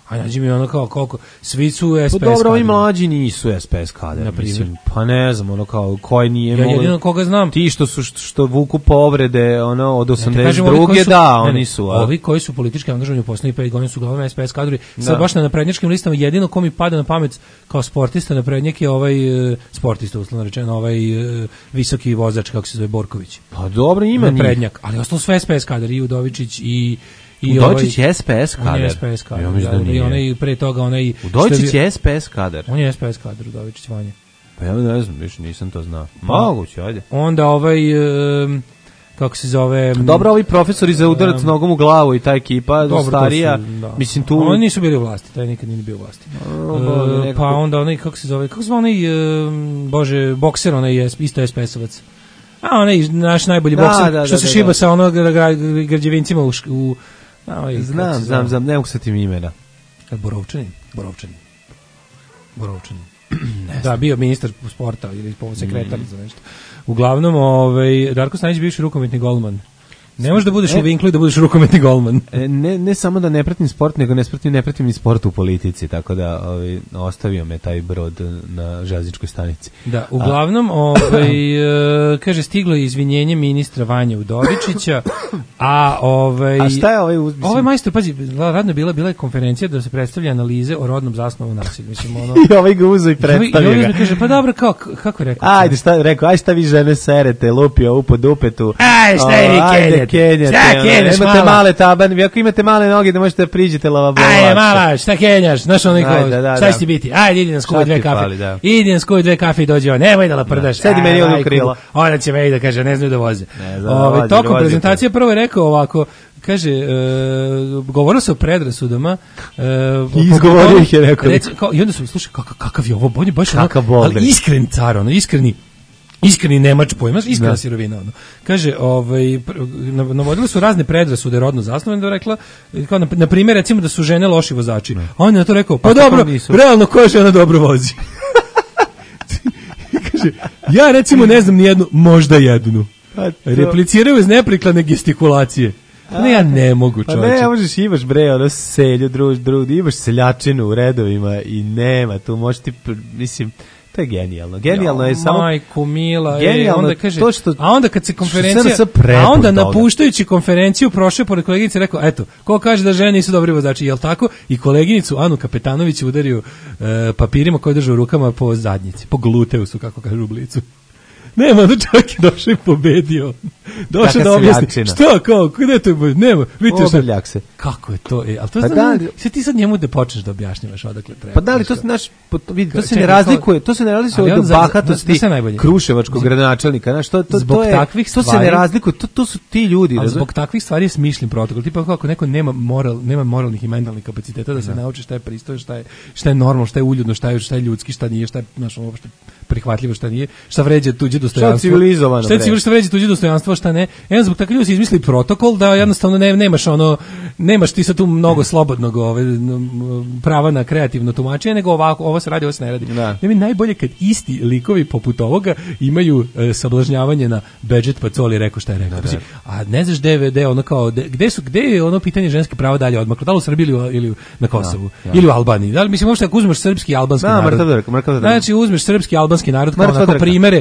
A nađi mi ono kao koliko, svi su S P S Pa dobro, ovi kadrovi. mlađi nisu S P S kadar, Na primjer? mislim, pa ne znam, ono kao, koji nije... Ja mogu- jedino koga znam. Ti što su, što, što vuku povrede, ono, od Ja ti kažem, osamdeset ovi koji druge su- da, ne, ne, oni su... a- Ovi koji su politički angažovani u poslednjih pet godina su uglavnom S P S kadrovi. Sad Da. baš na naprednjačkim listama jedino ko mi pada na pamet kao sportista naprednjak je ovaj e, sportista, uslovno rečeno, ovaj e, visoki vozač, kako se zove, Borković. Pa dobro, ima njih. Naprednjak, ali ostalo sve S P S kadar, i Udovičić i i Udovičić je S P S On kadar. je S P S kadar. Ja mislim da da, i nije. onaj pre toga onaj Udovičić što je S P S kadar. On je S P S kadar, Udovičić Vanja. Pa ja ne znam, više nisam to znao. Moguće, ajde. Onda ovaj em, kako se zove... Dobro, ovi profesori za udarac Um, nogom u glavu i ta ekipa, Dobro, to starija, su, da. mislim tu... Oni nisu bili u vlasti, taj nikad nije bio u vlasti. O, Bože, E, nekako- pa onda onaj, kako se zove, kako se zove onaj, em, bože, bokser, onaj je isto S P S-ovac. A onaj naš najbolji Da, bokser, da, što da, se da, šiba da. sa onog gra- gra- građevincima u... šk- u a, ovaj, kako Znam, se znam, zove? znam, ne mogu se tim imena. Borovčanin? Borovčanin. Borovčanin. Da, bio ministar sporta ili sekretar Mm. za nešto. Uglavnom, ovaj, Darko Stanić bivši rukometni golman. Ne možeš da budeš E. u vinklu i da budeš rukometni golman. E, Ne, ne samo da ne pratim sport, nego ne pratim, ne pratim ni sport u politici, tako da ovaj, ostavio me taj brod na železničkoj stanici. Da, uglavnom, ovaj, e, kaže, stiglo je izvinjenje ministra Vanje Udovičića, a ovaj... A šta je ovaj uz- mislim- Ovaj majstor, pazi, radno je bila, bila je konferencija da se predstavlja analize o rodnom zasnovu nasilja. Mislim, ono... I ovaj ga uzo i I ovaj- predstavio i ovaj ga. kaže, pa dobro, kako, kako je rekao? Ajde, šta rekao, aj šta vi žene serete, lupio u po dupetu. Aj, šta je vi O, ajde, kenjate? kenjate, Šta ono, kenjaš, Imate mala? male taban, vi ako imate male noge da možete da priđete lavabo. Ajde, mala, šta kenjaš? Znaš ono niko, Ajde, da, šta da. će ti biti? Ajde, idi na skuvaj Šta dve ti kafe. fali, da. Idi na skuvaj dve kafe i dođe on. Nemoj da laprdaš. Da, sedi meni Aj, ovdje u majku. krilo. Onda će meni da kaže, ne znaju da voze. Ne znam, Ove, vozi, tokom vozi. prezentacije prvo je rekao ovako, kaže, e, govorilo se o predrasudama. E, I izgovorio ih je nekoliko. Reci, kao, I onda su, slušaj, kakav, kakav je ovo, on je baš ono, Kakav Boldrik. ali iskren car, ono, iskreni, iskreni nemač pojma, iskrena Da. sirovina, ono. Kaže, ovaj, pr- nav- navodili su razne predrasude rodno zasnovane, da je rekla, kao na, na primjer, recimo da su žene loši vozači. A on je na to rekao, pa, Pa kako dobro, nisu? realno koja žena dobro vozi? Kaže, ja recimo ne znam ni jednu, možda jednu. Pa to- Repliciraju iz neprikladne gestikulacije. Pa ne, ja ne mogu, Pa čovječe. ne, možeš, imaš bre, ono selju, druž, druž, imaš seljačinu u redovima i nema, tu možeš ti, pr- mislim, to je genijalno. Genijalno je Jo, samo... majko mila, Genijalno e, onda je kaže, to što- a onda kad se što konferencija, S N S prepun a onda toga. napuštajući konferenciju prošao je pored koleginice i rekao, eto, ko kaže da žene nisu dobri vozači, jel tako? I koleginicu Anu Kapetanović udario e, papirima koje drže u rukama po zadnjici, po gluteusu, kako kažu u Blicu. Nema, onda čovjek je došao i pobedio. Došao Kaka da objasni. seljačina. Šta, kao, gde to je? Nema, vidite šta. Obrljak se. Kako je to? E, ali to Pa znači, da, sve ti sad njemu da počneš da objašnjavaš odakle treba. Pa da li to Znaš, se naš po- to vidi to se Čekaj, ne kao- razlikuje, to se ne razlikuje Ali on od za- za- bahatosti za sve najbolje. Kruševačkog gradonačelnika, znaš, to to Zbog to je takvih to se stvari- ne razlikuje, to to su ti ljudi, Ali razumeš? zbog takvih stvari je smišljen protokol. Tipa kako neko nema moral, nema moralnih i mentalnih kapaciteta da se nauči šta je pristojno, šta je šta je normalno, šta je uljudno, šta je šta je ljudski, šta nije, šta je znaš, uopšte prihvatljivo, šta nije, šta vređa tuđe dostojanstvo. civilizovano, Šta je bre. civilizovano, šta vređa tuđe dostojanstvo, šta ne. Evo zbog takvih ljudi se izmisli protokol da jednostavno ne, nemaš ono nemaš ti sad tu mnogo slobodnog ove n- prava na kreativno tumačenje, nego ovako ovo se radi, ovo se ne radi. Da. Ne mi najbolje kad isti likovi poput ovoga imaju e, sablažnjavanje na Bedžet Pacoli rekao šta je rekao. Pazi, a ne znaš gde je, gde je ono kao de- gde su gde je ono pitanje ženskih prava dalje odmaklo, da li u Srbiji ili, u- ili u- na Kosovu Da, da. ili u Albaniji. Da li mislim možda ako uzmeš srpski i albanski Da, narod. mrtav drag, mrtav drag. Znači uzmeš srpski i albanski narod kao Mrtva onako drga. primere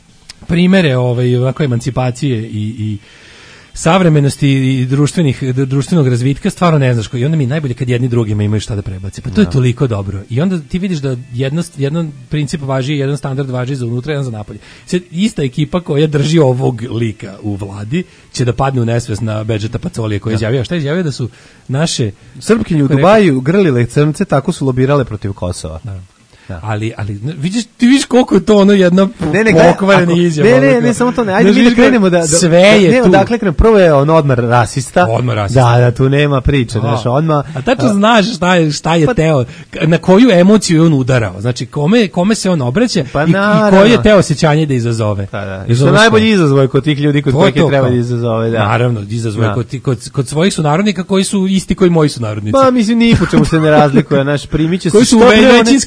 primere ovaj ovako emancipacije i i savremenosti i društvenih društvenog razvitka stvarno ne znaš koji. I onda mi je najbolje kad jedni drugima imaju šta da prebace. Pa to je toliko dobro. I onda ti vidiš da jedno, jedan princip važi, jedan standard važi za unutra, jedan za napolje. Sad, ista ekipa koja drži ovog lika u vladi će da padne u nesvest na Bedžeta Pacolija koji je izjavio. Šta je izjavio? Da su naše Srpkinje u kako je Dubaju grlile crnce, tako su lobirale protiv Kosova. Da. Da. Ali, ali ne, vidiš, ti vidiš koliko je to ono jedna Ne, ne, gledaj, pokvarena ako- izjava. Ne, ne, ono ne, kao- samo to ne. Ajde Znaš, mi da vidiš, krenemo da, da sve je ne, tu. odakle krenemo. Prvo je on odmah rasista. Odmah rasista. Da, da, tu nema priče, znaš, odmah. A tačno znaš šta je, šta je teo, k- na koju emociju je on udarao. Znači, kome, kome se on obraća Pa i, i naravno. koje je teo osjećanje da izazove. Da, da. I što Izazove najbolji izazov je kod tih ljudi kod To je kojih je to treba kao. da izazove, da. Naravno, izazove Da. kod, ti- kod, kod svojih sunarodnika koji su isti koji moji sunarodnici. Pa mislim ni po čemu se ne razlikuje, naš primiće koji su što pre one- većinski,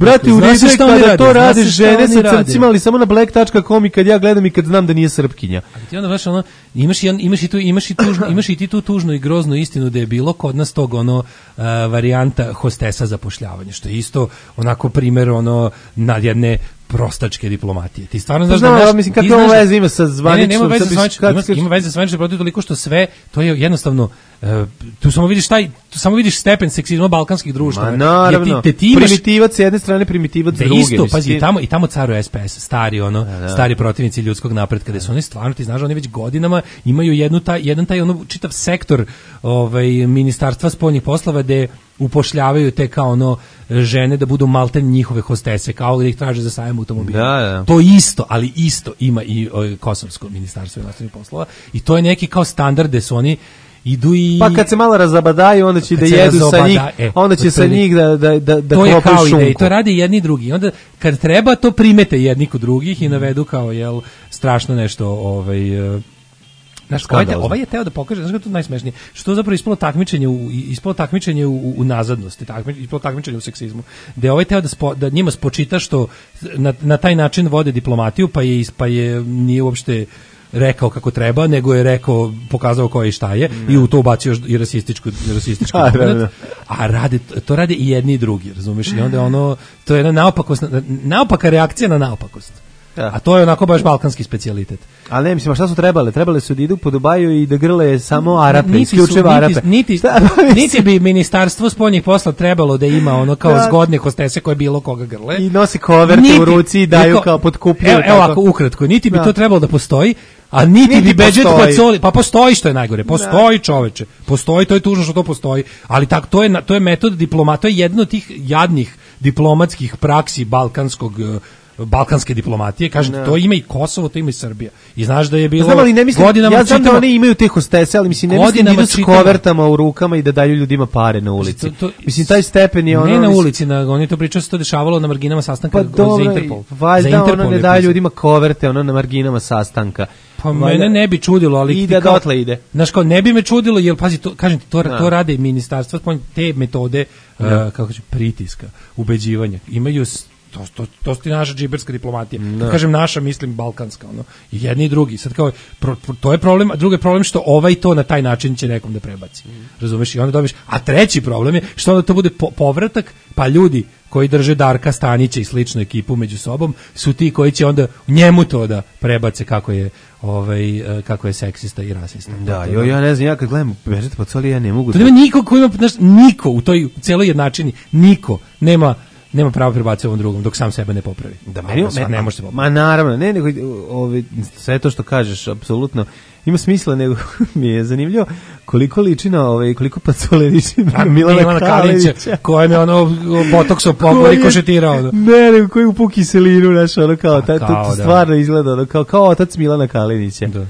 Brate, u Znaš redu je šta oni kada rade? to Znaš rade šta žene oni sa rade? crcima, ali samo na black tačka com i kad ja gledam i kad znam da nije Srpkinja. Ali ti onda baš ono, imaš, i on, imaš, i tu, imaš, i tužnu, imaš i ti tu tužnu i groznu istinu da je bilo kod nas tog ono uh, varijanta hostesa zapošljavanja, što je isto onako primjer ono na jedne prostačke diplomatije. Ti stvarno znaš Znam, da... ali naš, mislim, ti kakve znaš ovo da- veze ima sa Ne, ne, zvaničnom... nema veze sad sa bi- zvaničnom, kad- ima, kad- ima veze sa zvaničnom protiv toliko što sve, to je jednostavno, uh, tu samo vidiš taj, tu samo vidiš stepen seksizma balkanskih društava. Ma Jer naravno, ti, te ti imaš, primitivac s jedne strane, primitivac s da druge. isto, mislim, pazi, ti- i tamo, i tamo caruje S P S, stari ono, da. stari protivnici ljudskog napretka, gde su oni stvarno, ti znaš, da oni već godinama imaju jednu taj, jedan taj ono čitav sektor ovaj, ministarstva spoljnih poslova gde upošljavaju te kao ono žene da budu malten njihove hostese, kao da ih traže za sajam automobila. Da, da. To isto, ali isto ima i o, Kosovsko ministarstvo inostranih poslova i to je neki kao standard gde su oni idu i... Pa kad se malo razabadaju, onda će Kad da se jedu sa razobada- njih, e, onda će sa otprilike. njih da, da, da, da To je klopaju kao ideja i šunku. to rade jedni i drugi. I onda kad treba to primete jedni kod drugih i navedu kao jel strašno nešto ovaj e, znaš, ovaj, Skandalozno. ovaj je teo da pokaže, znaš kako je to najsmešnije, što je zapravo ispalo takmičenje u, ispalo takmičenje u, u nazadnosti, takmič, ispalo takmičenje u seksizmu, da je ovaj teo da, spo, da njima spočita što na, na taj način vode diplomatiju, pa je, is- pa je nije uopšte rekao kako treba, nego je rekao, pokazao ko je i šta je i u to ubacio još i rasističku, rasistički A, da, moment. da. A rade, to rade i jedni i drugi, razumiješ? I onda je ono, to je jedna naopakost, naopaka reakcija na naopakost. Da. A to je onako baš balkanski specijalitet. Ali ne, mislim, a šta su trebale? Trebale su da idu po Dubaju i da grle samo Arape, Niti su- isključivo niti- Arape. Niti, Šta, mislim? niti bi ministarstvo spoljnih posla trebalo da ima ono kao Da. zgodne hostese koje bilo koga grle. I nosi koverte Niti- u ruci i daju niko- kao potkupljuju. Evo, evo tako. ako ukratko, niti bi Da. to trebalo da postoji, a niti, Niti bi Bedžet postoji. Pacoli, pa postoji što je najgore, postoji čoveče, postoji, to je tužno što to postoji, ali tak, to je, na- to je metod diplomata, to je jedno od tih jadnih diplomatskih praksi balkanskog eh, balkanske diplomatije, kažete, Da. to ima i Kosovo, to ima i Srbija. I znaš da je bilo Znam, ali ne mislim, godinama ja znam da čitamo- oni imaju te hostese, ali mislim, ne mislim da Godinama idu s čitamo- kovertama u rukama i da daju ljudima pare na ulici. To- to- mislim, taj stepen je ono... ne na mislim, ulici, na, oni to pričaju se to dešavalo na marginama sastanka Pa za dobro, Interpol. Za valjda Interpol ono ne je daje pisao. ljudima koverte, ono na marginama sastanka. Pa Valjda- mene ne bi čudilo, ali I ti da kao- dotle ide. Znaš kao, ne bi me čudilo, jer pazi, to, kažem ti, to, Da. to rade i ministarstva, spoljnih- te metode, uh, kako ću, pritiska, ubeđivanja. Imaju, s- to, to, to ti naša džiberska diplomatija. Kad kažem naša, mislim balkanska, ono. I jedni i drugi. Sad kao, pro, pro- to je problem, a drugi je problem što ovaj to na taj način će nekom da prebaci. Razumeš? I onda dobiješ, a treći problem je što onda to bude po- povratak, pa ljudi koji drže Darka Stanića i sličnu ekipu među sobom su ti koji će onda njemu to da prebace kako je ovaj e, kako je seksista i rasista. Da, jo, ja ne znam, ja kad gledam Bedžet Pacoli, ja ne mogu... To nema niko ko ima, znaš, niko u toj celoj jednačini, niko nema nema pravo prebaciti ovom drugom dok sam sebe ne popravi. Da, meni, A, ne može se popraviti. Ma naravno, ne, nego ovi, sve to što kažeš, apsolutno ima smisla, nego mi je zanimljivo koliko liči na ovaj, koliko Pacole liči na Milana, Milana Kalinića, Kalinića. kojem je ono botokso Koji popori je- košetirao. ono. Ne, nego koji upu kiselinu, znaš, ono kao, ta, to, kao, to da. stvarno izgleda, ono, kao, kao otac Milana Kalinića. Da.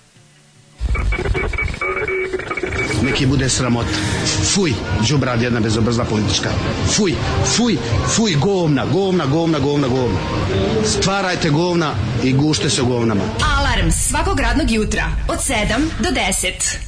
Neki bude sramota. Fuj, đubrad jedna bezobrazna politička. Fuj, fuj, fuj, govna, govna, govna, govna, govna. Stvarajte govna i gušte se govnama. Alarm svakog radnog jutra od sedam do deset.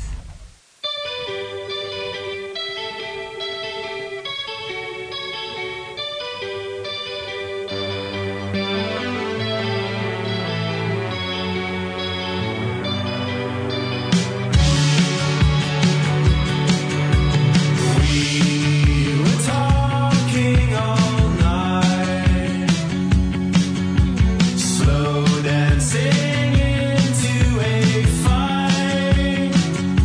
Talking all night, slow dancing into a fight.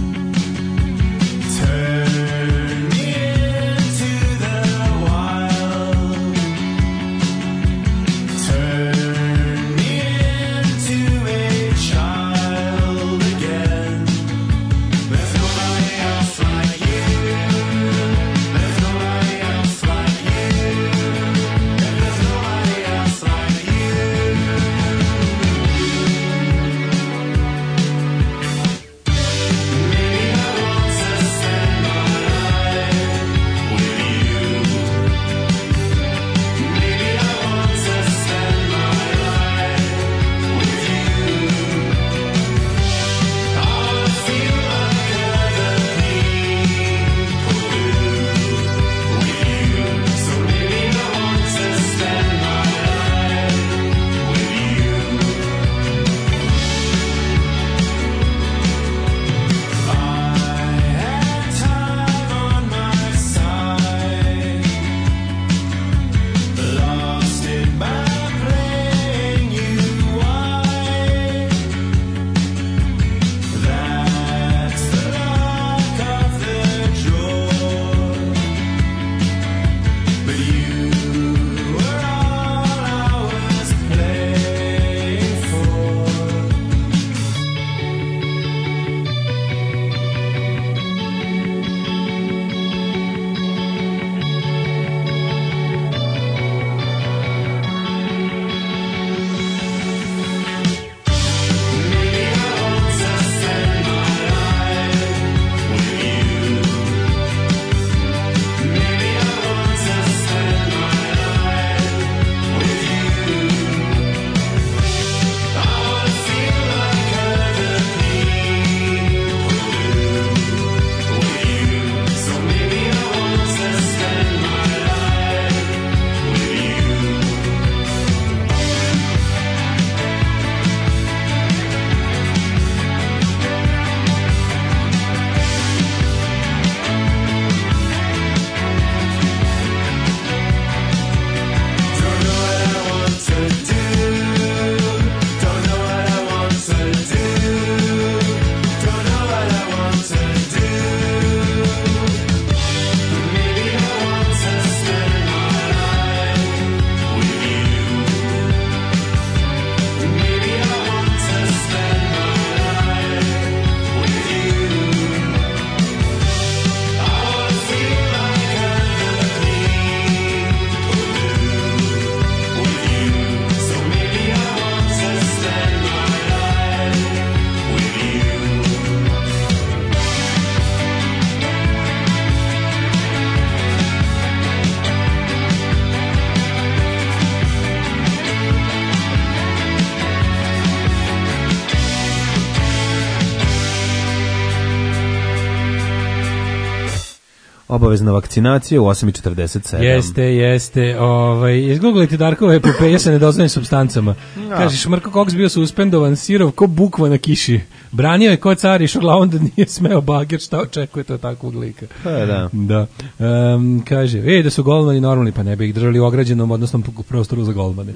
Obavezna vakcinacija u osam i četrdeset sedam. Jeste, jeste. Ovaj, izgooglite Darkove epopeje sa nedozvoljenim supstancama. No. Kaže, Šmrko Koks bio suspendovan, sirov ko bukva na kiši. Branio je ko car, išao glavom da nije smeo bager, šta očekujete od takvog lika. Pa da. Da. Um, kaže, ej, da su golmani normalni, pa ne bi ih držali u ograđenom odnosnom prostoru za golmane.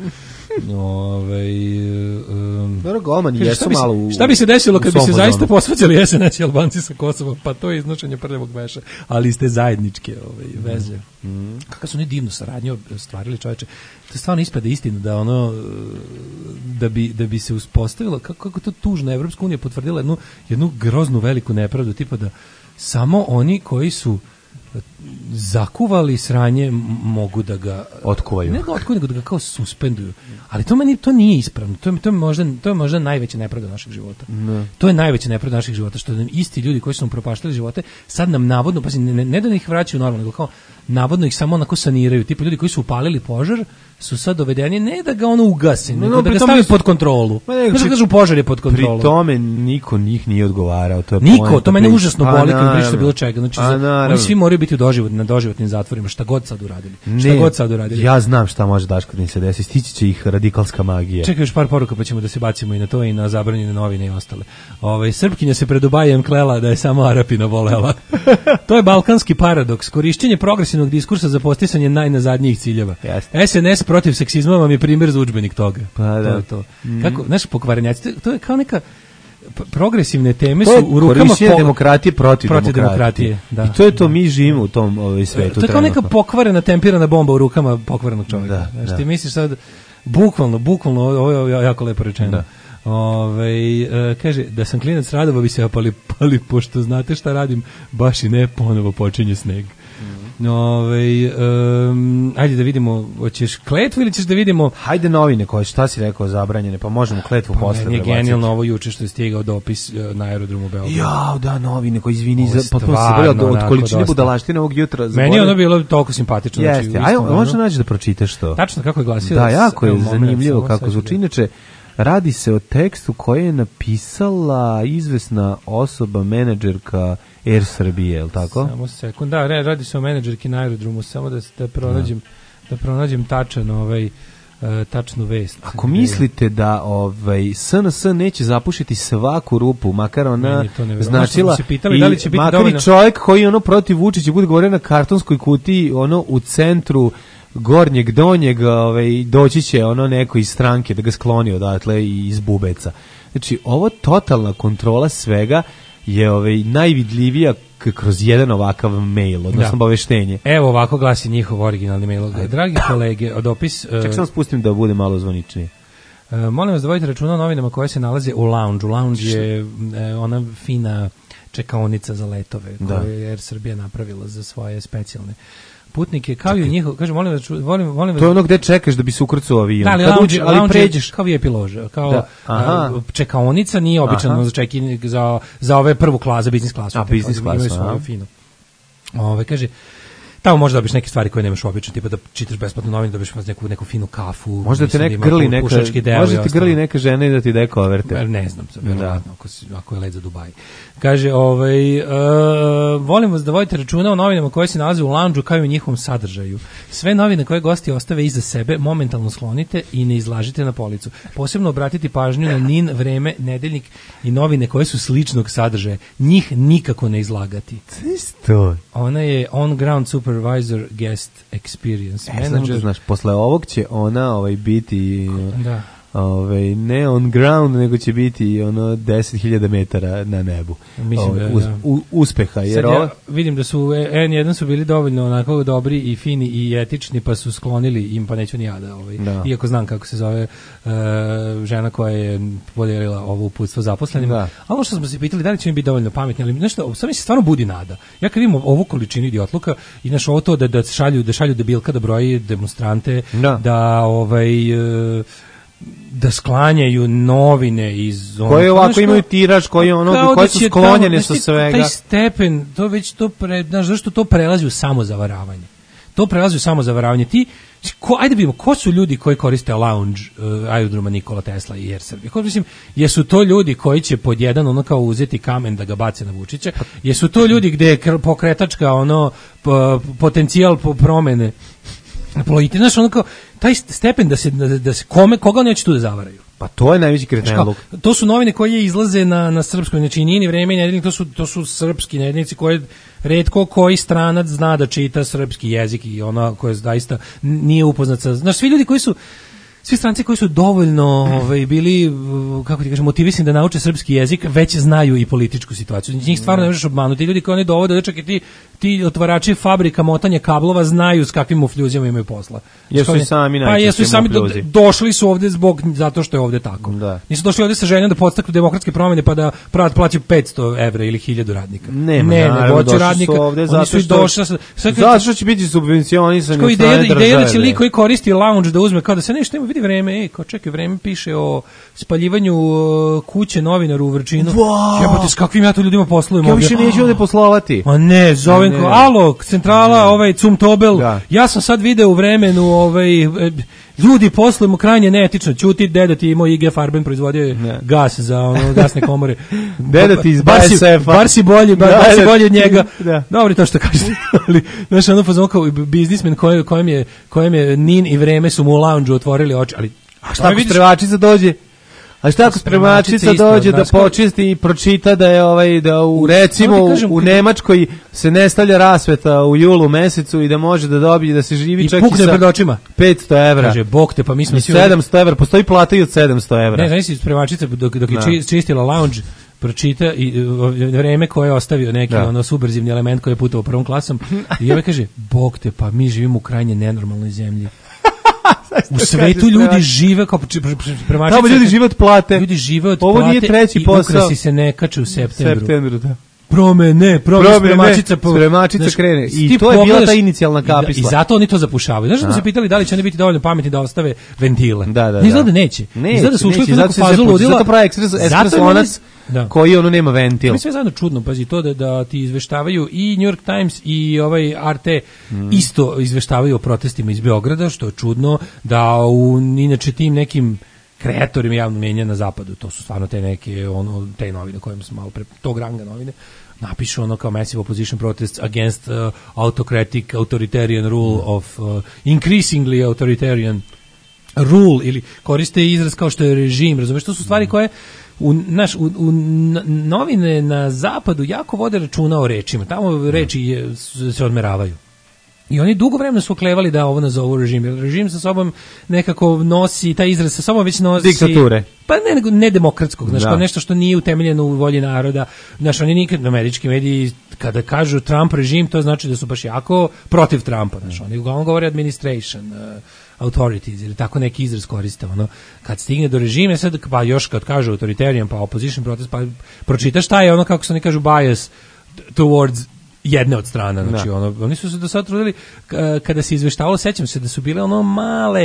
Ovaj um, Dobro, golmani kaže, jesu šta bi se- malo u- Šta bi se desilo u kad bi se svom zaista fazonu. posvađali es en es i Albanci sa Kosovom? Pa to je iznošenje prljavog meša, ali ste zajedničke ovaj, veze. Mm. Kako su oni divnu saradnju stvarili, čoveče. To je stvarno ispada istina da ono da bi da bi se uspostavilo kako kako to tužno Evropska unija potvrdila jednu jednu groznu veliku nepravdu, tipa da samo oni koji su zakuvali sranje m- mogu da ga Otkuvaju. Ne da otkuvaju, nego da ga kao suspenduju. Ali to meni to nije ispravno. To je to je možda to je možda najveća nepravda našeg života. Ne. To je najveća nepravda naših života, što nam isti ljudi koji su nam propaštali živote sad nam navodno, pa ne, ne, ne da ih vraćaju normalno, nego kao navodno ih samo onako saniraju. Tipa ljudi koji su upalili požar su sad dovedeni ne da ga ono ugase, nego no, da ga pritom stave nisu- pod kontrolu. Ma nego, Znaš, pri- kažu požar je pod kontrolom. Pri tome niko njih nije odgovarao. To je Niko, poenta to mene priče. užasno Pa, boli kad naravno. pričate bilo čega. Znači, Pa, za- naravno. oni svi moraju biti u doživot, na doživotnim zatvorima, šta god sad uradili. Šta Ne, god sad uradili. Ja znam šta može Daško da im se desi. Stići će ih radikalska magija. Čekaj još par poruka pa ćemo da se bacimo i na to i na zabranjene novine i ostale. Ovaj Srpkinja se pred Dubajem klela da je samo Arapina volela. To je balkanski paradoks. Korišćenje progresivnog diskursa za posticanje najnazadnijih ciljeva. Jeste. es en es protiv seksizma vam je primjer za udžbenik toga. Pa da. To je to. Mhm. Kako, znaš, pokvarenjaci, to- to je kao neka p- progresivne teme To je su u rukama korišćenje po- demokratije protiv, protiv demokratije. Da. I to je to, mi živimo u tom ovaj, svetu. To je kao neka trenutno. pokvarena tempirana bomba u rukama pokvarenog čovjeka. Da, Znaš, da. ti misliš sad, bukvalno, bukvalno, ovo je- ovo je jako lepo rečeno. Da. Ovaj, e, kaže, da sam klinac radova bi se opali, ali pošto znate šta radim, baš i ne, ponovo počinje sneg. Mhm. Ovaj, em, ajde da vidimo, hoćeš kletvu ili ćeš da vidimo... Hajde novine koje, šta si rekao, zabranjene, pa možemo kletvu Pa posle meni je prebaciti. genijalno ovo juče što je stigao dopis e, na aerodromu Beograd. Jao, da, novine koji izvini, Ovo je za, potpuno se stvarno zaboravio od, od onako količine dosta. budalaštine ovog jutra. Meni je zaboravio. ono bilo toliko simpatično. znači, Jeste, u ajde, istom, možda ono- naći da pročitaš to. Tačno kako je glasio. Da, jako je Evo, moment, zanimljivo samo kako sad ću zvuči. da- Inače, radi se o tekstu koji je napisala izvesna osoba, menadžerka Air Srbije, je li tako? Samo sekund, da, re- radi se o menadžerki na aerodromu, samo da, da pronađem, da pronađem tačan ovaj, e, tačnu vest. Ako mislite da ovaj S N S neće zapušiti svaku rupu, makar ona Meni je to nevjerovatno. značila Ono što smo se pitali da li će biti makar dovoljno- i čovjek koji ono protiv Vučića bude govorio na kartonskoj kutiji, ono u centru gornjeg donjeg, ovaj doći će ono neko iz stranke da ga skloni odatle i iz bubeca. Znači ovo totalna kontrola svega je ovaj najvidljivija k- kroz jedan ovakav mail, odnosno Da. obaveštenje. Evo ovako glasi njihov originalni mail. Dragi kolege, dopis... e, Ček sam spustim da bude malo zvoničnije. e, molim vas da vodite računa o novinama koje se nalaze u lounge. Lounge je e, ona fina čekaonica za letove Da. koju je Air Srbija napravila za svoje specijalne putnike. Kao i u njihov, kaže, molim vas, ču- volim, volim vas To je ono gde čekaš da bi se ukrcao avion. Da, ali, Kad lounge, uđe- ali lounge je pređeš kao V I P loža, kao Da. Aha. a, čekaonica nije obično Aha. za check-in za za ove prvu klasu, za biznis klasu. A, biznis Imaju klasu, svoje aha. fino. Ove kaže tamo možda dobiš neke stvari koje nemaš obično, tipa da čitaš besplatno novine, dobiš neku neku finu kafu. Možda te mislim da neka ima grli pu- neka, pušački deo i možda te ostalo. grli neka žena i da ti deko overte. Ne znam, verovatno, ako, si- ako je let za Dubaj. Kaže, ovaj, e, volim vas da vodite računa o novinama koje se nalaze u lounge kao i u njihovom sadržaju. Sve novine koje gosti ostave iza sebe momentalno sklonite i ne izlažite na policu. Posebno obratiti pažnju na N I N, Vreme, Nedeljnik i novine koje su sličnog sadržaja. Njih nikako ne izlagati. Isto. Ona je on ground supervisor guest experience E, samo da manager. znaš, posle ovog će ona ovaj biti Da. ovaj ne on ground, nego će biti ono deset hiljada metara na nebu. Mislim Ovaj, da, uz- da. u- uspeha, jer Sad ovo ja vidim da su N jedan su bili dovoljno onako dobri i fini i etični, pa su sklonili im, pa neću ni ja da, ovaj, Da. iako znam kako se zove e, žena koja je podijelila ovo uputstvo zaposlenima. Da. A ono što smo se pitali, da li će mi biti dovoljno pametni, ali nešto, sad mi se stvarno budi nada. Ja kad vidim ovu količinu idiotluka i naš ovo to da, da šalju, da šalju debilka da broji demonstrante, Da. da ovaj e, da sklanjaju novine iz onog- koje ovako Znaš, kao- imaju tiraž, koji ono kao koje da su će sklonjene tamo, sa znaš ti, svega. Taj stepen, to već to pre, znaš, zašto to prelazi u samozavaravanje? To prelazi u samozavaravanje. Ti, ko, ajde vidimo, ko su ljudi koji koriste lounge uh, aerodroma Nikola Tesla i Air Srbije? Ko, mislim, jesu to ljudi koji će pod jedan ono kao uzeti kamen da ga bace na Vučića? Jesu to ljudi gde je pokretačka ono p, potencijal po promene politi? Znaš, ono kao, taj stepen da se, da, da se kome, koga neće tu da zavaraju? Pa to je najveći kretenluk. To su novine koje izlaze na na srpskoj, znači nije ni Vreme i Nedeljnik, to su to su srpski nedeljnici koje retko koji stranac zna da čita srpski jezik i ona koja zaista nije upoznat sa, znaš, svi ljudi koji su svi stranci koji su dovoljno ovaj, bili, kako ti kažem, motivisani da nauče srpski jezik, već znaju i političku situaciju. Njih stvarno ne možeš obmanuti. Ljudi koji oni dovode, čak i ti, ti otvarači fabrika motanja kablova znaju s kakvim mufljuzima imaju posla. Jesu i sami najčešće. Pa jesu i sami do, došli su ovde zbog, zato što je ovde tako. Da. Nisu došli ovde sa željom da podstaknu demokratske promjene pa da pravat plaćaju petsto evra ili hiljadu radnika. Ne, ne, naravno, nego radnika. Ovde zato što, došli, zato što će biti subvencionisani od strane države. Ideja da će lik koji koristi lounge da uzme, kao da se nešto ima, vidi Vreme, ej, kao čekaj, Vreme piše o spaljivanju uh, kuće novinaru u Vrčinu. Wow. Jebote, s kakvim ja to ljudima poslujem ja ovdje? Ja više neću ovdje poslovati. A ne, zovem ko, alo, centrala, ne. ovaj, Cumtobel, da. Ja sam sad video u Vremenu, ovaj, ljudi poslujemo krajnje neetično, ćuti, deda ti imao I G Farben, proizvodio je ne. gas za ono, gasne komore. Deda ti iz B A S F-a. Bar si bolji, bar, da, bar si bolji od njega. Da. Dobro to što kažete, ali, znaš, ono pozvao kao biznismen kojem, kojem, je, kojem je Nin i Vreme su mu u lounge otvorili oči, ali a šta ako spremačica dođe? A šta ako spremačica dođe da počisti i pročita da je ovaj da u recimo kažem, u Nemačkoj se ne stavlja rasveta u julu mesecu i da može da dobije da se živi i čak i sa pred očima petsto evra. Kaže bog te, pa mi smo svi sedamsto evra, postoji plata i od sedamsto evra. Ne, znači spremačica dok dok je čistila lounge pročita i Vreme koje je ostavio neki da. ono subverzivni element koji je putovao prvom klasom i ovaj kaže bog te, pa mi živimo u krajnje nenormalnoj zemlji. U svetu ljudi žive kao premačice. Tamo ljudi žive od plate. Ljudi žive od Ovo plate. Ovo nije treći posao. I ukrasi se ne kače u septembru. Septembru, da. Promene, promene, spremačica. Spremačica znaš, krene. I to je bila ta inicijalna kapisla. I, da, i zato oni to zapušavaju. Znaš da smo se pitali da li će oni biti dovoljno pametni da ostave ventile. Da, da, ne izgleda neće. Neće, izgleda su ušli u neku fazu ludila. Zato pravi ekspresonac da. koji ono nema ventil. Mi sve zajedno čudno, pazi, to da, da ti izveštavaju i New York Times i ovaj R T mm. isto izveštavaju o protestima iz Beograda, što je čudno, da u inače tim nekim kreatorima javnog mnjenja na zapadu, to su stvarno te neke ono te novine kojima smo malo pre tog ranga novine napišu ono kao massive opposition protests against uh, autocratic authoritarian rule mm. of uh, increasingly authoritarian rule ili koriste izraz kao što je režim, razumeš, to su stvari koje u, naš, u, u novine na zapadu jako vode računa o rečima, tamo reči je, se odmeravaju. I oni dugo vremena su oklevali da ovo nazovu režim. Jer režim sa sobom nekako nosi, taj izraz sa sobom već nosi... Diktature. Pa ne, nego ne demokratskog, znaš, kao nešto što nije utemeljeno u volji naroda. Znaš, oni nikad, američki mediji, kada kažu Trump režim, to znači da su baš jako protiv Trumpa. Znaš, oni uglavnom govore administration, uh, authorities, ili tako neki izraz koriste. Ono, kad stigne do režime, sad, pa još kad kažu authoritarian, pa opposition protest, pa pročitaš šta je ono, kako se oni kažu, bias towards jedne od strana, znači no. ono, oni su se do sad trudili, kada se izveštavalo, sećam se da su bile ono male,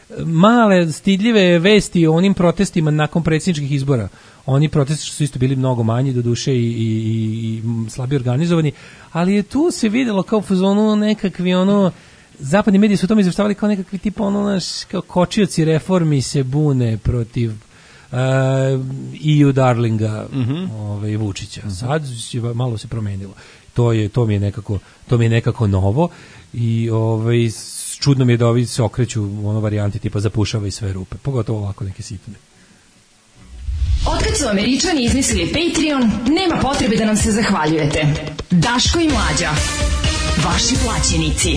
male stidljive vesti o onim protestima nakon predsjedničkih izbora. Oni protesti su isto bili mnogo manji, do duše i, i, i slabije organizovani, ali je tu se videlo kao u fazonu nekakvi ono, zapadni mediji su o tome izveštavali kao nekakvi tipa ono, naš, kao kočioci reformi se bune protiv Uh, E U darlinga mm-hmm. ovaj, Vučića. Sad je, malo se promenilo. To je to mi je nekako to mi je nekako novo i ovaj čudno mi je da ovi se okreću u ono varijanti tipa zapušava i sve rupe. Pogotovo ovako neke sitne. Otkad su Američani izmislili Patreon, nema potrebe da nam se zahvaljujete. Daško i Mlađa. Vaši plaćenici.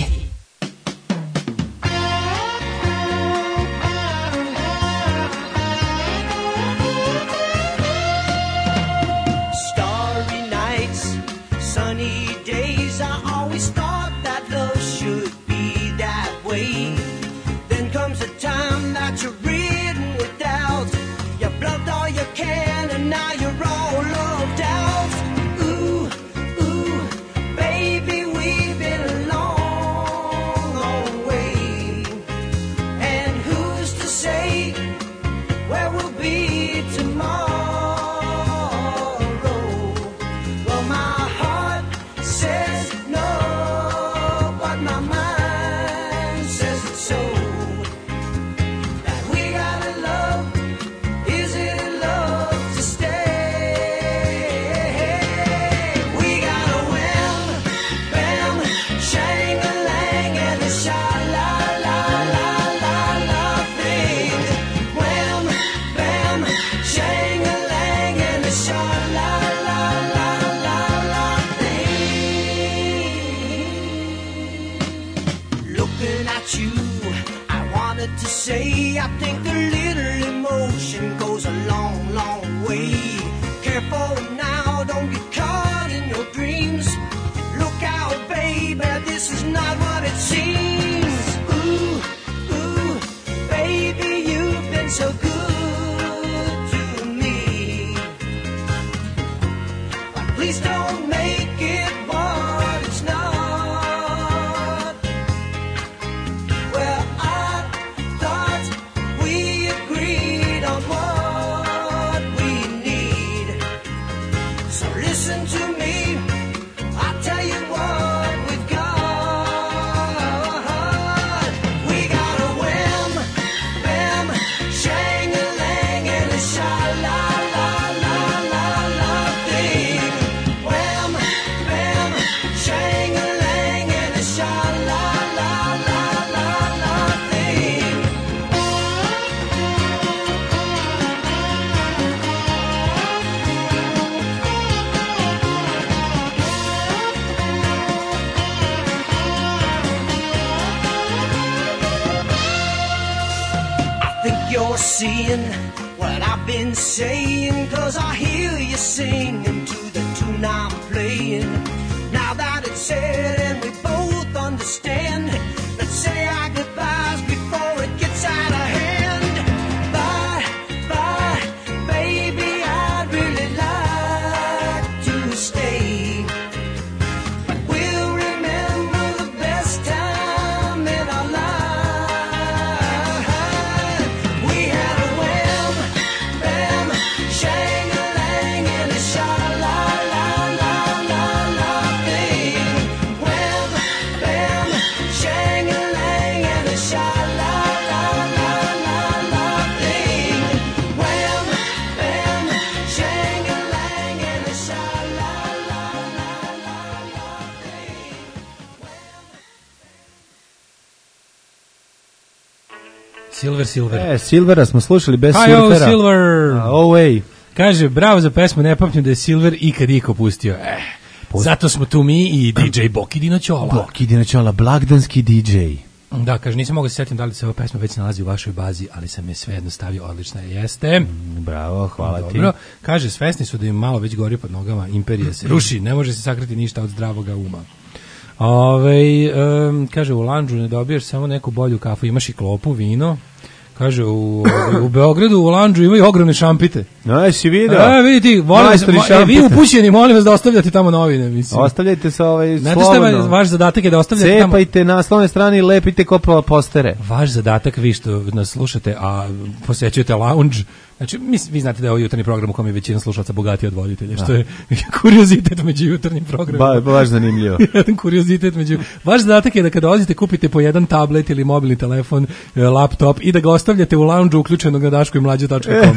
Ooh, ooh, baby, we've been alone. you, I wanted to say I think a little emotion goes a long, long way. Careful now, don't get caught in your dreams. Look out, baby, this is not what it seems. Ooh, ooh, baby, you've been so good to me. But please don't make it what it's not. Well, I thought we agreed on what we need. So listen to me, I'll tell you what we've got. We got a wham, bam, shang-a-lang, and a sha-la-la-la-la-la thing. Wham, bam, shang-a-lang, and a sha-la-la-la-la-la thing. I think you're seeing what I've been saying, 'cause I hear you singing to the tune I'm playing. Now that it's said and we both understand, let's say our goodbyes before it gets out of hand. Bye, bye, baby, I'd really like to stay. But we'll remember the best time in our life. We had a wham, bam, shang-a-lang, and a sha-la-la-la-la-la thing. Wham, bam, shang-a-lang, and a sha-la-la-la-la-la thing. Wham, bam, shang-a-lang, and a sha-la-la-la-la-la thing. Silver, Silver. E, Silvera smo slušali bez Hi, surfera. oh, Silver. A, oh, ej. Kaže, bravo za pesmu, ne pamtim da je Silver ikad iko pustio. Eh, zato smo tu mi i D J Boki Dinoćola. Boki Dinoćola, blagdanski D J. Da, kaže, nisam mogao se setim da li se ova pesma već nalazi u vašoj bazi, ali sam je svejedno stavio, odlična je, jeste. Bravo, hvala Dobro. ti. Kaže, svesni su da im malo već gori pod nogama, imperija se ruši, ne može se sakriti ništa od zdravoga uma. Ove, um, kaže, u Landžu ne dobiješ samo neku bolju kafu, imaš i klopu, vino. Kaže, u, u Beogradu, u Landžu imaju ogromne šampite. No, si vidio? A, vidite, molim vas, Majstori mo- e, šampite. vi upućeni, molim vas da ostavljate tamo novine. Mislim. Ostavljajte se ovaj Znate šta je slobodno. vaš zadatak je da ostavljate tamo... Cepajte na naslovnoj strani i lepite kopova postere. Vaš zadatak, vi što nas slušate, a posećujete lounge, znači, mi, vi znate da je ovo jutarnji program u kojem je većina slušalaca bogati od voditelja, što je kuriozitet među jutarnjim programima. Ba, baš zanimljivo. Jedan kuriozitet među... Vaš zadatak je da kada odite kupite po jedan tablet ili mobilni telefon, e, laptop i da ga ostavljate u lounge uključenog na daško i mlađe tačka com.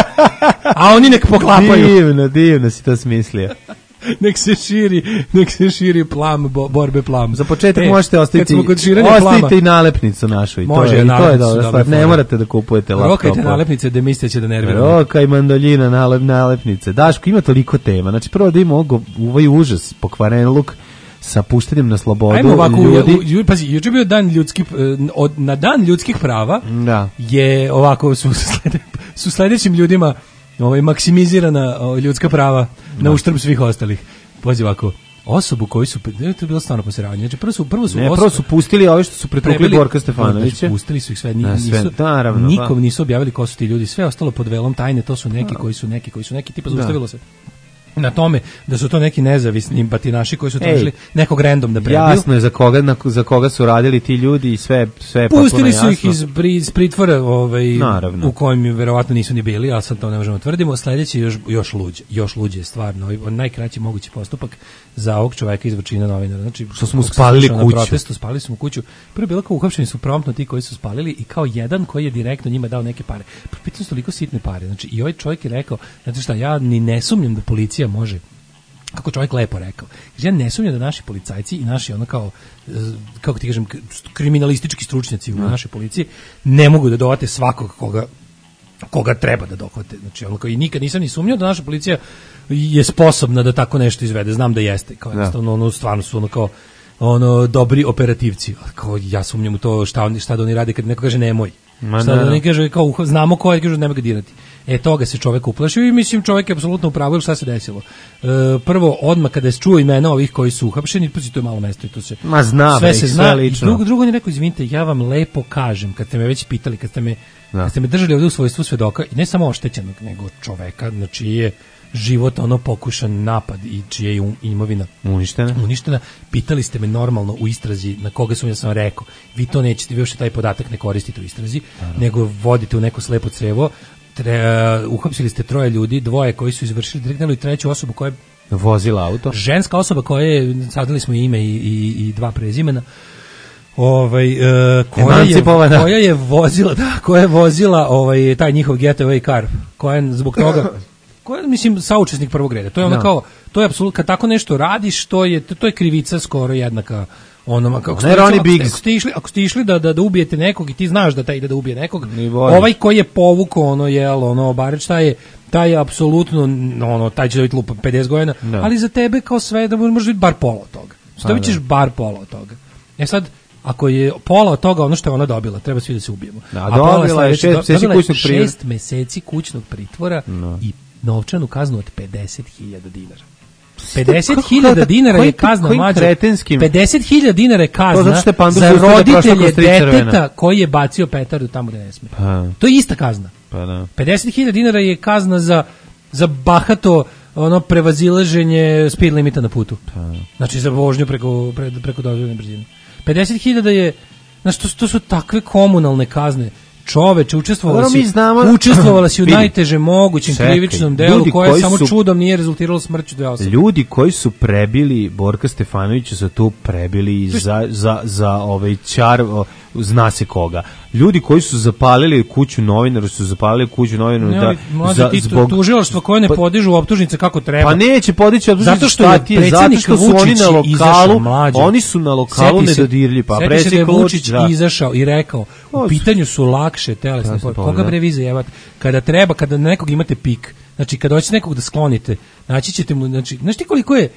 A oni nek poklapaju. Divno, divno si to smislio. Nek se širi, nek se širi plam, bo, borbe plam. Za početak E, možete kad ostaviti, smo kod širenja ostavite plama- i nalepnicu našu. I to Može, je, i to je nalepnicu, dobra dobra stvar. Ne fora. morate da kupujete laptopa. Rokajte nalepnice da mislite će da nervirate. Roka i mandoljina, nalep, nalepnice. Daško, ima toliko tema. Znači, prvo da ima ovo, ovaj užas, pokvaren luk sa puštenjem na slobodu Ajmo ovako, ljudi. u, u, pazi, juče je bio dan ljudskih, eh, od, na dan ljudskih prava Da. je ovako, su, slede, su sledećim ljudima ovaj, maksimizirana o, ljudska prava na uštrb svih ostalih. Pazi ovako, osobu koji su, ne, to je bilo stvarno posiravanje, znači prvo su, prvo su, Ne, osobu- prvo su pustili ove što su pretukli prebili- Borka Stefanovića. Znači, pustili su ih sve, ni- Na sve, nisu, naravno, nikom pa. nisu objavili ko su ti ljudi, sve ostalo pod velom tajne, to su neki koji su neki, koji su neki, tipa Da. zaustavilo se na tome da su to neki nezavisni batinaši koji su Ej, tražili nekog random da prebiju. Jasno je za koga, na, za koga su radili ti ljudi i sve, sve je potpuno Pustili su ih jasno. iz, pri- iz pritvora ovaj, Naravno. u kojem verovatno nisu ni bili, ali sad to ne možemo tvrdimo. Sledeći je još, još luđe, još luđe je stvarno, ovaj, najkraći mogući postupak za ovog čoveka iz Vrčina novinara. Znači, Što su mu dok se spalili slušao na kuću. Protestu, spalili su mu kuću. Prvo je bilo kao uhapšeni su promptno ti koji su spalili i kao jedan koji je direktno njima dao neke pare. Pitanje su toliko sitne pare. Znači, i ovaj čovjek je rekao, znate šta, ja ni ne sumnjam da policija može, kako čovjek lepo rekao. Jer ja ne sumnjam da naši policajci i naši ono kao, e, kako ti kažem, k- kriminalistički stručnjaci u našoj policiji ne mogu da dovate svakog koga koga treba da dohvate. Znači, ono kao i nikad nisam ni sumnjao da naša policija je sposobna da tako nešto izvede. Znam da jeste. Kao jednostavno, ono, stvarno su ono kao ono dobri operativci. Kao ja sumnjam u to šta oni šta da oni rade kad neko kaže nemoj. Ma Šta ne, da oni ne. kaže kao znamo ko je, kažu nema ga dirati. E toga se čovek uplašio i mislim čovek je apsolutno u pravu, šta se desilo. E, prvo odmah kada se čuo imena ovih koji su uhapšeni, pa to je malo mesto i to se Ma zna, sve bre, se sve zna. lično. I drugo, drugo on je rekao izvinite, ja vam lepo kažem kad ste me već pitali, kad ste me Da. kad ste me držali ovdje u svojstvu svedoka i ne samo oštećenog, nego čoveka na čiji je život ono pokušan napad i čija je um- imovina Uništena. uništena, pitali ste me normalno u istrazi na koga sam ja sam rekao, vi to nećete, vi još taj podatak ne koristite u istrazi, nego vodite u neko slepo crevo. Tre, uh, uhapsili ste troje ljudi, dvoje koji su izvršili direktno i treću osobu koja je Vozila auto. ženska osoba koja je, saznali smo ime i, i, i dva prezimena, ovaj uh, koja je Emancipovana. koja je vozila da koja je vozila ovaj taj njihov getaway car, koja je zbog toga koja je, mislim, saučesnik prvog reda. To je ono Da. kao, to je apsolutno, kad tako nešto radiš, to je, to je krivica skoro jednaka onoma, kako ste, Ne, recimo, Ronnie ako ste, Biggs. ako ste išli, ako ste išli da, da, da ubijete nekog i ti znaš da taj ide da ubije nekog, Ni bolje. ovaj koji je povukao ono, jel, ono, bareć, taj je, taj je apsolutno, ono, taj će dobiti lupa pedeset godina, Da. ali za tebe kao sve, da može biti bar pola od toga. Pa Dobit ćeš da. bar pola od toga. E sad, ako je pola od toga ono što je ona dobila, treba svi da se ubijemo. Da, A pola dobila je sledeće, šest meseci dobila je kućnog pritvora. šest meseci kućnog pritvora No. i novčanu kaznu od pedeset hiljada dinara. pedeset hiljada dinara je Koji- kazna kojim mlađa. kretenskim- pedeset hiljada dinara je To kazna zato što je Pandus za uspeo da prošla roditelje kroz tri crvena. deteta koji je bacio petardu tamo gde ne sme. Pa, To je ista kazna. pa da. pedeset hiljada dinara je kazna za za bahato ono prevazilaženje speed limita na putu. Znači za vožnju preko pre, preko dozvoljene brzine. pedeset hiljada je, znači to, su- to su takve komunalne kazne. Čoveče, učestvovala Dobro, si, mi znamo- učestvovala si u Vidi. najtežem mogućem Čekaj, krivičnom delu ljudi koje koji samo su- čudom nije rezultiralo smrću dve osobe. Ljudi koji su prebili Borka Stefanovića su tu prebili za, za, za ovaj čar, o, zna se koga. Ljudi koji su zapalili kuću novinaru su zapalili kuću novinaru Ne, da, ali, mlađe, za, ti zbog... tužilaštvo koje ne Pa- podižu optužnice kako treba. Pa neće podići optužnice, Zato što šta je ti je, zato predsjednik što su oni Vučić na lokalu, izašao, mlađe. oni su na lokalu Seti se- nedodirljivi, pa seti se da je predsjednik Vučić da. izašao i rekao, u pitanju su lakše telesne Telesne povrede. povrede. Koga bre vi zajebate? Kada treba, kada na nekog imate pik, znači kada hoćete nekog da sklonite, naći ćete mu, znači, znaš ti koliko je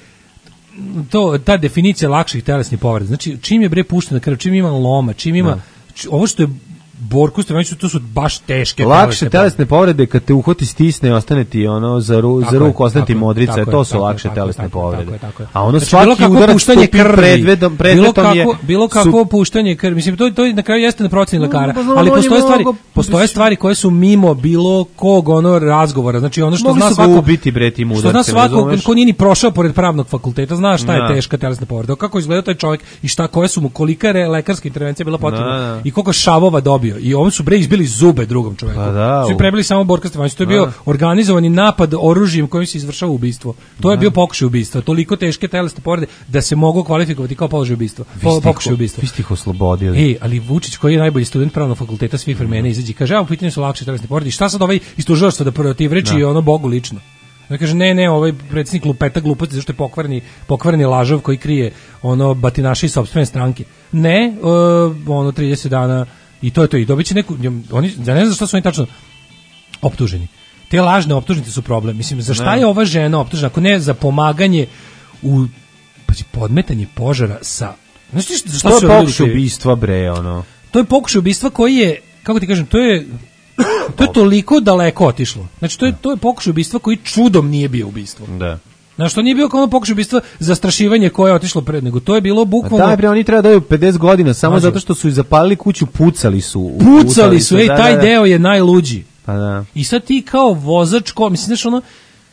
to, ta definicija lakših telesnih povreda, znači čim je bre puštena krv, čim ima loma, čim ima, či- ovo što je Borku Stefanoviću, to su baš teške Lakše telesne povrede kad te uhvati stisne i ostane ti ono za, ru, Tako za je, ruku ostane ti tako je, modrica, tako je, to su tako je, lakše tako je, telesne tako je, povrede. tako je, tako je. A ono Znači, svaki bilo kakvo udarac puštanje stupim krvi, predvedom, bilo predmetom je... kakvo, bilo su- kakvo puštanje krvi, mislim to to na kraju jeste na proceni lekara, pa znam, ali on je postoje stvari, mogao- postoje stvari koje su mimo bilo kog ono razgovora, znači ono što Mogli zna su ga svako ubiti, bre, tim što zna udarcem, svako razumeš? ko nije ni prošao pored pravnog fakulteta, zna šta je Da. teška telesna povreda, kako izgleda taj čovjek i šta koje su mu kolika je lekarska intervencija bila potrebna Da, da. i koliko šavova dobio i oni su bre izbili zube drugom čovjeku. Pa da, Svi u- prebili samo Borka Stefanovića. To je bio Da. organizovani napad oružjem kojim se izvršava ubistvo. To je bio pokušaj ubistva. Toliko teške telesne povrede da se mogu kvalifikovati kao položaj ubistva. Vi Po, ste ih- pokušaj ubistva. Vi ste ih oslobodili. Ej, ali Vučić koji je najbolji student pravnog fakulteta svih vremena izađe i kaže, a u pitanju su lakše telesne povrede. I šta sad ovaj iz tužilaštva da protivreči Da. ono Bogu lično? Ja kaže ne, ne, ovaj predsjednik lupeta gluposti zašto je pokvareni, pokvareni lažov koji krije ono batinaše iz sopstvene stranke. Ne, e, ono trideset dana i to je to i dobiće neku oni ja ne znam za šta su oni tačno optuženi. Te lažne optužnice su problem. Mislim, za šta Ne. je ova žena optužena ako ne za pomaganje u pa podmetanje požara sa znaš ti šta, šta To su je radili pokušaj ti? ubistva, bre, ono. To je pokušaj ubistva koji je, kako ti kažem, to je to je toliko daleko otišlo. Znači to je to je pokušaj ubistva koji čudom nije bio ubistvo. Da. Znaš, to nije bio kao ono pokušaj ubistva zastrašivanje koje je otišlo pred, nego to je bilo A bukvalno daj bre, oni treba da daju pedeset godina samo Može. zato što su i zapalili kuću, pucali su. u- pucali su, ej, da, taj da, da. deo je najluđi. Pa da. I sad ti kao vozač, ko, mislim, znaš, ono,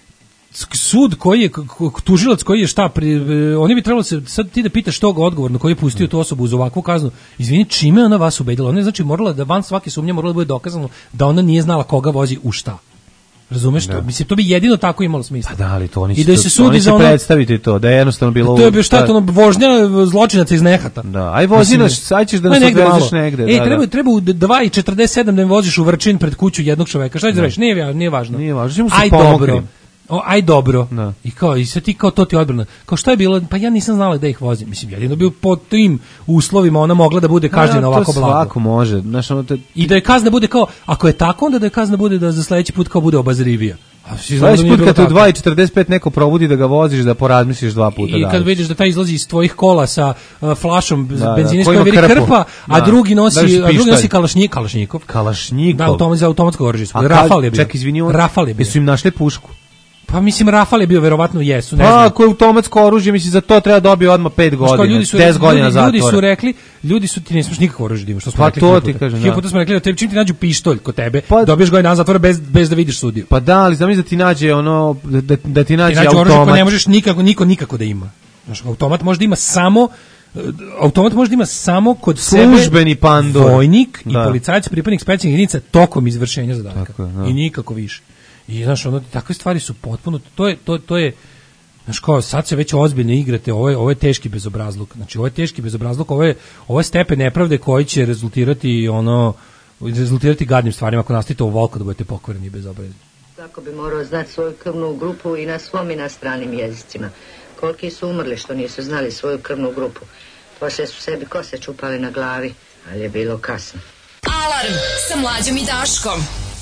sk- sud koji je, k- k- tužilac koji je šta, pri, e, oni bi trebalo se, sad ti da pitaš tog odgovorno koji je pustio tu osobu uz ovakvu kaznu, izvini, čime je ona vas ubedila? Ona je, znači, morala da van svake sumnje, morala da bude dokazano da ona nije znala koga vozi u šta. Razumeš to? Mislim, to bi jedino tako imalo smisla. Pa da, ali to oni I da će- se sudi oni će za ono- predstaviti to, da je jednostavno bilo... To je bio šta, da- to ono, vožnja zločinaca iz nehata. Da, aj vozi nas, sad ćeš da nas Aj, negde odvezeš malo. negde. Ej, da, treba, da. treba u dva i četrdeset sedam da im voziš u Vrčin pred kuću jednog čoveka. Šta ćeš da radiš? Nije, va- nije važno. Nije važno, ćemo se Aj pomokrim. dobro. O, aj dobro. Da. I kao, i sad ti kao to ti odbrana. Kao šta je bilo? Pa ja nisam znala da ih vozim. Mislim, jedino bio pod tim uslovima ona mogla da bude kažnjena A, ovako to blago. svako može. Znaš, ono te... I da je kazna bude kao, ako je tako, onda da je kazna bude da za sledeći put kao bude obazrivija. A svi znamo da Sledeći nije put bilo kad te u tako. dva i četrdeset pet neko probudi da ga voziš, da porazmisliš dva puta. I da kad li. vidiš da taj izlazi iz tvojih kola sa uh, flašom Da, da, benzina iz koji koje ima viri krpu. krpa, a Da. drugi nosi, Drži a drugi pištolj. nosi kalašnjik, kalašnjikov. Kalašnjikov. Da, automat za automatsko oružje. A Rafal je bio. Ček, izvini, on, Rafal je bio. jesu im našli pušku? Pa mislim Rafal je bio, verovatno jesu, ne Pa, znam. ako je automatsko oružje, misli za to treba dobiti odmah pet Znaš kao, godina, ljudi su deset rekli- godina ljudi, zatvora. ljudi su rekli, ljudi su ti ne smiješ nikakvo oružje da imaš, što smo Pa rekli. to hiljadu ti puta. kažem, Hiljadu da. puta smo rekli da tebi čim ti nađu pištolj kod tebe, dobiješ godinu dana zatvora bez bez da vidiš sudiju. Pa da, ali znam da ti nađe ono, da, da, da ti nađe Ti nađu oružje automat. koje ne možeš nikako, niko nikako da ima. Znaš, automat može da ima samo automat može da ima samo kod Službeni sebe pandor. vojnik i Da. policajac, pripadnik specijalnih jedinica tokom izvršenja zadatka. Tako je, da. I nikako više. I znaš, ono, takve stvari su potpuno, to je, to, to je, znaš kao, sad se već ozbiljno igrate, ovo je, ovo je teški bezobrazluk, znači ovo je teški bezobrazluk, ovo je, ovo je stepen nepravde koji će rezultirati, ono, rezultirati gadnim stvarima ako nastavite ovoliko da budete pokvareni i bezobrazni. Tako bi morao znati svoju krvnu grupu i na svom i na stranim jezicima. Koliki su umrli što nisu znali svoju krvnu grupu. Poslije su sebi kose čupali na glavi, ali je bilo kasno. Alarm sa Mlađom i Daškom.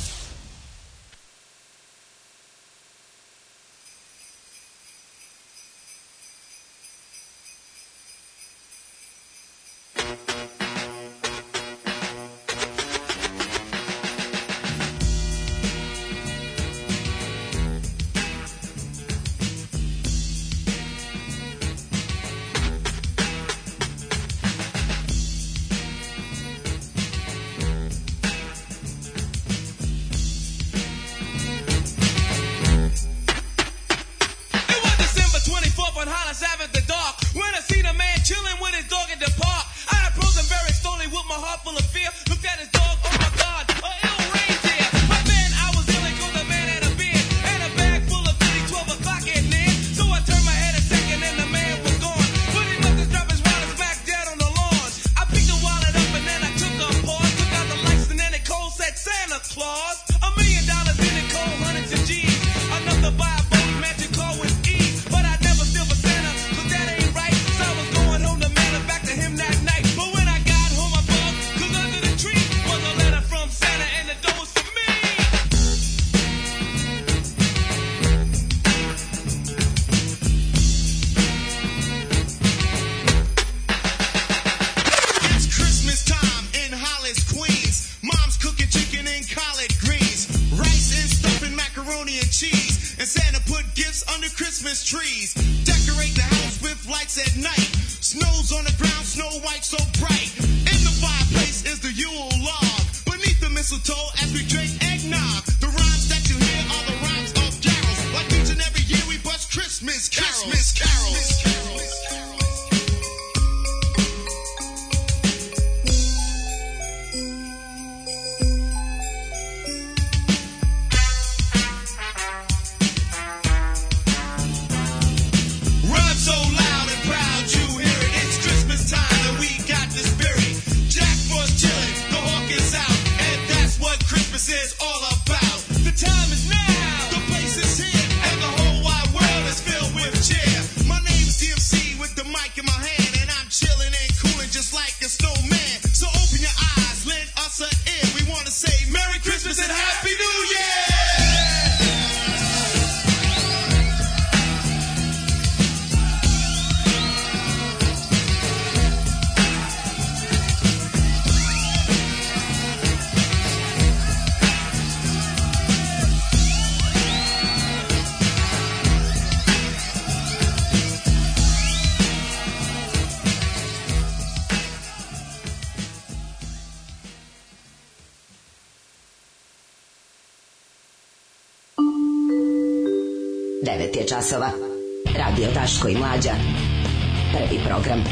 devet je časova. Radio Daško i Mlađa. Prvi program.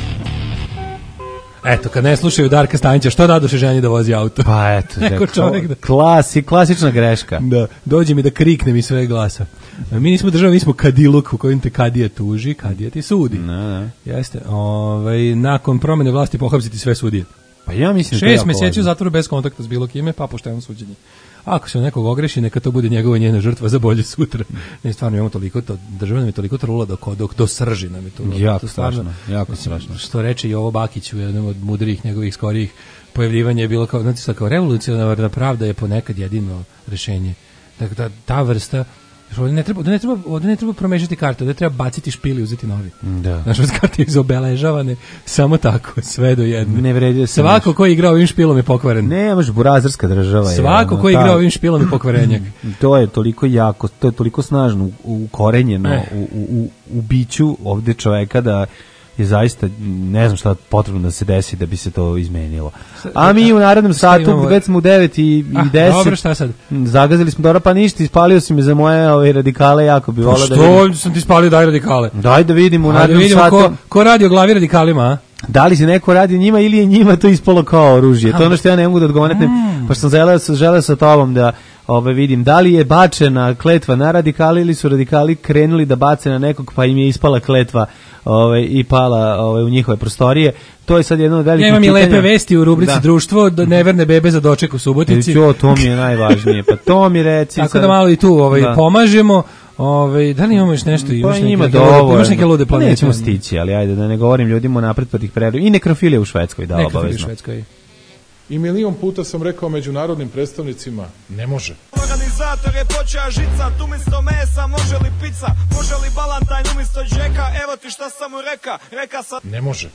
Eto, kad ne slušaju Darka Stanića, što dadoše ženi da vozi auto? Pa eto, Neko čovjek da... klasi, klasična greška. Da, dođe mi da kriknem iz sve glasa. Mi nismo država, mi smo kadiluk u kojem te kadija tuži, kadija ti sudi. Ne, ne. Jeste. Ovaj, nakon promjene vlasti pohapsiti sve sudije. Pa ja mislim da je Šest jako mjeseci važno. u zatvoru bez kontakta s bilo kime, pa pošteno suđenje. Ako se nekog ogreši, neka to bude njegova njena žrtva za bolje sutra. Ne, stvarno imamo toliko, to, država nam je toliko trula dok, dok do srži nam je to. Jako to stvarno, strašno, jako strašno. Što reče Jovo Bakić u jednom od mudrijih njegovih skorijih pojavljivanja je bilo kao, znači, kao revolucionarna pravda je ponekad jedino rešenje. Dakle, ta, ta vrsta Ovdje ne treba, ovdje ne treba, ovdje ne treba promešati karte, ovdje treba baciti špili i uzeti novi. Da. Znaš, od karte izobeležavane, samo tako, sve do jedne. Ne vredi da se Svako ko je igrao ovim špilom je pokvaren. Ne, može, burazerska država je. Svako ono, ko je ta- igrao ovim špilom je pokvarenjak. To je toliko jako, to je toliko snažno ukorenjeno Eh. u, u, u, u biću ovde čoveka da je zaista, ne znam šta potrebno da se desi da bi se to izmenilo. A mi u narednom satu, imamo? već smo u devet i Ah, deset. dobro, šta sad? Zagazili smo dobro, pa ništa, ispalio si me za moje ove radikale, jako bi volao da Što vidim. sam ti spalio daj radikale? Daj da vidimo u Ajde narednom vidimo satu. ko, ko radi o glavi radikalima, a? Da li se neko radi njima ili je njima to ispalo kao oružje? To je ono što ja ne mogu da odgovorim, Mm. pa što sam želeo, želeo sa tobom da ove, vidim da li je bačena kletva na radikali ili su radikali krenuli da bace na nekog pa im je ispala kletva ove, i pala ove, u njihove prostorije. To je sad jedno od velikih Ja imam i pitanja. lepe vesti u rubrici Da. društvo, do neverne bebe za doček u Subotici. Jo, to mi je najvažnije. Pa to mi reci. Tako sad. da malo i tu ovaj, Da. pomažemo. Ovaj, da li imamo još nešto? Pa Imaš neke- ima neke lude- dovoljno. Imaš neke lude Pa planete? nećemo stići, ali ajde da ne govorim ljudima napred pa tih preru. I nekrofilija u Švedskoj, da, Nekrofilija u obavezno. Švedskoj. I milion puta sam rekao međunarodnim predstavnicima, ne može. Organizator je počeo žicat, umjesto mesa može li pizza, može li balantajn umjesto džeka, evo ti šta sam mu reka, reka sam... Ne može.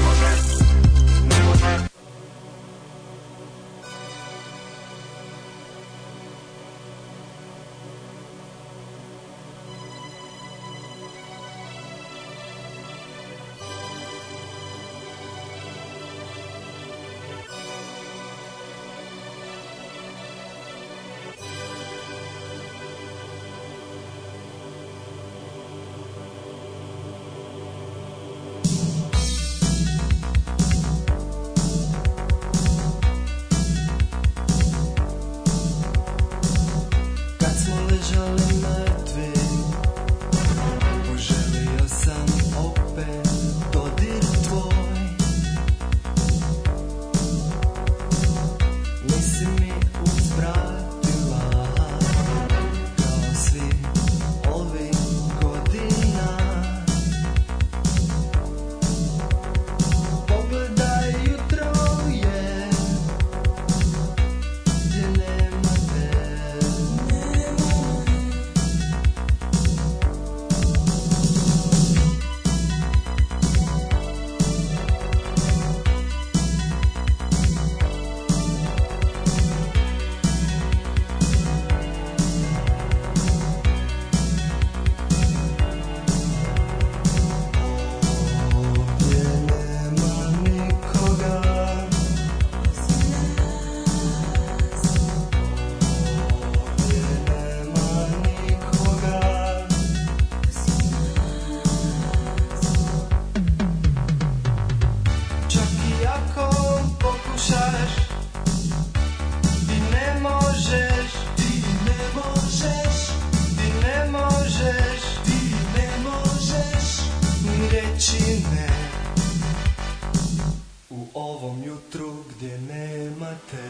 Kad smo ležali mrtvi, poželio sam opet dodir tvoj. Nisi mi uzvratila kao svi ovih godina. Pogledaj, jutro je, gdje nema te. Čak i ako pokušaš, ti ne možeš, ti ne možeš, ti ne možeš, ti ne možeš ni reći ne u ovom jutru gdje nema te.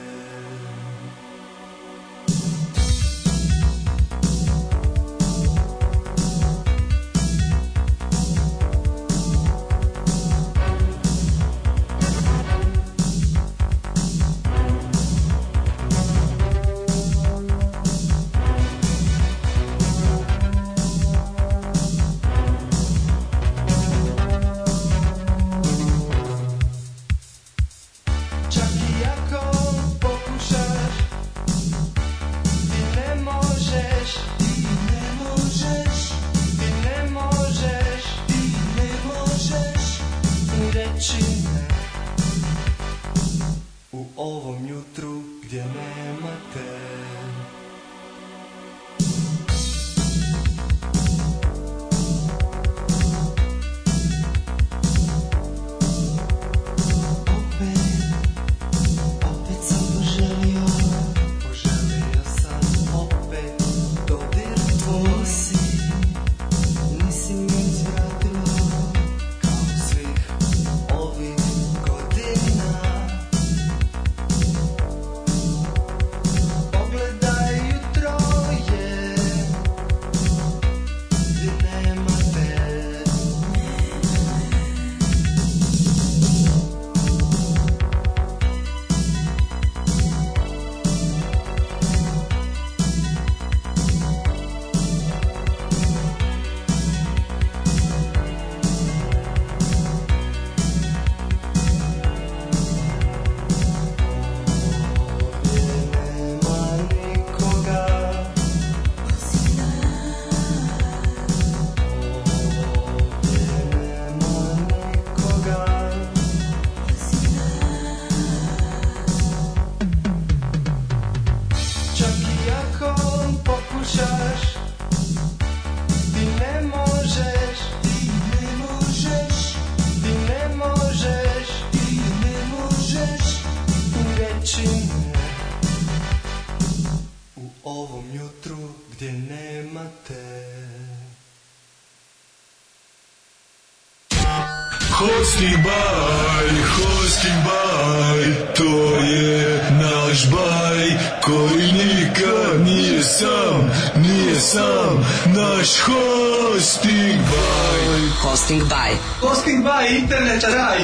Čak i ako pokušaš, ti ne možeš, ti ne možeš, ti ne možeš, ti ne možeš ni reći ne u ovom jutru gdje nema te. Opet sam poželio, poželio sam opet dodir tvoj. Nisi, nisi mi uzvratila kao svih ovih godina. Pogledaj, gdje nema te. Hosting baj, hosting baj, to je naš baj koji nikad nije sam, nije sam, naš hosting baj. Hosting baj. Hosting baj, internet raj.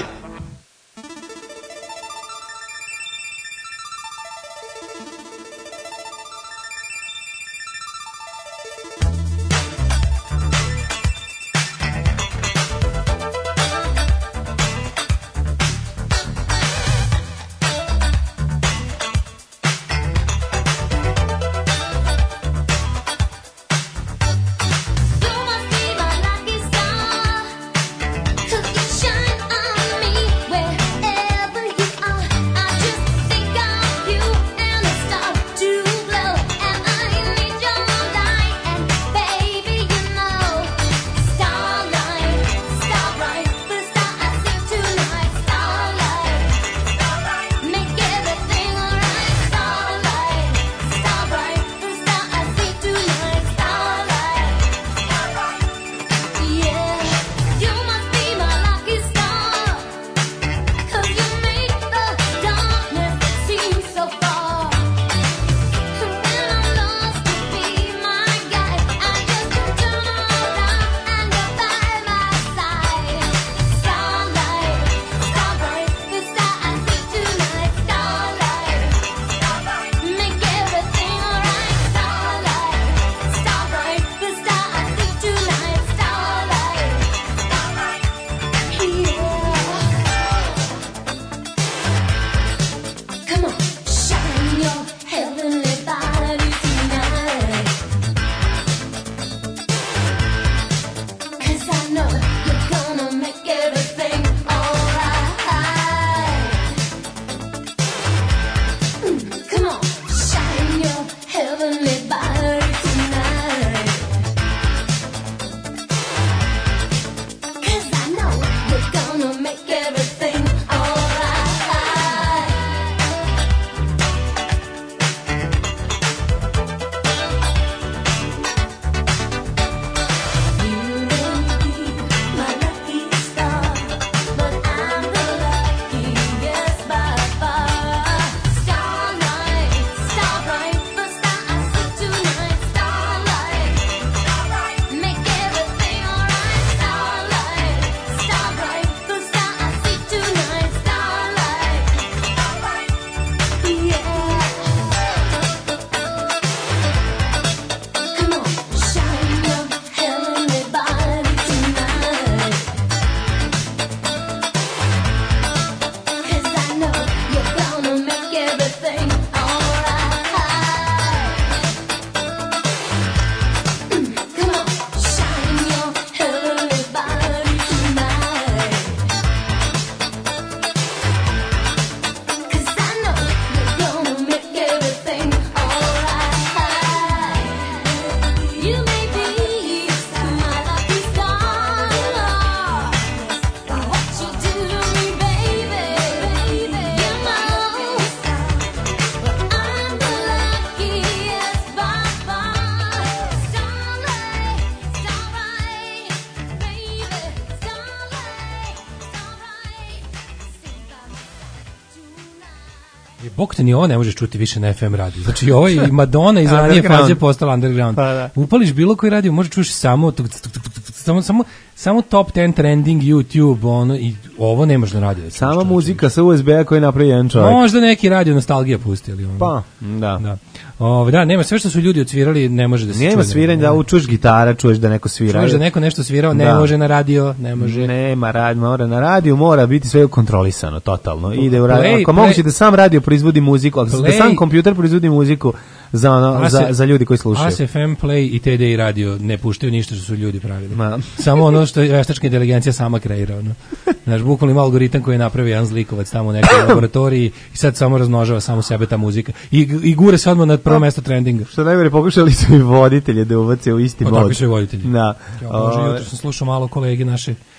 Bog te ni ovo ne možeš čuti više na F M radiju. Znači ovo je i Madonna iz ranije faze postala underground. Pa, da. Upališ bilo koji radio, možeš čuš samo samo samo samo top deset trending YouTube, ono i ovo ne može na radiju. Sama muzika sa U S B-a koji napravi jedan čovjek. Možda neki radio nostalgija pustili ono. Pa, da. Da. Ove, da, nema sve što su ljudi odsvirali, ne može da se čuje. Nema sviranja, da učuješ gitara, čuješ da neko svira. Čuješ da neko nešto svirao, ne da. Može na radio, ne može. Nema rad, mora na radio, mora biti sve kontrolisano, totalno. Ide u radio. Ako moguće da sam radio proizvodi muziku, ako da sam kompjuter proizvodi muziku za, ono, za, za ljudi koji slušaju. A S F M, Play i T D I radio ne puštaju ništa što su ljudi pravili. Ma. Samo ono što je veštačka inteligencija sama kreira. Ono. Znaš, bukvalno ima algoritam koji je napravio jedan zlikovac tamo u nekoj laboratoriji i sad samo razmnožava samo sebe ta muzika. I, i gure se odmah na prvo mesto trendinga. Što najbolje, pokušali su i voditelje da uvace u isti mod. Tako su i voditelji. Da. Ja, Bože, jutro sam slušao malo kolege naše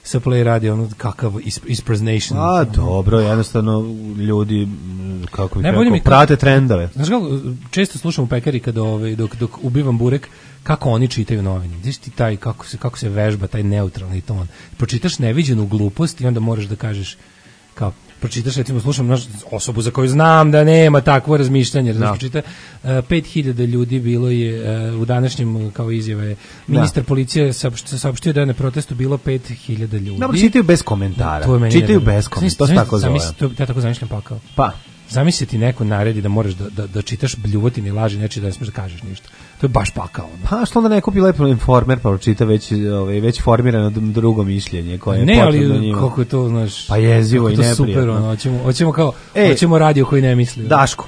sa Play radio, ono kakav ispraznation. A, dobro, jednostavno ljudi, m, kako bih Najbolje mi rekao, je prate trendove. Znaš kako, često slušam u pekari kada, ovaj, dok, dok ubivam burek, kako oni čitaju novine. Znaš ti taj, kako se, kako se vežba, taj neutralni ton. Pročitaš neviđenu glupost i onda moraš da kažeš, kao, pročitaš, recimo, slušam naš, osobu za koju znam da nema takvo razmišljanje, da pročita, uh, pet hiljada ljudi bilo je uh, u današnjem, kao izjave, ministar da. policije saopštio, saopštio da je na protestu bilo pet hiljada ljudi. Dobro, čitaju bez komentara. To je meni čitaju nevjerojatno. bez komentara, to se tako zove. To, ja tako zamišljam pakao. Pa. Zamisli ti neko naredi da moraš da, da, da čitaš bljuvotine i laži, neči da ne smiješ da kažeš ništa. To je baš pakao. No. Pa što onda ne kupi lepo Informer pa pročita već, ovaj, već formirano drugo mišljenje koje je ne, potrebno ali njima. Kako je to, znaš, pa jezivo i neprijatno. Super, ono, hoćemo, hoćemo kao, e, hoćemo radio koji ne misli. Daško,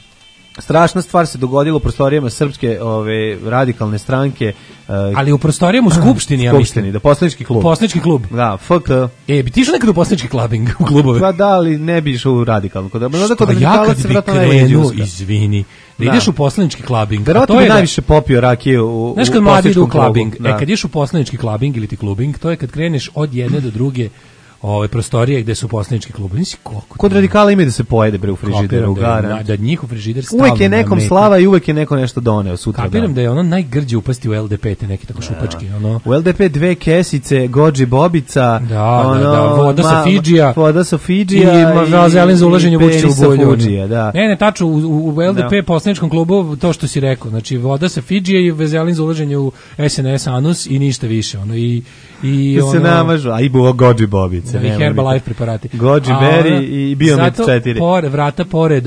strašna stvar se dogodila u prostorijama srpske ove radikalne stranke. Uh, ali u prostorijama u skupštini, ja skupštini, da poslanički klub. Poslanički klub. Da, F K. E, bi ti išao nekad u poslanički klubing u klubove? Pa da, ali ne bi išao u radikalno. Kod, možda kod ja kad bi krenuo, izvini, da, da ideš u poslanički klubing. Verovatno bi najviše popio rakije u, u znaš kad mladi idu u klubing, e, kad ideš u poslanički klubing ili ti klubing, to je kad kreneš od jedne do druge ove prostorije gde su poslanički klubovi. Nisi koliko. Kod radikala ima da se pojede bre u frižideru, da, da njihov frižider stavno. Uvek je nekom slava i uvek je neko nešto doneo sutra. Kapiram da je ono najgrđe upasti u L D P te neki tako šupački, ono. U L D P dve kesice, Godži Bobica, da, ono, da, da, voda sa Fidžija, voda sa Fidžija i zelen za ulaženje Vučića u bolju. Da. Ne, ne, tačno u, u L D P da. Poslaničkom klubu to što si rekao, znači voda sa Fidžija i vezelin za ulaženje u S N S Anus i ništa više, ono i i ono se namažu, a i bu Godži Bobice, i Herbalife preparati. Goji Berry i Biomed četiri. Zato por, vrata pored.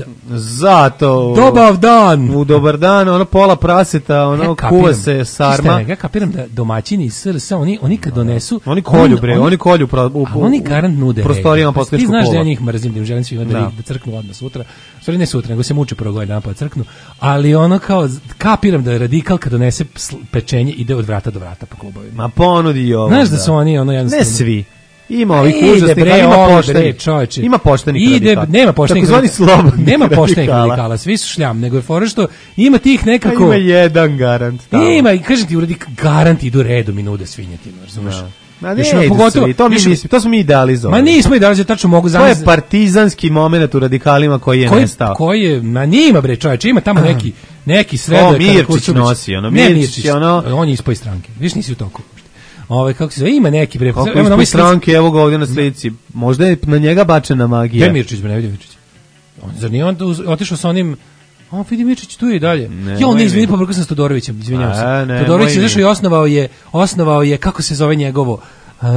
Zato. Dobar dan. U dobar dan, ono pola praseta, ono ja kuva se sarma. Ja kapiram da domaćini iz S R S, oni, oni kad donesu... Oni kolju, bre, oni, oni kolju pro, u, u, oni garant nude prostorijama poslaničkog kluba. Ti znaš da ja njih mrzim, da im želim svima da, da crknu odmah sutra. Stvari ne sutra, nego se muče prvo godin dan pa crknu. Ali ono kao, kapiram da je radikal kad donese pečenje, ide od vrata do vrata po klubovima. Ma ponudi ovo. Znaš da su oni ono jednostavno... Ne svi. Ima ovih užasnih, ali ima poštenih. Ima poštenih radikala. Nema poštenih radikala. Slobodni nema poštenih radikala, svi su šljam, nego je fora što ima tih nekako... Ima jedan garant. Ima, i kažem ti, uradi, garant idu redom i nude svinjetinu, razumeš? Ma ne, pogotovo, to, mi nismo, to smo mi idealizovali. Ma nismo idealizovali, tačno mogu zamisliti. To je partizanski moment u radikalima koji je koji, nestao. Koji je, ma nima bre čoveče, ima tamo neki, neki sredok. O, Mirčić nosi, ono, Mirčić, ono... On je ispoj stranke, viš nisi u toku. Ove kako se zove, ima neki bre. Kako evo na stranke, evo ga ovdje na slici. Možda je na njega bačena magija. Gde Mirčić, ne vidim Mirčić. On zar nije on otišao sa onim... A vidi Mirčić tu je i dalje. Ne, ja on ne izvini, pobrkao sam s Todorovićem, izvinjavam se. Todorović je zašao i osnovao je, osnovao je kako se zove njegovo. Uh,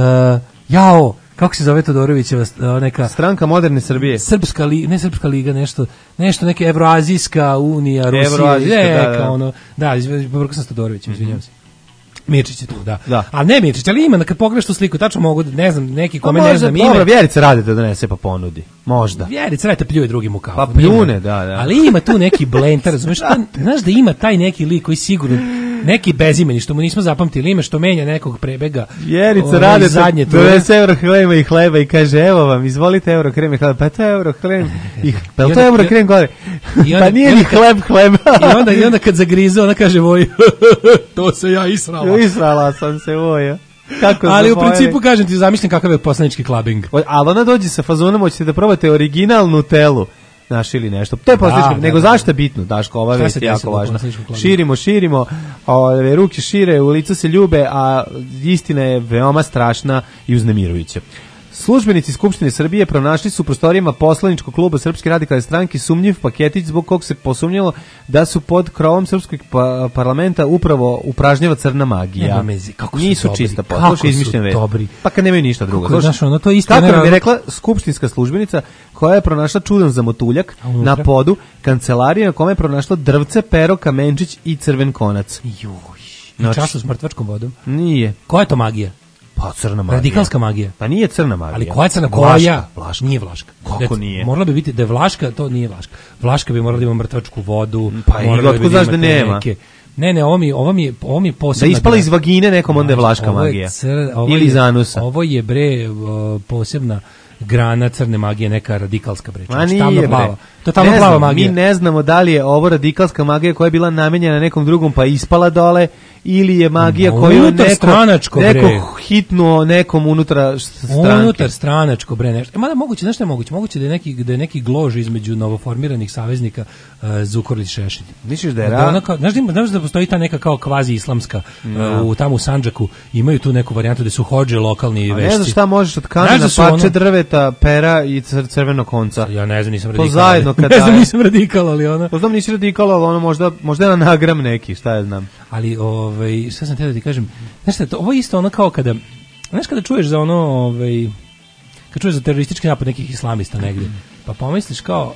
jao, kako se zove Todorovićeva neka Stranka moderne Srbije. Srpska liga, ne Srpska liga, nešto, nešto neka Evroazijska unija Rusije, Evroazijska, neka, da, da. ono. Da, pobrkao sam s Todorovićem, izvinjavam se. Mirčić je tu, da. da. A ne Mirčić, ali ima, kad pogledaš tu sliku, tačno mogu, ne znam, neki kome ne znam ime. Dobro, Vjerica Radeta donese pa ponudi. Možda. Vjerica Radeta pljuje drugim u kafu. Pa pljune, da, da. Ali ima tu neki blender, razumiješ, znaš da ima taj neki lik koji sigurno, neki bezimeni, što mu nismo zapamtili ime, što menja nekog prebega. Vjerica Radeta donese euro hlema i hleba i kaže, evo vam, izvolite euro krem i hleba. Pa to je euro krem i pa to je euro krem gore. Pa nije ni hleb hleba. I onda, i onda kad zagrize, ona kaže, voj, to se ja israla. Israla sam se, voja. Kako ali u principu kažem ti, zamišljam kakav je poslanički klubing. Ali ona dođe sa fazonom, hoćete da probate originalnu telu. Naš ili nešto. To je poslanički, da, nego da, zašto je bitno, Daško, ova vest je jako važna. Širimo, širimo, ove, ruke šire, u lica se ljube, a istina je veoma strašna i uznemirujuća. Službenici Skupštine Srbije pronašli su u prostorijama poslaničkog kluba Srpske radikalne stranke sumnjiv paketić zbog kog se posumnjalo da su pod krovom srpskog pa parlamenta upravo upražnjava crna magija. Mezi, kako su nisu dobri, čista posluša izmišljene vesti. Pa kad nemaju ništa drugo. Kako, znaš, ono, to isto kako nam je rekla skupštinska službenica koja je pronašla čudan zamotuljak na podu kancelarije na kome je pronašla drvce, pero, kamenčić i crven konac. Juj. I čašu s mrtvačkom vodom? Nije. Koja je to magija? Pa crna magija. Radikalska magija. Pa nije crna magija. Ali koja je crna? Koja? Vlaška. Vlaška. Nije vlaška. Kako nije? Morala bi biti da je vlaška, to nije vlaška. Vlaška bi morala da ima mrtvačku vodu. Pa i otkud znaš da nema? Neke. Ne, ne, ovo mi, ovo mi je, ovo mi je posebna... Da ispala iz vagine nekom onda je vlaška magija. Cr, ovo ili je, iz anusa. Ovo je bre posebna grana crne magije, neka radikalska bre. A nije bre. To je tamo Ne plava znam, magija. mi ne znamo da li je ovo radikalska magija koja je bila namenjena nekom drugom pa ispala dole, ili je magija Ma, koju je unutar neko, stranačko, bre. neko hitnuo nekom unutra stranke. Unutar stranačko, bre, nešto. E, mada moguće, znaš šta je moguće? Moguće da je neki, da je neki glož između novoformiranih saveznika uh, Zukorlić Šešelj. Misliš da je Da ra... ona kao, znaš, da ima- znaš da postoji ta neka kao kvazi islamska Da. uh, u tamo u Sandžaku, imaju tu neku varijantu da su hodže lokalni A vešci. ne znaš šta možeš od Znaš kamena, da su parče ono- drveta, pera i cr crvenog konca. Ja ne znam, nisam To radikal. zajedno kad Ne znam, daje. nisam radikal, ali ona. Pa znam nisi radikal, ali ono možda, možda je anagram neki, šta ja znam. Ali ovaj šta sam te da ti kažem, znaš šta, to, ovo je isto ono kao kada, znaš kada čuješ za ono, ovaj kad čuješ za teroristički napad nekih islamista negdje, pa pomisliš kao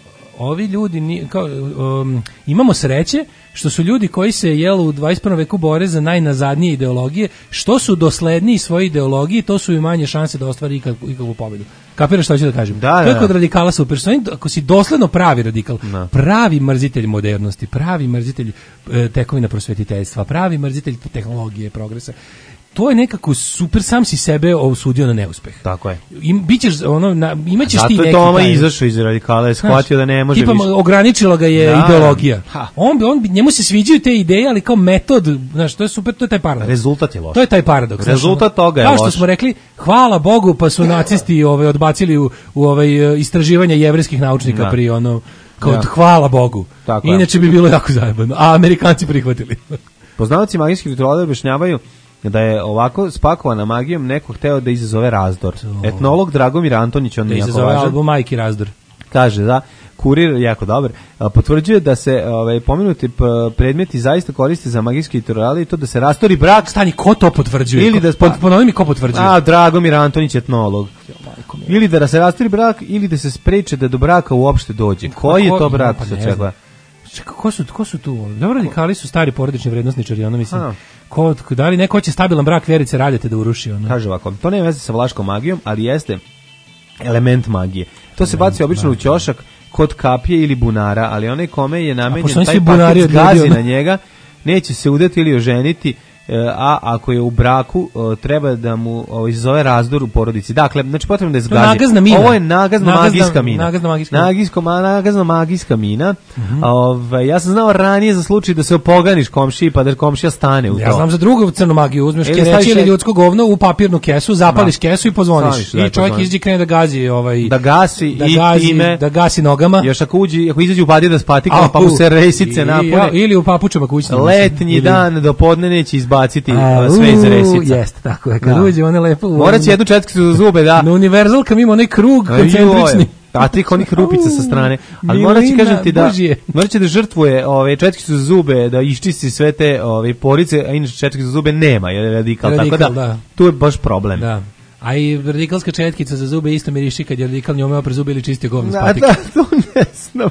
ovi ljudi ni, kao, um, imamo sreće što su ljudi koji se jel u dvadeset prvom veku bore za najnazadnije ideologije, što su dosledniji svoje ideologije, to su i manje šanse da ostvari ikakvu, ikakvu pobedu. Kapiraš šta hoću da kažem? Da, to je da, kod da. radikala super. Što oni- ako si dosledno pravi radikal, Da. pravi mrzitelj modernosti, pravi mrzitelj e, tekovina prosvetiteljstva, pravi mrzitelj tehnologije, progresa, to je nekako super, sam si sebe osudio na neuspeh. Tako je. Im, bićeš, ono, na, imaćeš ti Zato neki je Toma taj- izašao iz radikala, je shvatio da ne može tipa, više. ograničila ga je Da. ideologija. Ha. On bi, on bi, njemu se sviđaju te ideje, ali kao metod, znaš, to je super, to je taj paradoks. Rezultat je loš. To je taj paradoks. znaš, Rezultat ono, toga je Kao što loš. smo rekli, hvala Bogu, pa su nacisti ovaj, odbacili u, u ovaj, istraživanja jevrejskih naučnika Da. pri ono, kao Da. hvala Bogu. Tako je. Inače bi bilo jako zajebano. A Amerikanci prihvatili. Poznavaci magijskih rituala objašnjavaju da je ovako spakovana magijom neko hteo da izazove razdor. Etnolog Dragomir Antonić, on Da je jako izazove važan, album Majki Razdor. kaže da kurir jako dobar, a, potvrđuje da se ovaj pomenuti p- predmeti zaista koriste za magijski rituale i to da se rastori brak. Stani, ko to potvrđuje? Ili Ko- da pod- ponovi mi ko potvrđuje? A, Dragomir Antonić, etnolog. Ili da se rastori brak, ili da se spreče da do braka uopšte dođe. Koji je ko- to brak? pa se ne očekuje? znam. Čekaj, ko su, ko su tu? Dobro, radikali su stari porodični vrednosničari, ono mislim. A. Ko, da li neko hoće stabilan brak Vjerice Radete da uruši? Ono? Kaže ovako, to nema veze sa vlaškom magijom, ali jeste element magije. To se baci obično u ćošak kod kapije ili bunara, ali onaj kome je pošto namenjen oni taj svi bunari paket od ljudi, zgazi ono. na njega, neće se udati ili oženiti, e, a ako je u braku, e, treba da mu o, izazove razdor u porodici. Dakle, znači potrebno da je To je zgazi. nagazna mina. Ovo je nagazna, Nagazna- magijska mina. nagazna magijska mina. Nagisko, ma, nagazna magijska mina. Ovaj, ja sam znao ranije za slučaj da se opoganiš komšiji pa da komšija stane u to. Ja znam za drugu crnu magiju, uzmeš Ili keneći staviš ili je- ljudsko govno u papirnu kesu, zapališ Da. kesu i pozvoniš. Staviš, da, I čovjek pozvoniš. izađe i krene da gazi, ovaj, Da gasi da i gazi, time- da gasi nogama. Još ako, uđi, ako izađe u badida s patikom, pa mu Au, se resice i- napune. Ili u papučama kućnim. Letnji Ili- dan do podne neće izbaciti A, a, sve iz u, resica. Jeste, tako je. Kad Da. uđe, one lepo... u- Morat će jednu četkicu za zube, da. Na Universal kam ima onaj krug koncentrični. A ti onih rupica sa strane. Ali Milina, morat će, kažem ti da, Božje. morat će da žrtvuje ove, četkicu za zube, da iščisti sve te ove, porice, a inače četkicu za zube nema, jer je radikal. Radikal, tako da, da. tu je baš problem. Da. A i radikalska četkica za zube isto miriši kad je radikal njome opre zube ili čistio govno s Da, patike. da, to ne znam.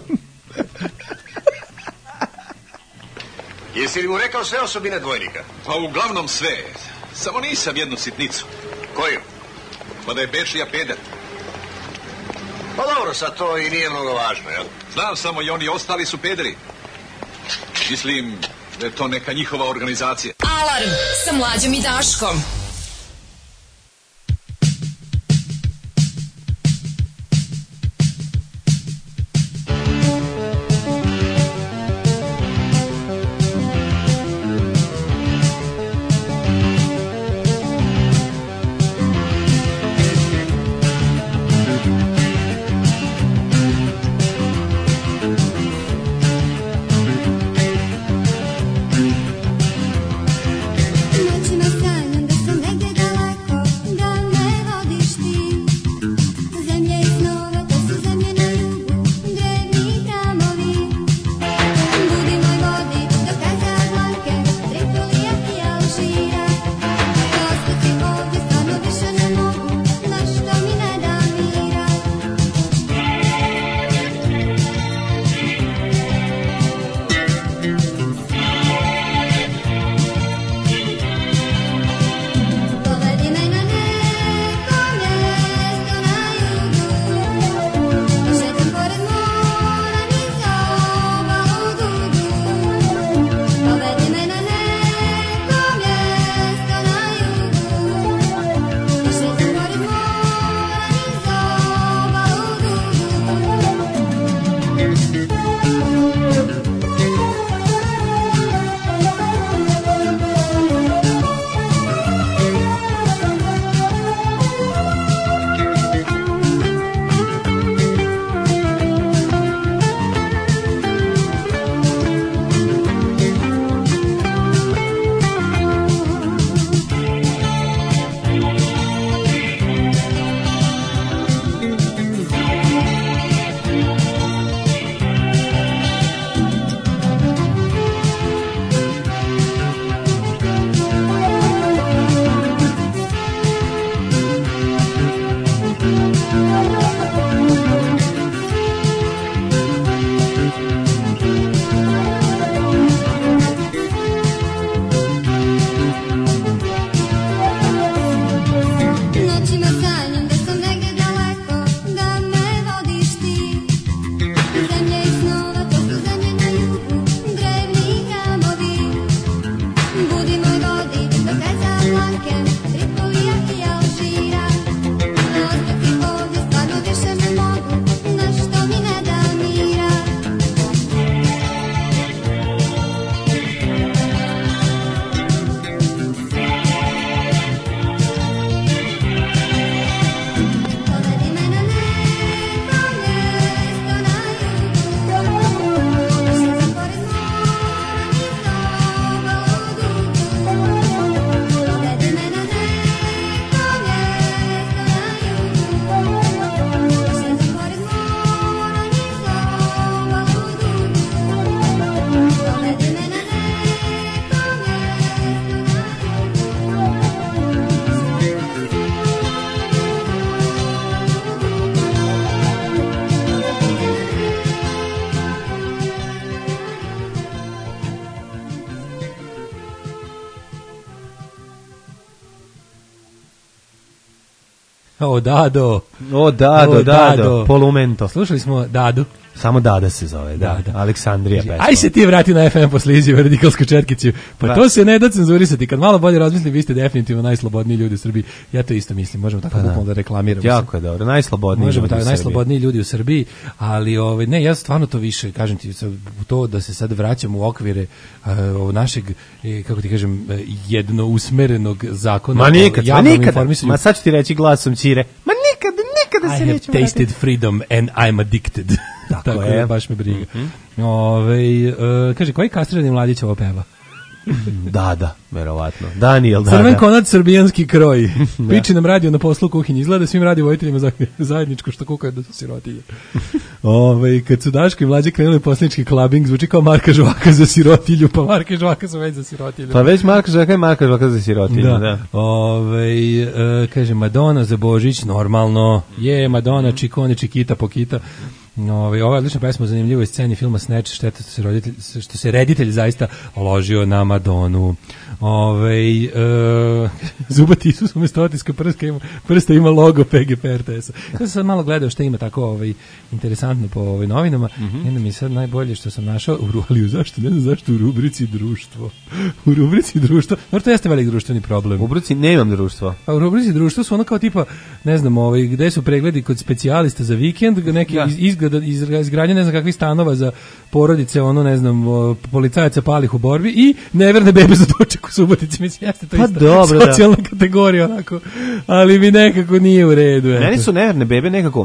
Jesi li mu rekao sve osobine dvojnika? Pa uglavnom sve. Samo nisam jednu sitnicu. Koju? Pa da je Bečija peder. Pa dobro, sad to i nije mnogo važno, jel? Znam samo i oni ostali su pederi. Mislim da je to neka njihova organizacija. Alarm sa Mlađom i Daškom. Noćima sanjam da sam O, Dado. O, Dado, O, Dado, Dado. Polumento. Slušali smo Dadu. Samo Dada se zove, da, Da, da. Aleksandrija pesma. Aj se ti vrati na F M posle izjave radikalsku četkicu. Pa Da. to se ne da cenzurisati. Kad malo bolje razmislim, vi ste definitivno najslobodniji ljudi u Srbiji. Ja to isto mislim. Možemo tako Pa da. bukvalno da reklamiramo. Jako je dobro, najslobodniji Možemo ljudi tako u Srbiji. najslobodniji ljudi u Srbiji, ali ovaj ne, ja stvarno to više kažem ti sa- u to da se sad vraćamo u okvire uh, ovog našeg eh, kako ti kažem eh, jednousmerenog zakona. Ma o nikad, ma javnom nikad. informisanju. Ma sad ću ti reći glasom Ćire. Ma nikad, nikada I se have neću vratiti. tasted freedom and I'm addicted. Tako, je. je, baš me briga. Ovaj, e, kaže, koji kastrirani mladić ovo peva? Da, da, verovatno. Daniel, da, Crven da. konac, srbijanski kroj. Piči nam radio na poslu u kuhinji. Izgleda svim radio vojiteljima za- zajedničko što kukaju da su sirotinje. Ove, kad su Daško i Mlađe krenuli posljednički klabing, zvuči kao Marka Žvaka za sirotilju, pa Marka Žvaka su već za sirotilju. Pa već Marka Žvaka i Marka Žvaka za sirotinju, da. Da. Ove, e, kaže, Madonna za Božić, normalno. Je, Madonna, Čikone, Čikita, Pokita. Ove, ova je odlična pesma o zanimljivoj sceni filma Snatch, šteta što se, roditelj, što se reditelj zaista ložio na Madonu. Ove, e, Zubat Isus umjesto otiska prsta ima, prsta ima logo P G P R T S-a. Ja sam sad malo gledao što ima tako ovaj, interesantno po ovaj, novinama. Mhm. I onda mi je sad najbolje što sam našao, u, ru- ali u zašto, ne znam zašto u rubrici društvo. U rubrici društvo, no to jeste velik društveni problem. U rubrici nemam društvo. A u rubrici društvo su ono kao tipa, ne znam, ovaj, gde su pregledi kod specijalista za vikend, neki Da. iz, izgleda, iz, izgradnje ne znam kakvih stanova za porodice, ono ne znam, o, policajaca palih u borbi i neverne bebe za doček u Subotici. Mislim, jeste to Pa isto dobro, da. socijalna kategorija, onako, ali mi nekako nije u redu. eto. Meni su neverne bebe nekako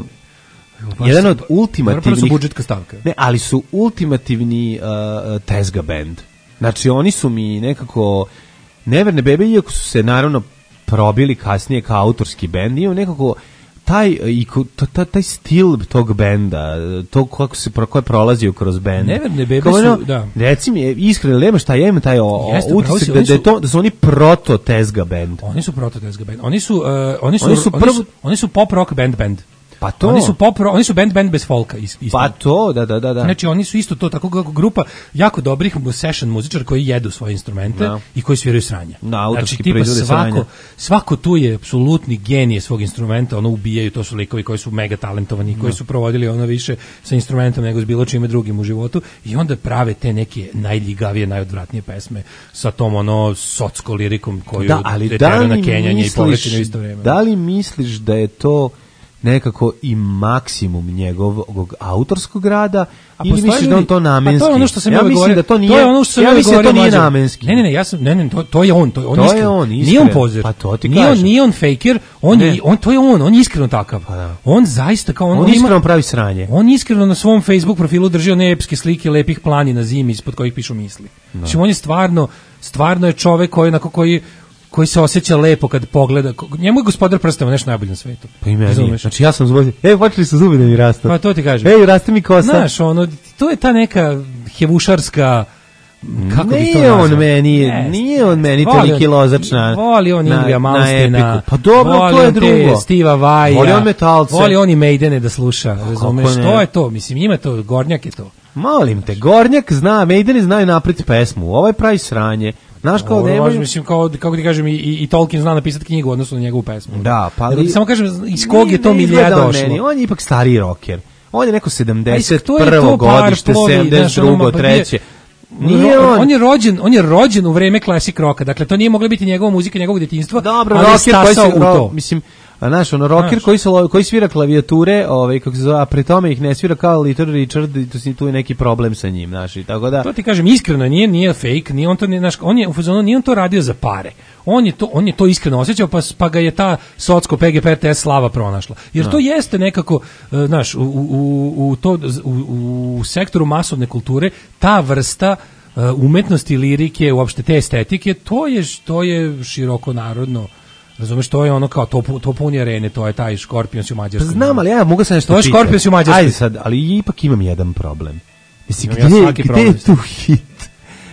baš jedan su- od Dobro, prvo ultimativnih... su budžetska stavka. Ne, ali su ultimativni uh, tezga band. Znači, oni su mi nekako... Neverne bebe, iako su se naravno probili kasnije kao autorski bend, imaju nekako taj, i ko- ta- ta- taj stil tog benda, to kako se pro, ko je prolazio kroz bend. Neverne bebe Kao su, ono, da. Reci mi, iskreno, nema šta, ja imam taj o, o, Jeste, upravo si, utisak da, oni da, je su- to, da su oni proto tezga band. Oni su prototezga band. Oni su, uh, oni su, Oni su oni prvo- su, oni su pop rock band band. Pa to. Oni su pop ro- oni su band band bez folka. Is, isto. Pa to, da, da, da. da. Znači oni su isto to tako kako grupa jako dobrih session muzičara koji jedu svoje instrumente Da. i koji sviraju sranje. Da, autorski znači tipa proizvode svako sranja. svako tu je apsolutni genije svog instrumenta, ono ubijaju, to su likovi koji su mega talentovani, koji su provodili ono više sa instrumentom nego s bilo čime drugim u životu i onda prave te neke najljigavije, najodvratnije pesme sa tom ono socko lirikom koju Da, ali je da terana li Kenjanje i povrećenje u misliš, isto vrijeme. da li misliš da je to nekako i maksimum njegovog autorskog rada A ili postoji misliš da on ljudi- to namenski? Pa to je ono što sam ja ja mislim govorio. da to nije. To je ono što sam ja ja mislim da to govorio nije mlađe. namenski. Ne, ne, ne, ja sam ne, ne, to, to je on, to je on To je iskren. on, Nije iskren. on pozer. Pa to ti nije on, kažem. nije on faker, on Ne. je on to je on, on je iskreno takav. da. On zaista kao on, On on ima- iskreno pravi sranje. On iskreno na svom Facebook profilu drži one epske slike lepih planina zimi ispod kojih pišu misli. Znači on je stvarno stvarno je čovek koji onako koji koji se osjeća lepo kad pogleda. ko- Njemu je gospodar prstena nešto najbolje na svetu. Pa i meni. Razumeš? Znači ja sam zbog... Ej, počeli su zubi da mi rastu. Pa to ti kažem. Ej, raste mi kosa. Znaš, ono, to je ta neka hevušarska, kako bi to Nije on nazvao? meni, Jeste. nije on meni Voli on- toliki lozač na... Voli on na- Inglija na Malmstina. epiku. Pa dobro, voli to je on te drugo. Steva Vaja. Voli on metalce. Voli on i Maidene da sluša. Razumeš, ne? to je to. Mislim, ima to, Gornjak je to. Molim te, Gornjak zna, Maideni znaju napred pesmu. Ovo je pravi sranje. Znaš kao Dobro, nemaju... mislim, kao, kako ti kažem, i, i, i Tolkien zna napisati knjigu u odnosu na njegovu pesmu. Da, pa Nego ali... ti samo kažem, iz kog je to Ne- ne milija izgleda on došlo. meni, on je ipak stariji rocker. On je neko A sedamdeset iz- to je prvo to par godište, plovi, sedamdeset znaš, ono, drugo, pa nije- treće. Nije Ro- on. on je rođen, on je rođen u vreme classic rocka. Dakle to nije mogla biti njegova muzika, njegovog djetinjstva. Dobro, ali je rocker koji stasao se, u ro, to. mislim, a znaš, ono, rocker Znaš. koji, se, lo- koji svira klavijature, ovaj, kako se zove, a pri tome ih ne svira kao Little Richard, i tu, si- tu je neki problem sa njim, znaš, i tako da... To ti kažem iskreno, nije nije fake, nije on to nije naš, on je u fazonu, nije on to radio za pare. On je to on je to iskreno osjećao, pa pa ga je ta socsko P G P R T S slava pronašla. Jer to jeste nekako, e, znaš, u, u, u to u, u sektoru masovne kulture ta vrsta e, umetnosti, lirike, uopšte te estetike, to je to je široko narodno. Razumeš, to je ono kao to, to puni arene, to je taj Škorpions u Pa Mađarskoj. znam, ali ja mogu se nešto To je pitati. Škorpions u Mađarskoj. Ajde sad, ali ipak imam jedan problem. Mislim, Imam ja gde, svaki gde problem. je tu hit?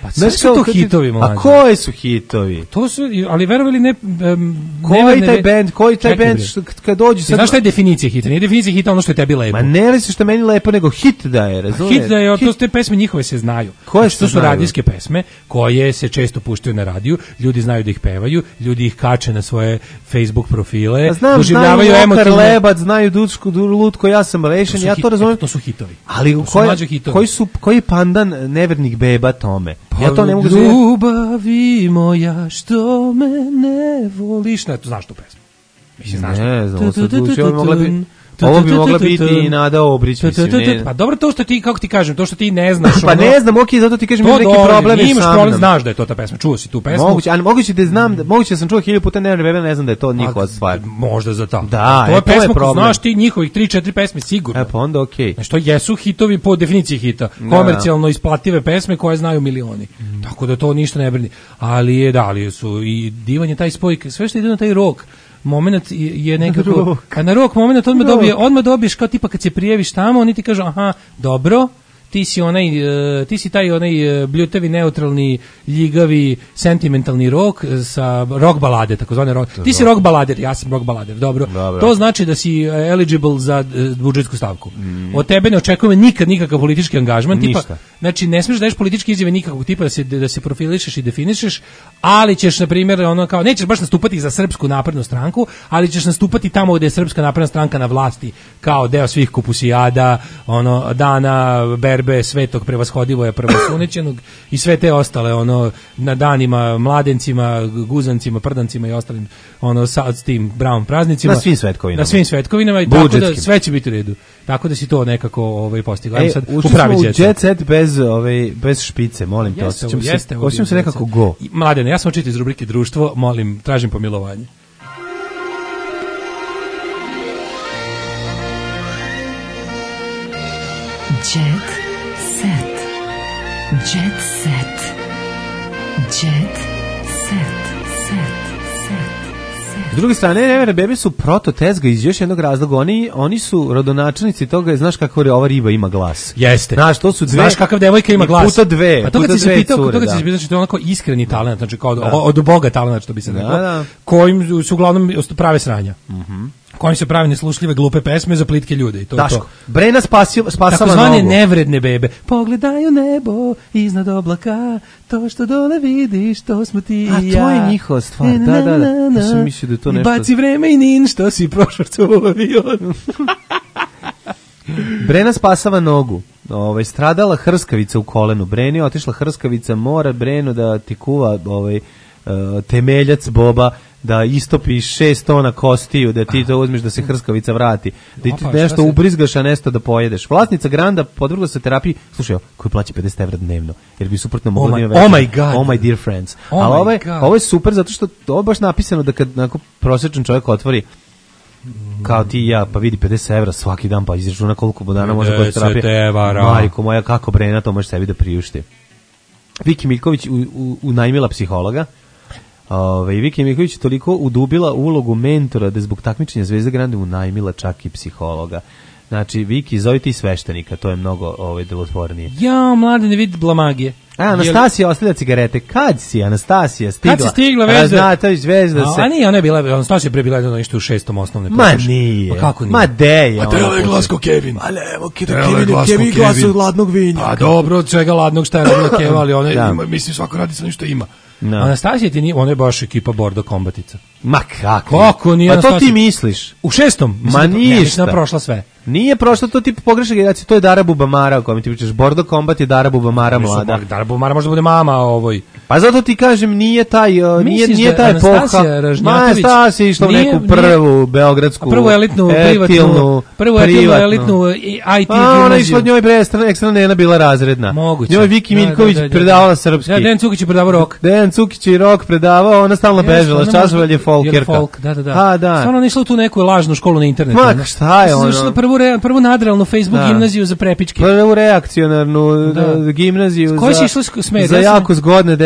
Pa sve su to hitovi, mlađe. A koji su hitovi? To su, ali verovali ne... Um, koji taj bend, koji taj bend, kad dođu sad... Znaš šta je definicija hita? Nije definicija hita ono što je tebi lepo. Ma ne li se što je meni lepo, nego hit da je, razumiješ? Hit da je, to su te pesme njihove se znaju. Koje to su radijske pesme, koje se često puštaju na radiju, ljudi znaju da ih pevaju, ljudi ih kače na svoje Facebook profile, a znam, doživljavaju znaju emotivno. Lebac, znaju Dučku, Lutko, ja sam rešen, ja to razumijem. To su hitovi. Ali to koji, su hitovi. koji su, koji pandan nevernih beba tome? Pa, ja to ne mogu da ljubavi moja, što me ne voliš. Ne, to znaš tu pesmu. Mislim, znaš ne znam, sad uči, ovo bi mogla biti... Ovo bi mogla biti i Nada Obrić, mislim, ne. Pa dobro, to što ti, kako ti kažem, to što ti ne znaš. Pa ne znam, okej, zato ti kažem, imaš neki problem sa mnom. Imaš problem, znaš da je to ta pesma, čuo si tu pesmu. Moguće, ali moguće da znam, moguće da sam čuo hiljadu puta Neverne Bebe, ne znam da je to njihova stvar. Možda za to. Da, to je pesma, znaš ti njihovih tri četiri pesme sigurno. E pa onda okej. Znači to jesu hitovi po definiciji hita, komercijalno isplative pesme koje znaju milioni. Tako da to ništa ne brini. Ali je, da, ali su i divan je taj spoj, sve što ide na taj rock. Moment je nekako, a na rok moment odmah dobije, odmah dobiješ kao tipa kad se prijaviš tamo, oni ti kažu aha, dobro, ti si onaj, uh, ti si taj onaj uh, bljutavi, neutralni, ljigavi, sentimentalni rock sa rock balade, takozvane rock. Ti si rock balader, ja sam rock balader, dobro. dobro. To znači da si eligible za uh, budžetsku stavku. Mm. Od tebe ne očekujemo nikad nikakav politički angažman, tipa, znači ne smiješ da daješ političke izjave nikakvog tipa da se da se profilišeš i definišeš, ali ćeš na primjer ono kao nećeš baš nastupati za Srpsku naprednu stranku, ali ćeš nastupati tamo gde je Srpska napredna stranka na vlasti, kao deo svih kupusijada, ono dana berbe Svetog prevashodivoja prvosunećenog i sve te ostale ono na danima mladencima, guzancima, prdancima i ostalim ono sa s tim brown praznicima na svim svetkovinama. Na svim svetkovinama i tako da sve će biti u redu. Tako da si to nekako ovaj postigao. Ajmo sad u pravi jet set. Jet set bez ovaj bez špice, molim te, osjećam se, osjećam se nekako go. Mladene, ja sam očito iz rubrike društvo, molim, tražim pomilovanje. Jet set. Jet set. Jet set. Set. S druge strane, Neverne Bebe su prototezga iz još jednog razloga. Oni, oni su rodonačelnici toga, znaš kako ova riba ima glas. Jeste. Znaš, to su dve. Znaš kakav devojka ima glas. Puta dve. Pa to kad si se pitao, to kad si se pitao, znači to je onako iskreni talent, znači kao da. od Boga talent, što bi se rekao, da, da. kojim su uglavnom prave sranja. Mhm. Kojim se pravi neslušljive glupe pesme za plitke ljude i to Daško, to. Brena spasio, spasala tako zvane nogu. nevredne bebe. Pogledaju nebo iznad oblaka, to što dole vidiš, to smo ti i ja. A to je njihova stvar, da, da, da. Ja sam mislio da je to nešto. I baci vreme i nin, što si prošao u avion. Brena spasava nogu. Ovaj stradala hrskavica u kolenu. Breni otišla hrskavica, mora Brenu da ti kuva ovaj uh, temeljac Boba, da istopiš šest tona kostiju, da ti to uzmeš da se hrskavica vrati, da ti Opa, nešto se... ubrizgaš, a nešto da pojedeš. Vlasnica Granda podvrgla se terapiji, slušaj, koji plaća pedeset evra dnevno, jer bi suprotno mogla oh, da my, oh my god, oh my dear friends. Oh ali ovo je, god. ovo je super zato što ovo je baš napisano da kad onako prosječan čovjek otvori kao ti i ja, pa vidi pedeset evra svaki dan, pa izračuna koliko dana može košta terapija. Majko moja, kako Brena to može sebi da priušti. Viki Miljković u, u, unajmila psihologa. Ove, Viki Miljković je toliko udubila ulogu mentora da zbog takmičenja Zvezda Grande unajmila čak i psihologa. Znači, Viki, zove ti sveštenika, to je mnogo ovaj, delotvornije. Ja, mlade, ne vidi blamagije. A, Anastasija ostavlja cigarete. Kad si, Anastasija, stigla? Kad si stigla, Vezda? Raznatović, Vezda se... A nije, ona je bila, Anastasija je pre bila jedno nešto u šestom osnovne. Ma nije. Ma kako nije? Ma de je. A tela je glasko Kevin. A levo, Kevin, Kevin glasu od ladnog vinja. Pa dobro, čega ladnog, šta je radila Keva, ali ona ima, mislim, svako radi sa nešto ima. No. Anastasija ti nije, ona je baš ekipa Bordo Kombatica. Ma kako? Kako nije Anastasija? A to ti misliš? U šestom? Ma ništa. Ne, prošla sve. Nije prošlo, to ti pogrešna generacija, to je Dara Bubamara, o kojem ti pričaš. Bordo Kombat je Dara Bubamara mlada. Dara Bubamara možda bude mama ovoj. Pa zato ti kažem, nije taj, uh, nije, nije taj epoha. Ma, Anastasija išla u neku prvu nije, beogradsku, prvu elitnu, privatnu, prvu elitnu I T gimnaziju. A ona išla od njoj bre, ekstra, ekstra nena bila razredna. Moguće. Njoj Viki Miljković predavala srpski. Ja, Dejan Cukić je predavao rok. Dejan Cukić je rok predavao, ona stalno bežala, časovalj je folkerka. Folk, da, da, da. A, da. Stvarno ona išla u tu neku lažnu školu na internetu. Ma, šta je ono? Prvu, prvu nadralnu Facebook da. Gimnaziju za prepičke. Prvu reakcionarnu da. Gimnaziju Koji za, si išla smer? za jako zgodne devojke.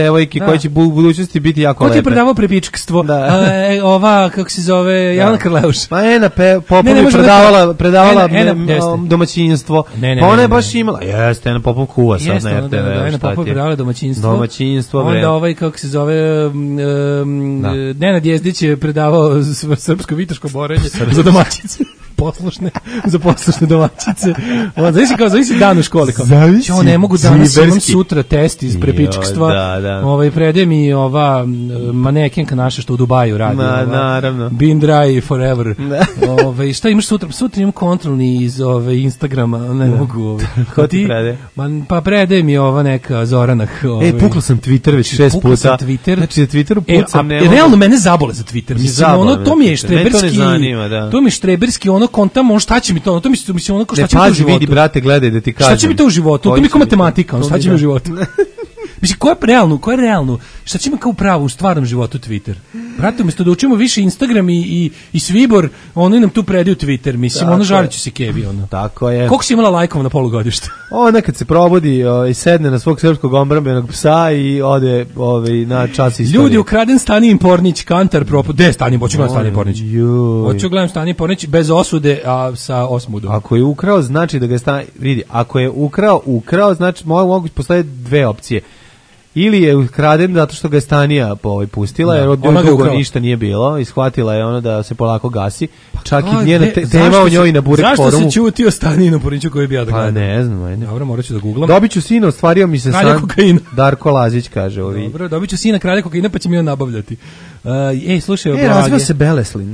devojke Da. koje će u budućnosti biti jako Ko lepe. ti je predavao prepičkstvo? Da. E, ova, kako se zove, Jelena Krleuš. Ma Ena Pe, Popov Ne, ne, je može predavala, da- predavala Ena- Ena- m, jeste. um, domaćinstvo. Ne, ne, Pa ona ne, je ne, baš ne. imala, jeste, Ena Popov kuva sad Jeste, na ono R T V. da, da, Ena šta Popov ti je? predavala domaćinstvo. Domaćinstvo, bre. Onda ovaj, kako se zove, um, um, Da. Nenad Jezdić je predavao s- srpsko vitaško borenje za domaćice. Poslušne, za poslušne domaćice. On, zavisi kao, zavisi dan u školi. Kao, Zavisi "Ćao, ne mogu danas, imam džiberski." sutra test iz prepičkstva. Jo, da, da. Ovaj, prede mi ova m, manekenka naša što u Dubaju radi. Ma, ova, naravno. Been dry forever. Ovaj, šta imaš sutra? Sutra imam kontrolni iz ove, Instagrama, ne mogu. Ovaj. Ko ti prede? Man, pa prede mi ova neka Zoranah. Ovaj. E, puklo sam Twitter već šest Pukao puta. sam Twitter. Znači, na Twitteru E, pucam, a, ne e, mogu. realno mene zabole za Twitter. Mislim, zabole ono, me to mi je Twitter. Mene to ne štreberski, zanima, da. to mi je štreberski, ono, kontam, ono, šta će mi to, ono, to mi se, mislim, ono, šta Ne, će mi to u pazi, životu? vidi, brate, gledaj da ti kažem. Šta će mi to u životu? To mi je kao matematika, ono, To šta mi će mi da. u životu? Mislim, ko je realno, ko je realno, šta će mi kao pravo u stvarnom životu Twitter? Brate, umjesto da učimo više Instagram i, i, i Svibor, oni nam tu predaju Twitter, mislim, Tako ono, je. žalit ću se kebi, ono. Tako je. Koliko si imala lajkova na polugodištu? Ona kad se probudi i sedne na svog srpskog ombrambenog psa i ode ovaj, na čas istorije. Ljudi, ukraden Stanin Pornić, Kantar, propod... Gde je Stanin? Hoću gledam Stanin Pornić. Joj. Hoću gledam Stanin Pornić bez osude, a sa osmudom. Ako je ukrao, znači da ga je sta... vidi, ako je ukrao, ukrao, znači mogu, mogu postoje dve opcije. Ili je ukraden zato što ga je Stanija po ovaj pustila, Da, jer od ona njoj ga dugo ukrala. ništa nije bilo i shvatila je ono da se polako gasi. Čak A, i njena gde- te, tema zašto o njoj se- na Burek Zašto forumu. se ćutio Staninu Porniću koji bi ja da Pa gledam? ne znam, ajde. Dobro, morat ću da googlam. Dobit ću sina, ostvario mi se Kralja san. kokaina. Darko Lazić kaže ovi. Dobro, dobit ću sina kralja kokaina pa će mi on nabavljati. Uh, ej, slušaj, E, Blage. razvio se Beleslin.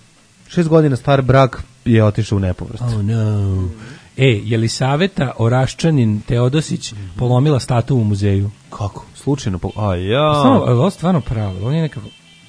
Šest godina star brak je otišao u nepovrat. Oh no. E, Jelisaveta Oraščanin Teodosić polomila statu u muzeju. Kako? Slučajno? Po... A ja. Samo, je li ovo stvarno pravo? On je nekako...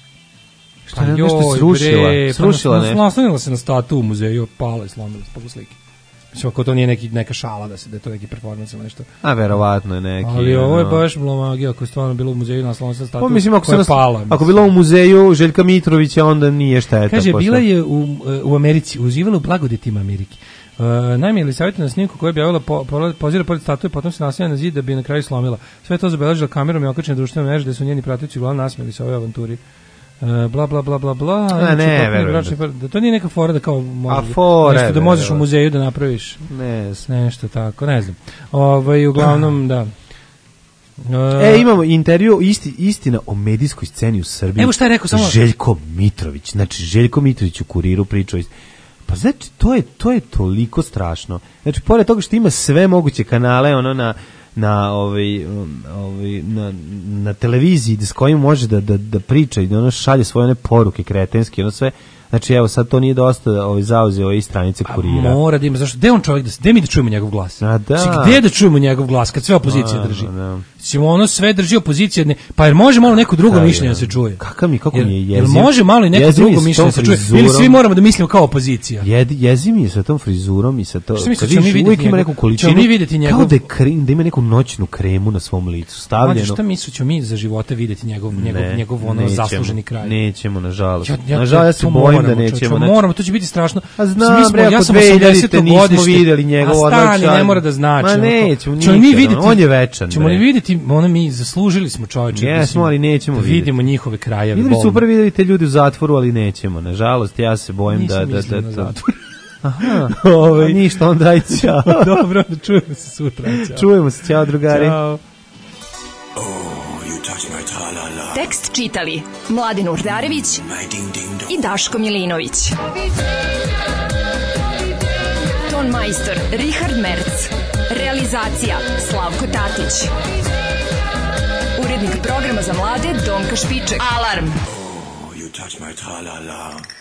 Šta je nešto srušila? Srušila pa nas- nešto? Naslonila se na statu u muzeju, pala i slomila se, pogledaj slike. Mislim, ako to nije neki, neka šala, da, se, da je to neki performans ili nešto. A verovatno je neki. Ali ovo je ono. baš blomagija, ako je stvarno bilo u muzeju, naslonila se na statu Pa mislim, ako, se koja je nas, pala. mislim. ako bilo u muzeju Željka Mitrovića, onda nije šteta. Kaže, posle. bila je u, u Americi, uživala u blagodetima Amerike. Uh, naime, Jelisaveta na snimku koja je objavila po, po, pozira pored statue, potom se naslanja na zid da bi je na kraju slomila. Sve je to zabeležila kamerom i okačena društvena mreža, gde su njeni pratići uglavnom nasmijeli se ove avanturi. Uh, bla, bla, bla, bla, bla. A, Inače, ne, potpuni verujem bračni da- par- da to nije neka fora da kao možeš, fora nešto je, da možeš u verujem. muzeju da napraviš. Ne znam. Nešto tako, ne znam. Ovaj, uglavnom, da. Uh, E, imamo intervju isti, istina o medijskoj sceni u Srbiji. Evo šta je rekao, samo- Željko Mitrović. Znači, Željko Mitrović u Kuriru pričao iz... Pa znači, to je, to je toliko strašno. Znači, pored toga što ima sve moguće kanale, ono na na ovaj um, ovaj na, na televiziji s kojim može da da da priča i da ono šalje svoje one poruke kretenske, ono sve. Znači, evo, sad to nije dosta ovaj zauzeo i stranice Kurira. Mora da ima, zašto? Gde on čovjek da, gde mi da čujemo njegov glas? A da. Znači, gde da čujemo njegov glas kad sve opozicija A, drži? da. Mislim, ono sve drži opozicija, ne, pa jer može malo neko drugo Da, mišljenje ja. da se čuje? Kakav mi, kako Jer- mi je Jel jeziv. može malo i neko Jeziv mi drugo s mišljenje da tom se čuje? Ili frizurom. svi moramo da mislimo kao opozicija? Jedi, jezi mi je sa tom frizurom i sa to. Šta misliš, kad ćemo mi vidiš, vidjeti uvijek ima njegov- neku količinu. ćemo mi vidjeti njegov- Kao da, je krim, da ima neku noćnu kremu na svom licu Mlađe, stavljeno. šta misliš, ćemo mi za živote vidjeti njegov, njegov, Ne, njegov ono nećemo, zasluženi kraj? Nećemo, nažalost. Ja, ja, nažalost, ja se to bojim moramo, da čovječe, nećemo. znači- moramo, to će biti strašno. A znam, Mi smo- bre, ja ako sam dve hiljadite osamdesetog nismo godište, vidjeli njegov a stani odlačaj. ne mora da znači. Ma ono, nećemo ćemo mi nikad, vidjeti, on je večan, Ćemo bre. li vidjeti, ono mi zaslužili smo čoveče. Jesmo, mislim, ali nećemo da vidjeti. vidimo njihove krajeve. Videli su bolne. prvi videli te ljudi u zatvoru, ali nećemo. Nažalost, ja se bojim da... Nisam da, mislio da, na da zatvor. Aha, Ovaj. a ništa, onda aj ćao. Dobro, da čujemo se sutra. Ćao. Čujemo se, ćao drugari. Ćao. Tekst čitali Mladin Urdarević i Daško Milinović. Ton majstor Richard Merc. Realizacija Slavko Tatić. Urednik programa za mlade Donka Špiček. Alarm! You touch my tra-la-la.